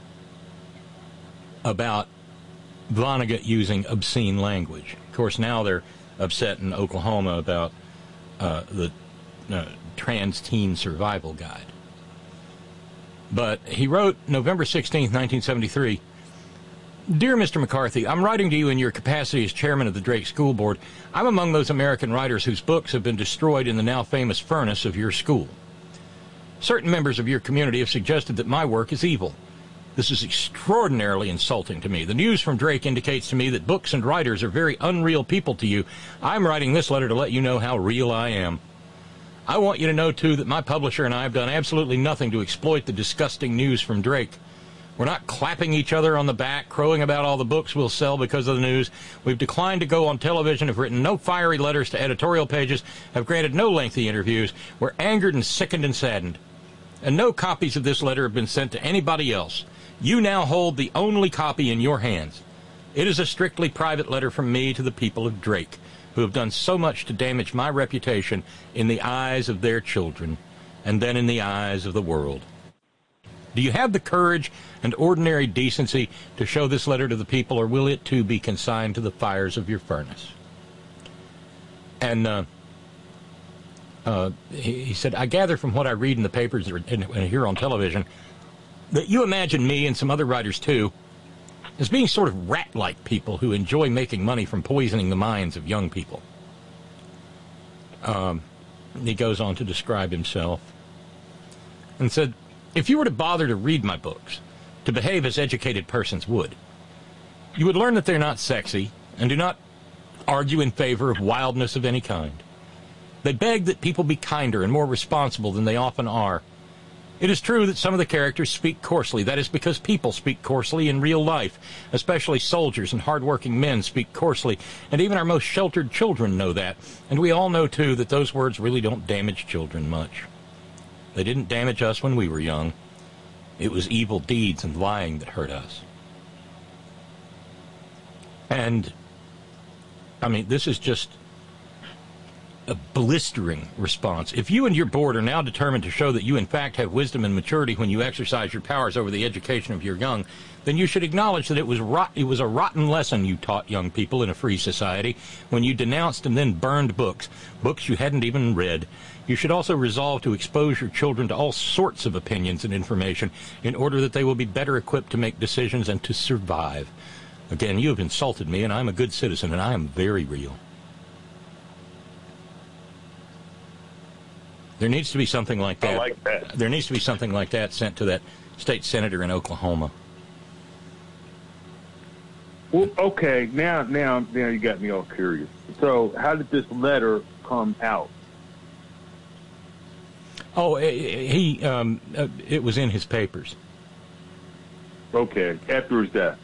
about Vonnegut using obscene language. Of course, now they're upset in Oklahoma about uh, the uh, Trans Teen Survival Guide. But he wrote November sixteenth, nineteen seventy-three, Dear Mister McCarthy, I'm writing to you in your capacity as chairman of the Drake School Board. I'm among those American writers whose books have been destroyed in the now famous furnace of your school. Certain members of your community have suggested that my work is evil. This is extraordinarily insulting to me. The news from Drake indicates to me that books and writers are very unreal people to you. I'm writing this letter to let you know how real I am. I want you to know, too, that my publisher and I have done absolutely nothing to exploit the disgusting news from Drake. We're not clapping each other on the back, crowing about all the books we'll sell because of the news. We've declined to go on television, have written no fiery letters to editorial pages, have granted no lengthy interviews. We're angered and sickened and saddened. And no copies of this letter have been sent to anybody else. You now hold the only copy in your hands. It is a strictly private letter from me to the people of Drake, who have done so much to damage my reputation in the eyes of their children, and then in the eyes of the world. Do you have the courage and ordinary decency to show this letter to the people, or will it too be consigned to the fires of your furnace? And uh, uh, he, he said, I gather from what I read in the papers and, and hear on television that you imagine me and some other writers too as being sort of rat-like people who enjoy making money from poisoning the minds of young people. Um, he goes on to describe himself and said, if you were to bother to read my books, to behave as educated persons would, you would learn that they're not sexy and do not argue in favor of wildness of any kind. They beg that people be kinder and more responsible than they often are. It is true that some of the characters speak coarsely. That is because people speak coarsely in real life, especially soldiers and hard-working men speak coarsely, and even our most sheltered children know that. And we all know, too, that those words really don't damage children much. They didn't damage us when we were young. It was evil deeds and lying that hurt us. And, I mean, this is just a blistering response. If you and your board are now determined to show that you in fact have wisdom and maturity when you exercise your powers over the education of your young, then you should acknowledge that it was rot it was a rotten lesson you taught young people in a free society when you denounced and then burned books, books you hadn't even read. You should also resolve to expose your children to all sorts of opinions and information in order that they will be better equipped to make decisions and to survive. Again, you have insulted me, and I'm a good citizen, and I am very real. There needs to be something like that. I like that. There needs to be something like that sent to that state senator in Oklahoma. Well, okay, now, now, now you got me all curious. So, how did this letter come out? Oh, he, um, uh, it was in his papers. Okay, after his death.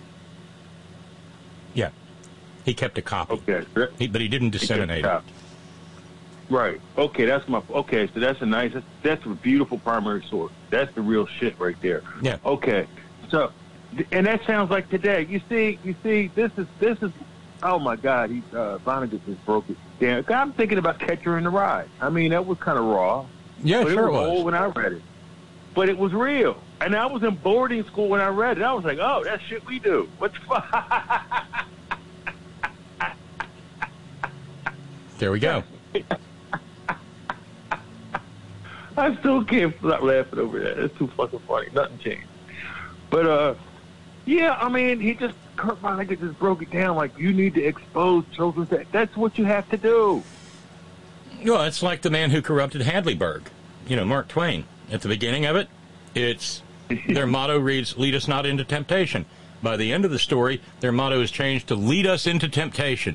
Yeah, he kept a copy. Okay, he, but he didn't disseminate it. Right. Okay, that's my. Okay, so that's a nice. That's, that's a beautiful primary source. That's the real shit right there. Yeah. Okay. So, and that sounds like today. You see, you see, this is this is. Oh my God, he uh, Vonnegut just broke it down. I'm thinking about Catcher in the Rye. I mean, that was kind of raw. Yeah, but sure it was. was. Old when I read it, but it was real. And I was in boarding school when I read it. I was like, oh, that's shit we do. What the fuck? There we go. I still can't stop laughing over that. It's too fucking funny. Nothing changed. But, uh, yeah, I mean, he just, Kurt Vonnegut just broke it down like you need to expose children. To, that's what you have to do. Well, it's like the man who corrupted Hadleyburg. You know, Mark Twain. At the beginning of it, it's, their motto reads, lead us not into temptation. By the end of the story, their motto is changed to lead us into temptation.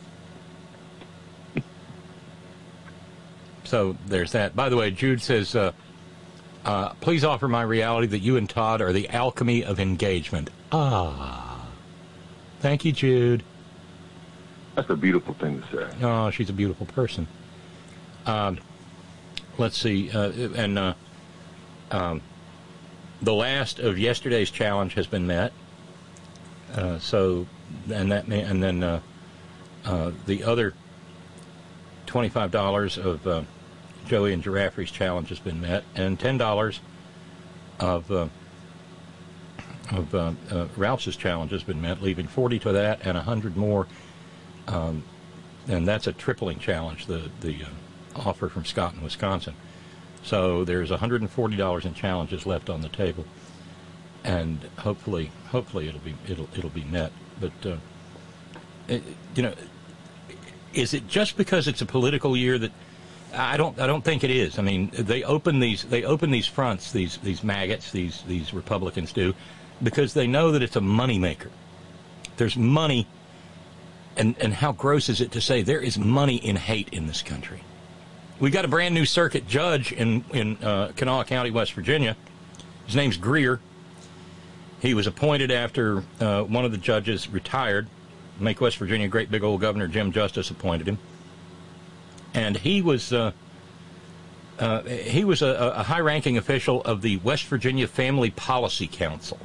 So there's that. By the way, Jude says, uh, uh, please offer my reality that you and Todd are the alchemy of engagement. Ah. Thank you, Jude. That's a beautiful thing to say. Oh, she's a beautiful person. Um, let's see. Uh, and uh, um, the last of yesterday's challenge has been met. Uh, so, and that may, and then uh, uh, the other twenty-five dollars of uh, Joey and Giraffe's challenge has been met, and ten dollars of uh, of uh, uh, Ralph's challenge has been met, leaving forty to that and one hundred more. Um, and that's a tripling challenge, the, the uh, offer from Scott in Wisconsin. So there's one hundred forty dollars in challenges left on the table. And hopefully, hopefully it'll be it'll it'll be met. But uh, it, you know, is it just because it's a political year that I don't I don't think it is. I mean, they open these they open these fronts, these these maggots, these these Republicans do, because they know that it's a moneymaker. There's money, and and how gross is it to say there is money in hate in this country? We got a brand new circuit judge in in uh, Kanawha County, West Virginia. His name's Greer. He was appointed after uh, one of the judges retired. Make West Virginia great big old Governor Jim Justice appointed him. And he was uh, uh, he was a, a high-ranking official of the West Virginia Family Policy Council.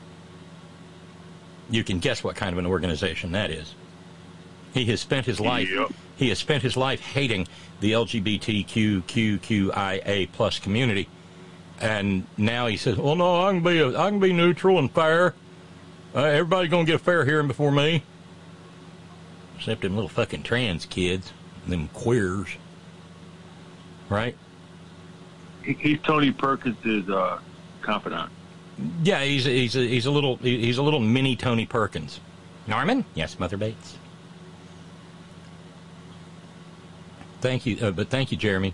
You can guess what kind of an organization that is. He has spent his life yep. he has spent his life hating the L G B T Q Q Q I A plus community. And now he says, well, no, I can be a, I can be neutral and fair. Uh, everybody's going to get a fair hearing before me. Except them little fucking trans kids, them queers. Right? He, he's Tony Perkins' uh, confidant. Yeah, he's he's a, he's a little he's a little mini Tony Perkins. Norman? Yes, Mother Bates. Thank you, uh, but thank you, Jeremy.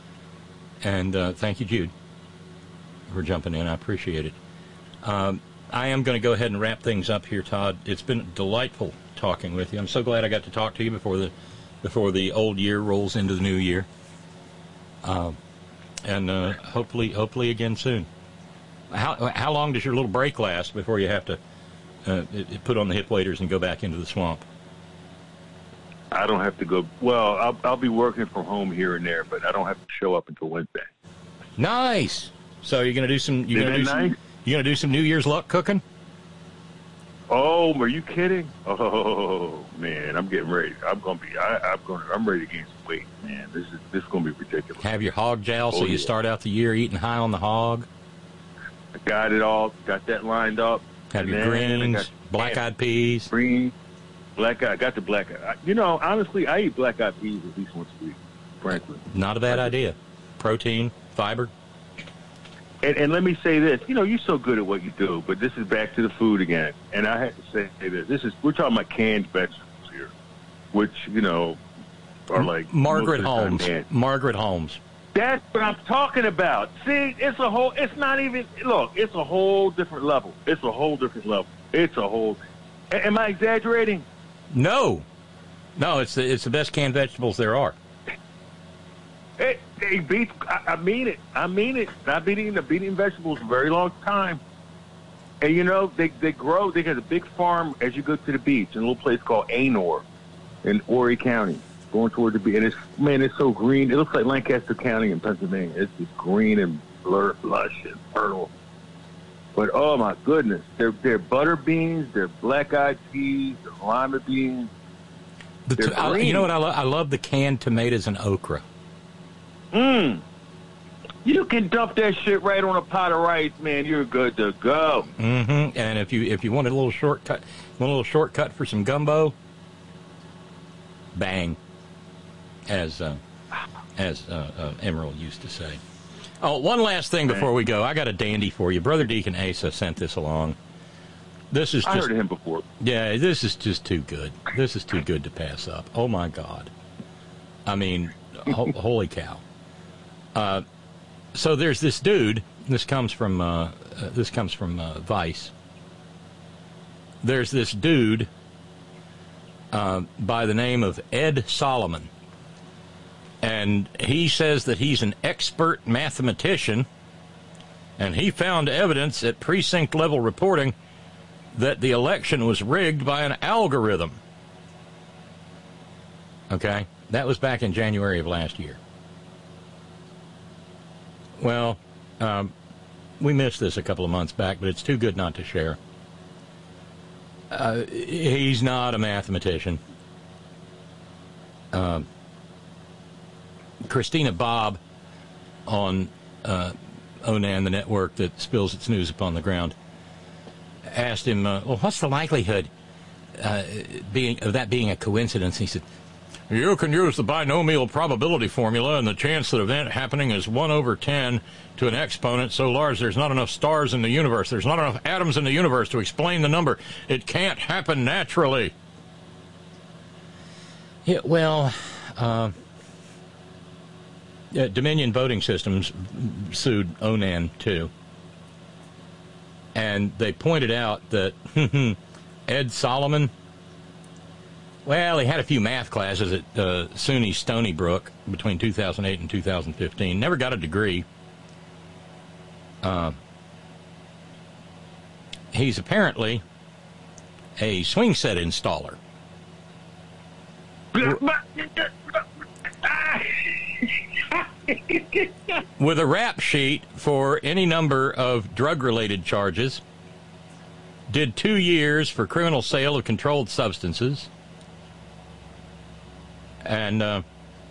And uh, thank you, Jude, for jumping in. I appreciate it. Um, I am going to go ahead and wrap things up here, Todd. It's been delightful talking with you. I'm so glad I got to talk to you before the before the old year rolls into the new year. Uh, and uh, hopefully, hopefully again soon. How how long does your little break last before you have to uh, put on the hip waders and go back into the swamp? I don't have to go. Well, I'll, I'll be working from home here and there, but I don't have to show up until Wednesday. Nice. So you're gonna do some. You're gonna do nice? some. You're gonna do some New Year's luck cooking. Oh, are you kidding? Oh man, I'm getting ready. I'm gonna be. I, I'm going. I'm ready to gain some weight, man. This is this is gonna be ridiculous. Have your hog jowl, oh, so you yeah. start out the year eating high on the hog. I got it all. Got that lined up. Have your greens, black-eyed peas. Green, black eye. Got the black eye. You know, honestly, I eat black-eyed peas at least once a week. Frankly, not a bad idea. Protein, fiber. And, and let me say this. You know, you're so good at what you do, but this is back to the food again. And I have to say this. This is we're talking about canned vegetables here, which you know are like Margaret Holmes. Margaret Holmes. That's what I'm talking about. See, it's a whole. It's not even. Look, it's a whole different level. It's a whole different level. It's a whole. Am I exaggerating? No, no. It's the it's the best canned vegetables there are. Hey, hey, beef. I, I mean it. I mean it. I've been eating, I've been eating vegetables for a very long time. And you know, they they grow. They got a big farm as you go to the beach in a little place called Anor in Horry County. Going toward the beach, and it's man, it's so green. It looks like Lancaster County in Pennsylvania. It's just green and blur, lush and fertile. But oh my goodness, they're they're butter beans, they're black-eyed peas, they're lima beans. The t- I, you know what I love? I love the canned tomatoes and okra. Mmm. You can dump that shit right on a pot of rice, man. You're good to go. Mm-hmm. And if you if you want a little shortcut, want a little shortcut for some gumbo, bang. As uh, as uh, uh, Emerald used to say. Oh, one last thing before we go. I got a dandy for you. Brother Deacon Asa sent this along. This is just, I heard of him before. Yeah, this is just too good. This is too good to pass up. Oh, my God. I mean, ho- holy cow. Uh, so there's this dude. This comes from, uh, uh, this comes from uh, Vice. There's this dude uh, by the name of Ed Solomon. And he says that he's an expert mathematician, and he found evidence at precinct-level reporting that the election was rigged by an algorithm. Okay? That was back in January of last year. Well, um, we missed this a couple of months back, but it's too good not to share. Uh, he's not a mathematician. Um... Christina Bobb on uh, Onan, the network that spills its news upon the ground, asked him, uh, well, what's the likelihood uh, being of that being a coincidence? He said, you can use the binomial probability formula, and the chance that event happening is one over ten to an exponent so large there's not enough stars in the universe. There's not enough atoms in the universe to explain the number. It can't happen naturally. Yeah, well, uh, yeah, Dominion Voting Systems sued Onan, too. And they pointed out that Ed Solomon, well, he had a few math classes at uh, SUNY Stony Brook between two thousand eight and two thousand fifteen. Never got a degree. Uh, he's apparently a swing set installer. With a rap sheet for any number of drug-related charges. Did two years for criminal sale of controlled substances. And uh,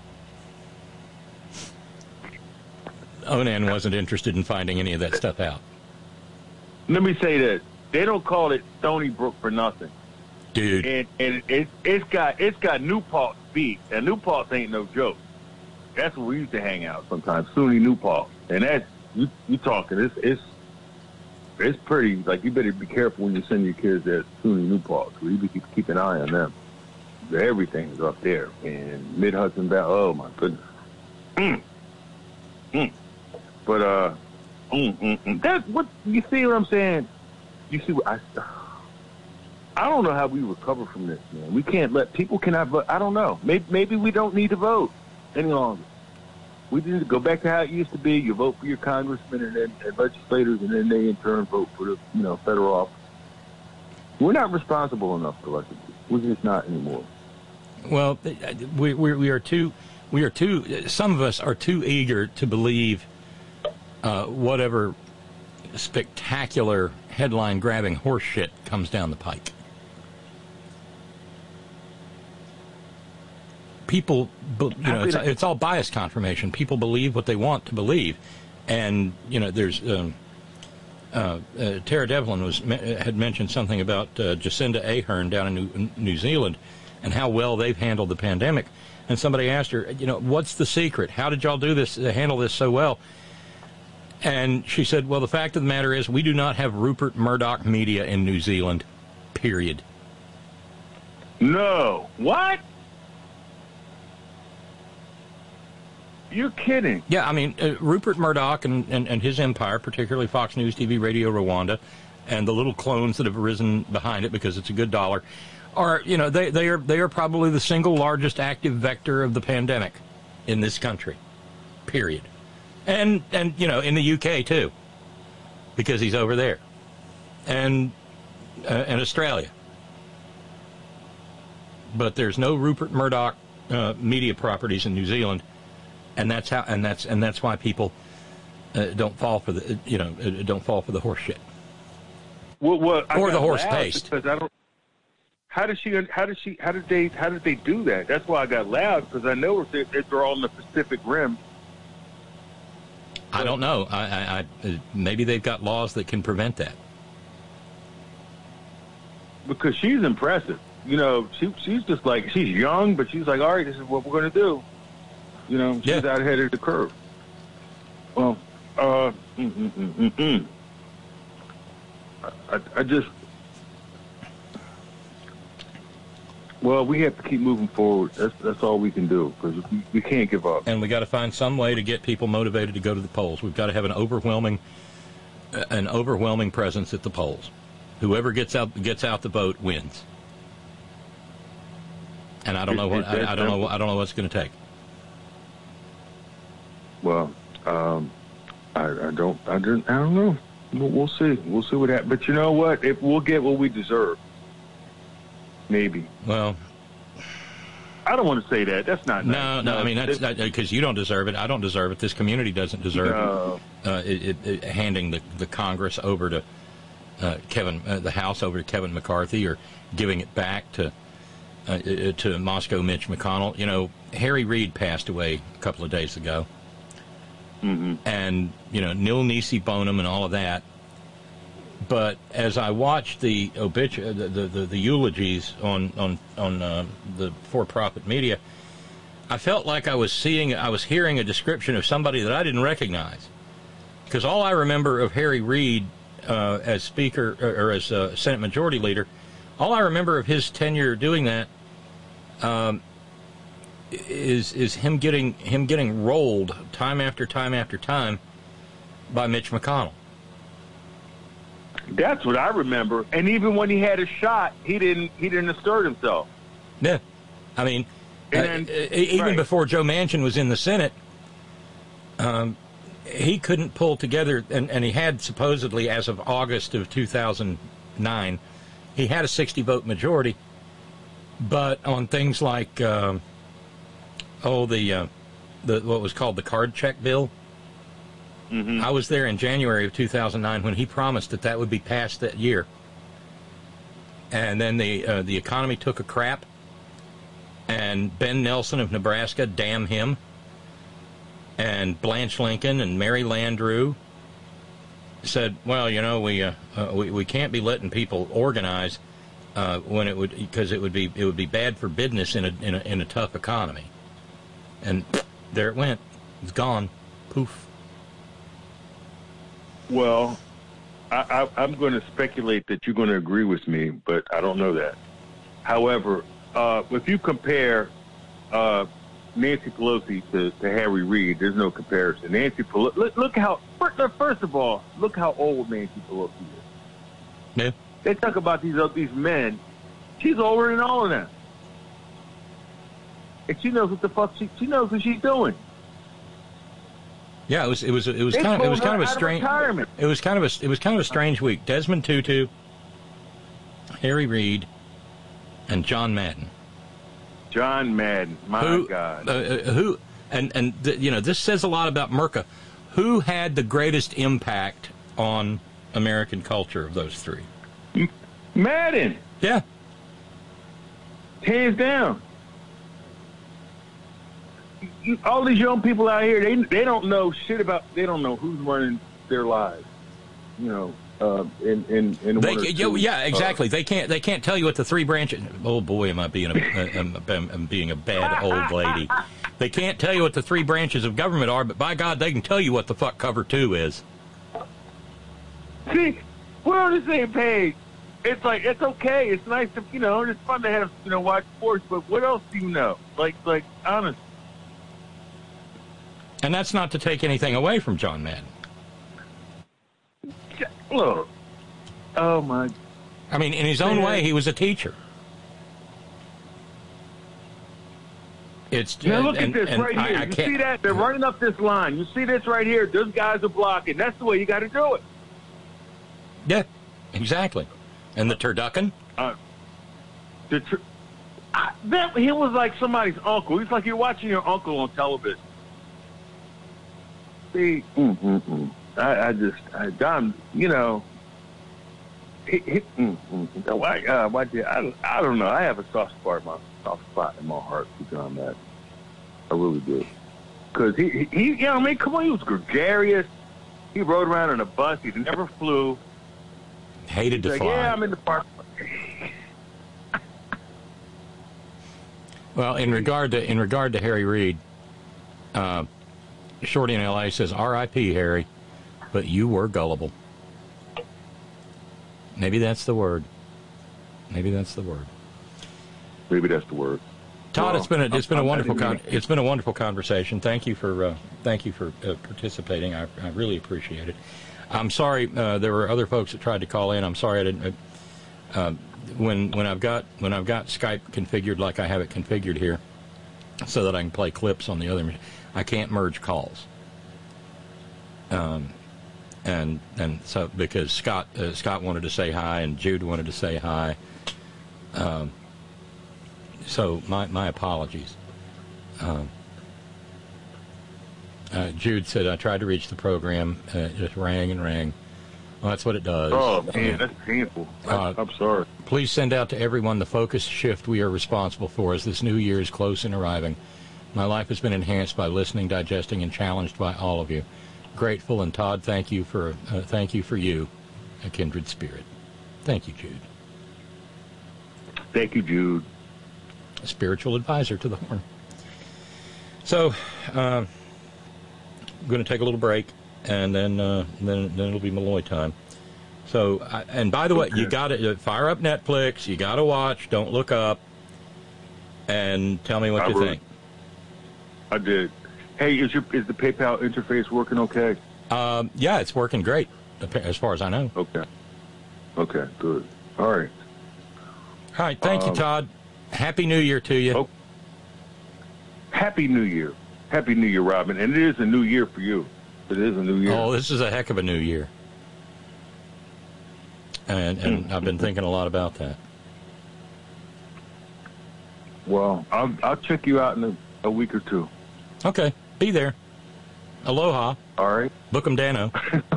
Onan wasn't interested in finding any of that stuff out. Let me say this. They don't call it Stony Brook for nothing. Dude. And, and it, it's got it's got New Paltz beat. And New Paltz ain't no joke. That's where we used to hang out sometimes, SUNY New Paltz. And that's, you, you talking, it's, it's, it's pretty, like, you better be careful when you send your kids to SUNY New Paltz. You better keep, keep an eye on them. Everything's up there. And Mid-Hudson Valley, oh, my goodness. Mm. Mm. But, uh, mm, mm, mm. That's what, you see what I'm saying? You see what I, I don't know how we recover from this, man. We can't let, people cannot vote. I don't know. Maybe, maybe we don't need to vote any longer. We need to go back to how it used to be. You vote for your congressmen and then and legislators, and then they in turn vote for the, you know, federal office. We're not responsible enough collectively. We're just not anymore. Well, we we we are too we are too. Some of us are too eager to believe uh, whatever spectacular headline-grabbing horse shit comes down the pike. People, you know, it's, it's all bias confirmation. People believe what they want to believe, and you know, there's um, uh, uh, Tara Devlin was had mentioned something about uh, Jacinda Ardern down in New, New Zealand, and how well they've handled the pandemic. And somebody asked her, you know, what's the secret? How did y'all do this, uh, handle this so well? And she said, well, the fact of the matter is, we do not have Rupert Murdoch media in New Zealand. Period. No. What? You're kidding. Yeah, I mean, uh, Rupert Murdoch and, and, and his empire, particularly Fox News, T V, Radio Rwanda, and the little clones that have arisen behind it because it's a good dollar, are, you know, they, they are they are probably the single largest active vector of the pandemic in this country. Period. And, and you know, in the U K, too, because he's over there. And, uh, and Australia. But there's no Rupert Murdoch uh, media properties in New Zealand. And that's how, and that's and that's why people uh, don't fall for the, you know, uh, don't fall for the horse shit, well, well, or the horse paste. Because I don't. How did she? How did she? How did they? How did they do that? That's why I got loud, because I know if they're, if they're all in the Pacific Rim. I don't know. I, I, I maybe they've got laws that can prevent that. Because she's impressive. You know, she she's just like, she's young, but she's like, all right, this is what we're going to do. You know, she's yeah. out ahead of the curve. Well, uh, mm, mm, mm, mm, mm. I, I just, well, we have to keep moving forward. That's that's all we can do, because we, we can't give up. And we got to find some way to get people motivated to go to the polls. We've got to have an overwhelming, uh, an overwhelming presence at the polls. Whoever gets out gets out the vote wins. And I don't know what I, I don't know I don't know what it's going to take. Well, um, I, I don't, I don't, I don't know. We'll, we'll see. We'll see what happens. But you know what? If we'll get what we deserve, maybe. Well, I don't want to say that. That's not. No, nice. no. no I mean, that's not because you don't deserve it. I don't deserve it. This community doesn't deserve no. uh, it, it, it, handing the the Congress over to uh, Kevin, uh, the House over to Kevin McCarthy, or giving it back to uh, to Moscow Mitch McConnell. You know, Harry Reid passed away a couple of days ago. mm-hmm. and you know nil nisi bonum and all of that. But as I watched the obitu- the, the, the, the eulogies on on on uh, the for-profit media, I felt like I was seeing, I was hearing a description of somebody that I didn't recognize. Because all I remember of Harry Reid uh, as Speaker or, or as uh, Senate Majority Leader, all I remember of his tenure doing that um, is is him getting him getting rolled time after time after time by Mitch McConnell. That's what I remember. And even when he had a shot, he didn't he didn't assert himself. Yeah, I mean, and then, uh, even right. before Joe Manchin was in the Senate, um, he couldn't pull together, and, and he had supposedly, as of August of two thousand nine, he had a sixty vote majority. But on things like, um, oh, the uh, the what was called the card check bill. Mm-hmm. I was there in January of two thousand nine when he promised that that would be passed that year. And then the uh, the economy took a crap, and Ben Nelson of Nebraska, damn him, and Blanche Lincoln and Mary Landrieu said, well, you know, we uh, uh, we, we can't be letting people organize uh, when it would, because it would be it would be bad for business in a in a in a tough economy. And there it went. It's gone. Poof. Well, I, I, I'm going to speculate that you're going to agree with me, but I don't know that. However, uh, if you compare uh, Nancy Pelosi to, to Harry Reid, there's no comparison. Nancy Pelosi, look, look how, first of all, look how old Nancy Pelosi is. Yeah. They talk about these uh, these men. She's older than all of them. And she knows what the fuck she, she knows what she's doing. Yeah, it was it was it was They kind of it was pulled kind of her a out of strange retirement. it was kind of a it was kind of a strange week. Desmond Tutu, Harry Reid, and John Madden. John Madden, my who, God. Uh, uh, who and and th- you know, this says a lot about Merca. Who had the greatest impact on American culture of those three? Madden. Yeah. Hands down. You, all these young people out here, they they don't know shit about, they don't know who's running their lives, you know, uh, in, in, in They, one or yeah, two, yeah, exactly. Uh, they can't they can't tell you what the three branches. Oh boy, am I being a am, am, am being a bad old lady. They can't tell you what the three branches of government are, but by God, they can tell you what the fuck cover two is. See, we're on the same page. It's like, it's okay. It's nice to, you know, it's fun to have, you know, watch sports, but what else do you know? Like, like, honestly. And that's not to take anything away from John Madden. Look, oh my. I mean, in his own Man. way, he was a teacher. It's Now look and, at this and right I, here. I you can't, see that? They're running up this line. You see this right here? Those guys are blocking. That's the way you got to do it. Yeah, exactly. And the turducken? Uh, the tr- I, that, he was like somebody's uncle. He's like you're watching your uncle on television. See, mm, mm, mm. I, I just, I, Don, you know, he, he, mm, mm, why, uh, why did, I, I don't know. I have a soft spot, my soft spot in my heart for John Madden. I really do. Because he, he, you know, I mean, come on, he was gregarious. He rode around in a bus. He never flew. Hated He's to like, fly. yeah, I'm in the park. Well, in regard to in regard to Harry Reid, uh, Shorty in L A says, R I P Harry, but you were gullible. Maybe that's the word. Maybe that's the word. Maybe that's the word. Todd, well, it's been a, it's been a I'm, wonderful I'm, con- it's been a wonderful conversation. Thank you for uh, thank you for uh, participating. I, I really appreciate it. I'm sorry uh, there were other folks that tried to call in. I'm sorry I didn't. Uh, when when I've got when I've got Skype configured like I have it configured here, so that I can play clips on the other machine, I can't merge calls. Um, and and so because Scott uh, Scott wanted to say hi and Jude wanted to say hi. Um, so my my apologies. Um, uh, Jude said I tried to reach the program, uh, it just rang and rang. Well, that's what it does. Oh, man, that's painful. Uh, I'm sorry. Please send out to everyone the focus shift we are responsible for as this new year is close in arriving. My life has been enhanced by listening, digesting, and challenged by all of you. Grateful, and Todd, thank you for uh, thank you for you, a kindred spirit. Thank you, Jude. Thank you, Jude. A spiritual advisor to the Horn. So, uh, I'm going to take a little break, and then uh, then then it'll be Malloy time. So, I, and by the way, you got to fire up Netflix. You got to watch. Don't look up, and tell me what I you wrote, think. I did. Hey, is your is the PayPal interface working okay? Um, yeah, it's working great, as far as I know. Okay. Okay, good. All right. All right, thank um, you, Todd. Happy New Year to you. Oh, Happy New Year. Happy New Year, Robin. And it is a new year for you. It is a new year. Oh, this is a heck of a new year. And, and I've been thinking a lot about that. Well, I'll, I'll check you out in a, a week or two. Okay, be there. Aloha. All right. Book 'em Dano.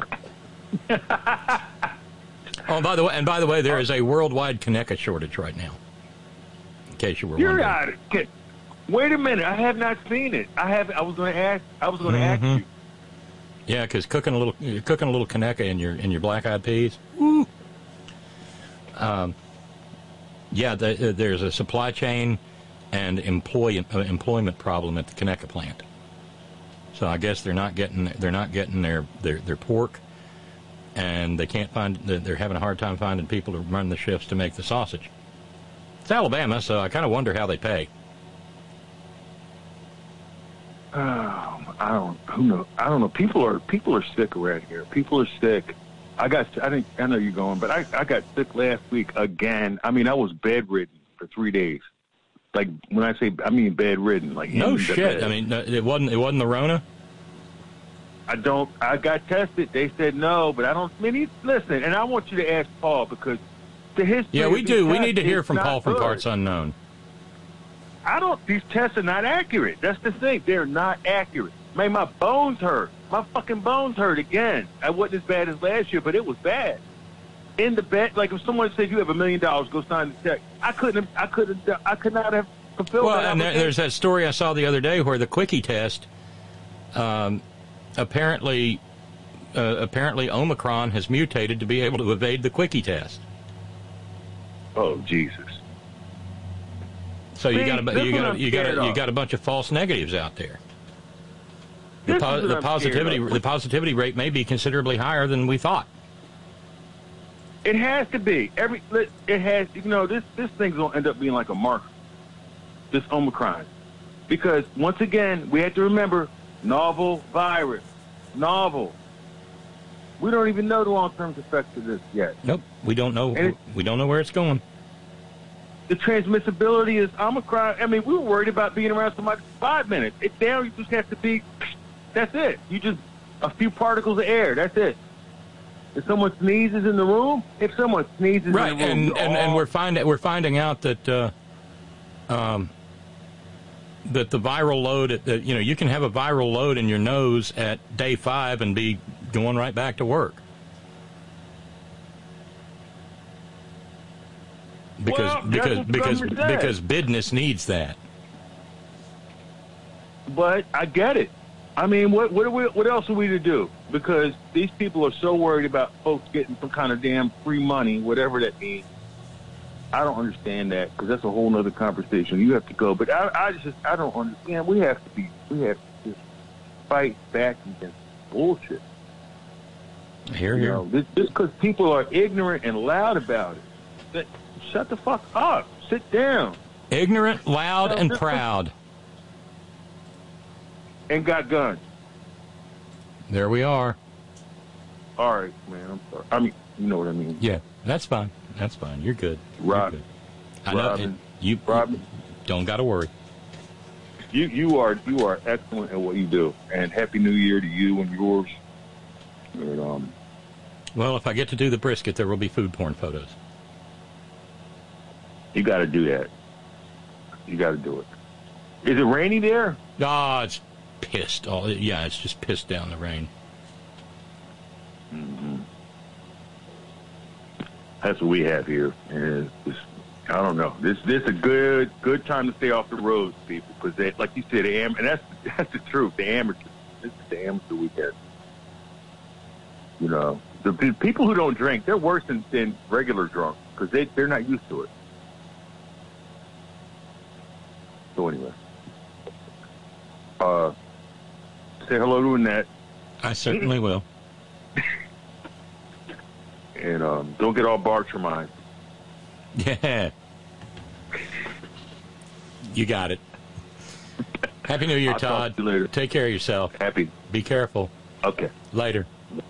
Oh, by the way, and by the way, there is a worldwide Kaneka shortage right now. In case you were You're wondering. out of it. Wait a minute. I have not seen it. I have. I was going to ask. I was going to mm-hmm. ask you. Yeah, because cooking a little, you're cooking a little Kaneka in your in your black-eyed peas. Woo. Um. Yeah, the, uh, there's a supply chain and employ uh, employment problem at the Kaneka plant. So I guess they're not getting they're not getting their their, their pork. And they can't find, they're having a hard time finding people to run the shifts to make the sausage. It's Alabama, so I kind of wonder how they pay. Oh, I don't, who knows? I don't know. People are, people are sick around here. People are sick. I got, I think, I know you're going, but I, I got sick last week again. I mean, I was bedridden for three days. Like, when I say, I mean bedridden. Like, no shit. I mean, it wasn't, it wasn't the Rona? I don't, I got tested. They said no, but I don't, I mean, listen, and I want you to ask Paul because the history. Yeah, we do. We need to hear from Paul from good. Parts Unknown. I don't, these tests are not accurate. That's the thing. They're not accurate. Man, my bones hurt. My fucking bones hurt again. I wasn't as bad as last year, but it was bad. In the bed, like if someone said you have a million dollars, go sign the check. I couldn't have, I couldn't, I could not have fulfilled well, that. Well, and there, there's that story I saw the other day where the quickie test, um, apparently, uh, apparently Omicron has mutated to be able to evade the quickie test. Oh Jesus! So you got a you got a, you got a, you got a bunch of false negatives out there. The, po- the positivity the positivity rate may be considerably higher than we thought. It has to be. Every it has. You know, this this thing's gonna end up being like a marker. This Omicron, because once again we have to remember. Novel virus. Novel. We don't even know the long-term effects of this yet. Nope. We don't know. It, we don't know where it's going. The transmissibility is Omicron. I mean, we were worried about being around somebody for five minutes. It's down. You just have to be. That's it. You just a few particles of air. That's it. If someone sneezes in the room, if someone sneezes right, in the room, and and, and we're finding we're finding out that. Uh, um. That the viral load, at the, you know, you can have a viral load in your nose at day five and be going right back to work. Because well, because because because business needs that. But I get it. I mean, what what are we, what else are we to do? Because these people are so worried about folks getting some kind of damn free money, whatever that means. I don't understand that because that's a whole other conversation. You have to go, but I, I just I don't understand. We have to be we have to just fight back against bullshit. Here, here. You know, just because people are ignorant and loud about it, shut the fuck up. Sit down. Ignorant, loud, and proud. And got guns. There we are. All right, man. I'm sorry. I mean, you know what I mean. Yeah, that's fine. That's fine. You're good. Rob, You're good. I know. Robin, you, Robin, you don't got to worry. You you are you are excellent at what you do, and Happy New Year to you and yours. And, um, well, if I get to do the brisket, there will be food porn photos. You got to do that. You got to do it. Is it rainy there? Ah, oh, it's pissed. Oh, yeah, it's just pissed down the rain. Mm-hmm. That's what we have here. And it's I don't know. This this is a good good time to stay off the roads, people, because they, like you said, the am and that's that's the truth. The amateur, this is the amateur weekend. You know, the, the people who don't drink, they're worse than, than regular drunk because they they're not used to it. So anyway, uh, say hello to Annette. I certainly will. And um, don't get all Bartram eyes. Yeah. You got it. Happy New Year, I'll Todd. Talk to you later. Take care of yourself. Happy. Be careful. Okay. Later.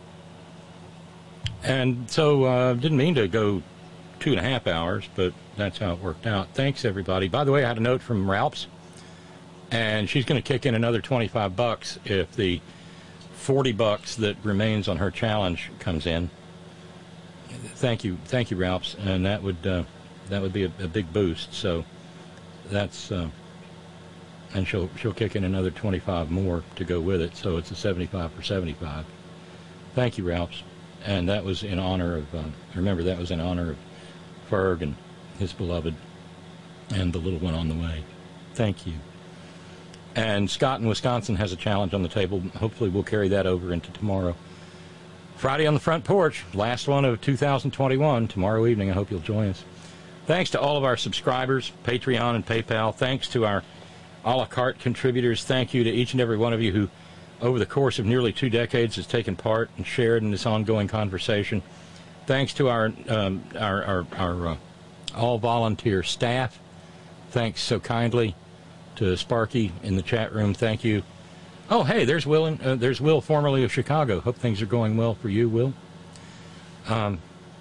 And so, uh, didn't mean to go two and a half hours, but that's how it worked out. Thanks, everybody. By the way, I had a note from Ralph's, and she's going to kick in another twenty-five bucks if the forty bucks that remains on her challenge comes in. Thank you, thank you, Ralphs, and that would uh, that would be a, a big boost. So that's uh, and she'll she'll kick in another twenty-five more to go with it. So it's a seventy-five for seventy-five. Thank you, Ralphs, and that was in honor of. Uh, remember, that was in honor of Ferg and his beloved, and the little one on the way. Thank you. And Scott in Wisconsin has a challenge on the table. Hopefully, we'll carry that over into tomorrow. Friday on the Front Porch, last one of two thousand twenty-one, tomorrow evening. I hope you'll join us. Thanks to all of our subscribers, Patreon and PayPal. Thanks to our a la carte contributors. Thank you to each and every one of you who, over the course of nearly two decades, has taken part and shared in this ongoing conversation. Thanks to our um, our, our, our uh, all-volunteer staff. Thanks so kindly to Sparky in the chat room. Thank you. Oh, hey, there's Will. In, uh, there's Will, formerly of Chicago. Hope things are going well for you, Will. Um,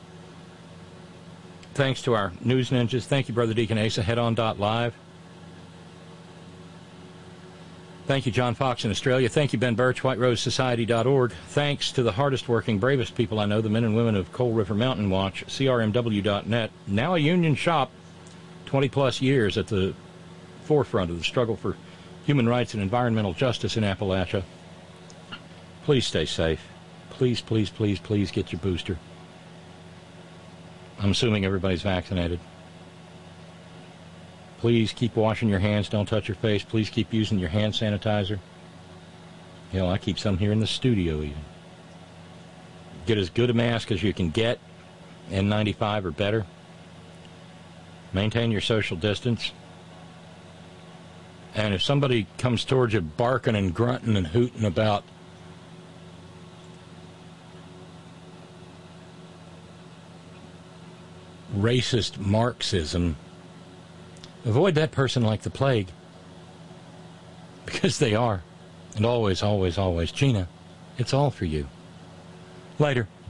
thanks to our news ninjas. Thank you, Brother Deacon Asa. Head on dot live. Thank you, John Fox in Australia. Thank you, Ben Birch, white rose society dot org. Thanks to the hardest working, bravest people I know, the men and women of Coal River Mountain Watch, C R M W dot net. Now a union shop, twenty plus years at the forefront of the struggle for human rights and environmental justice in Appalachia. Please stay safe. Please, please, please, please get your booster. I'm assuming everybody's vaccinated. Please keep washing your hands. Don't touch your face. Please keep using your hand sanitizer. Hell, I keep some here in the studio even. Get as good a mask as you can get. N ninety-five or better. Maintain your social distance. And if somebody comes towards you barking and grunting and hooting about racist Marxism, avoid that person like the plague. Because they are. And always, always, always. Gina, it's all for you. Later.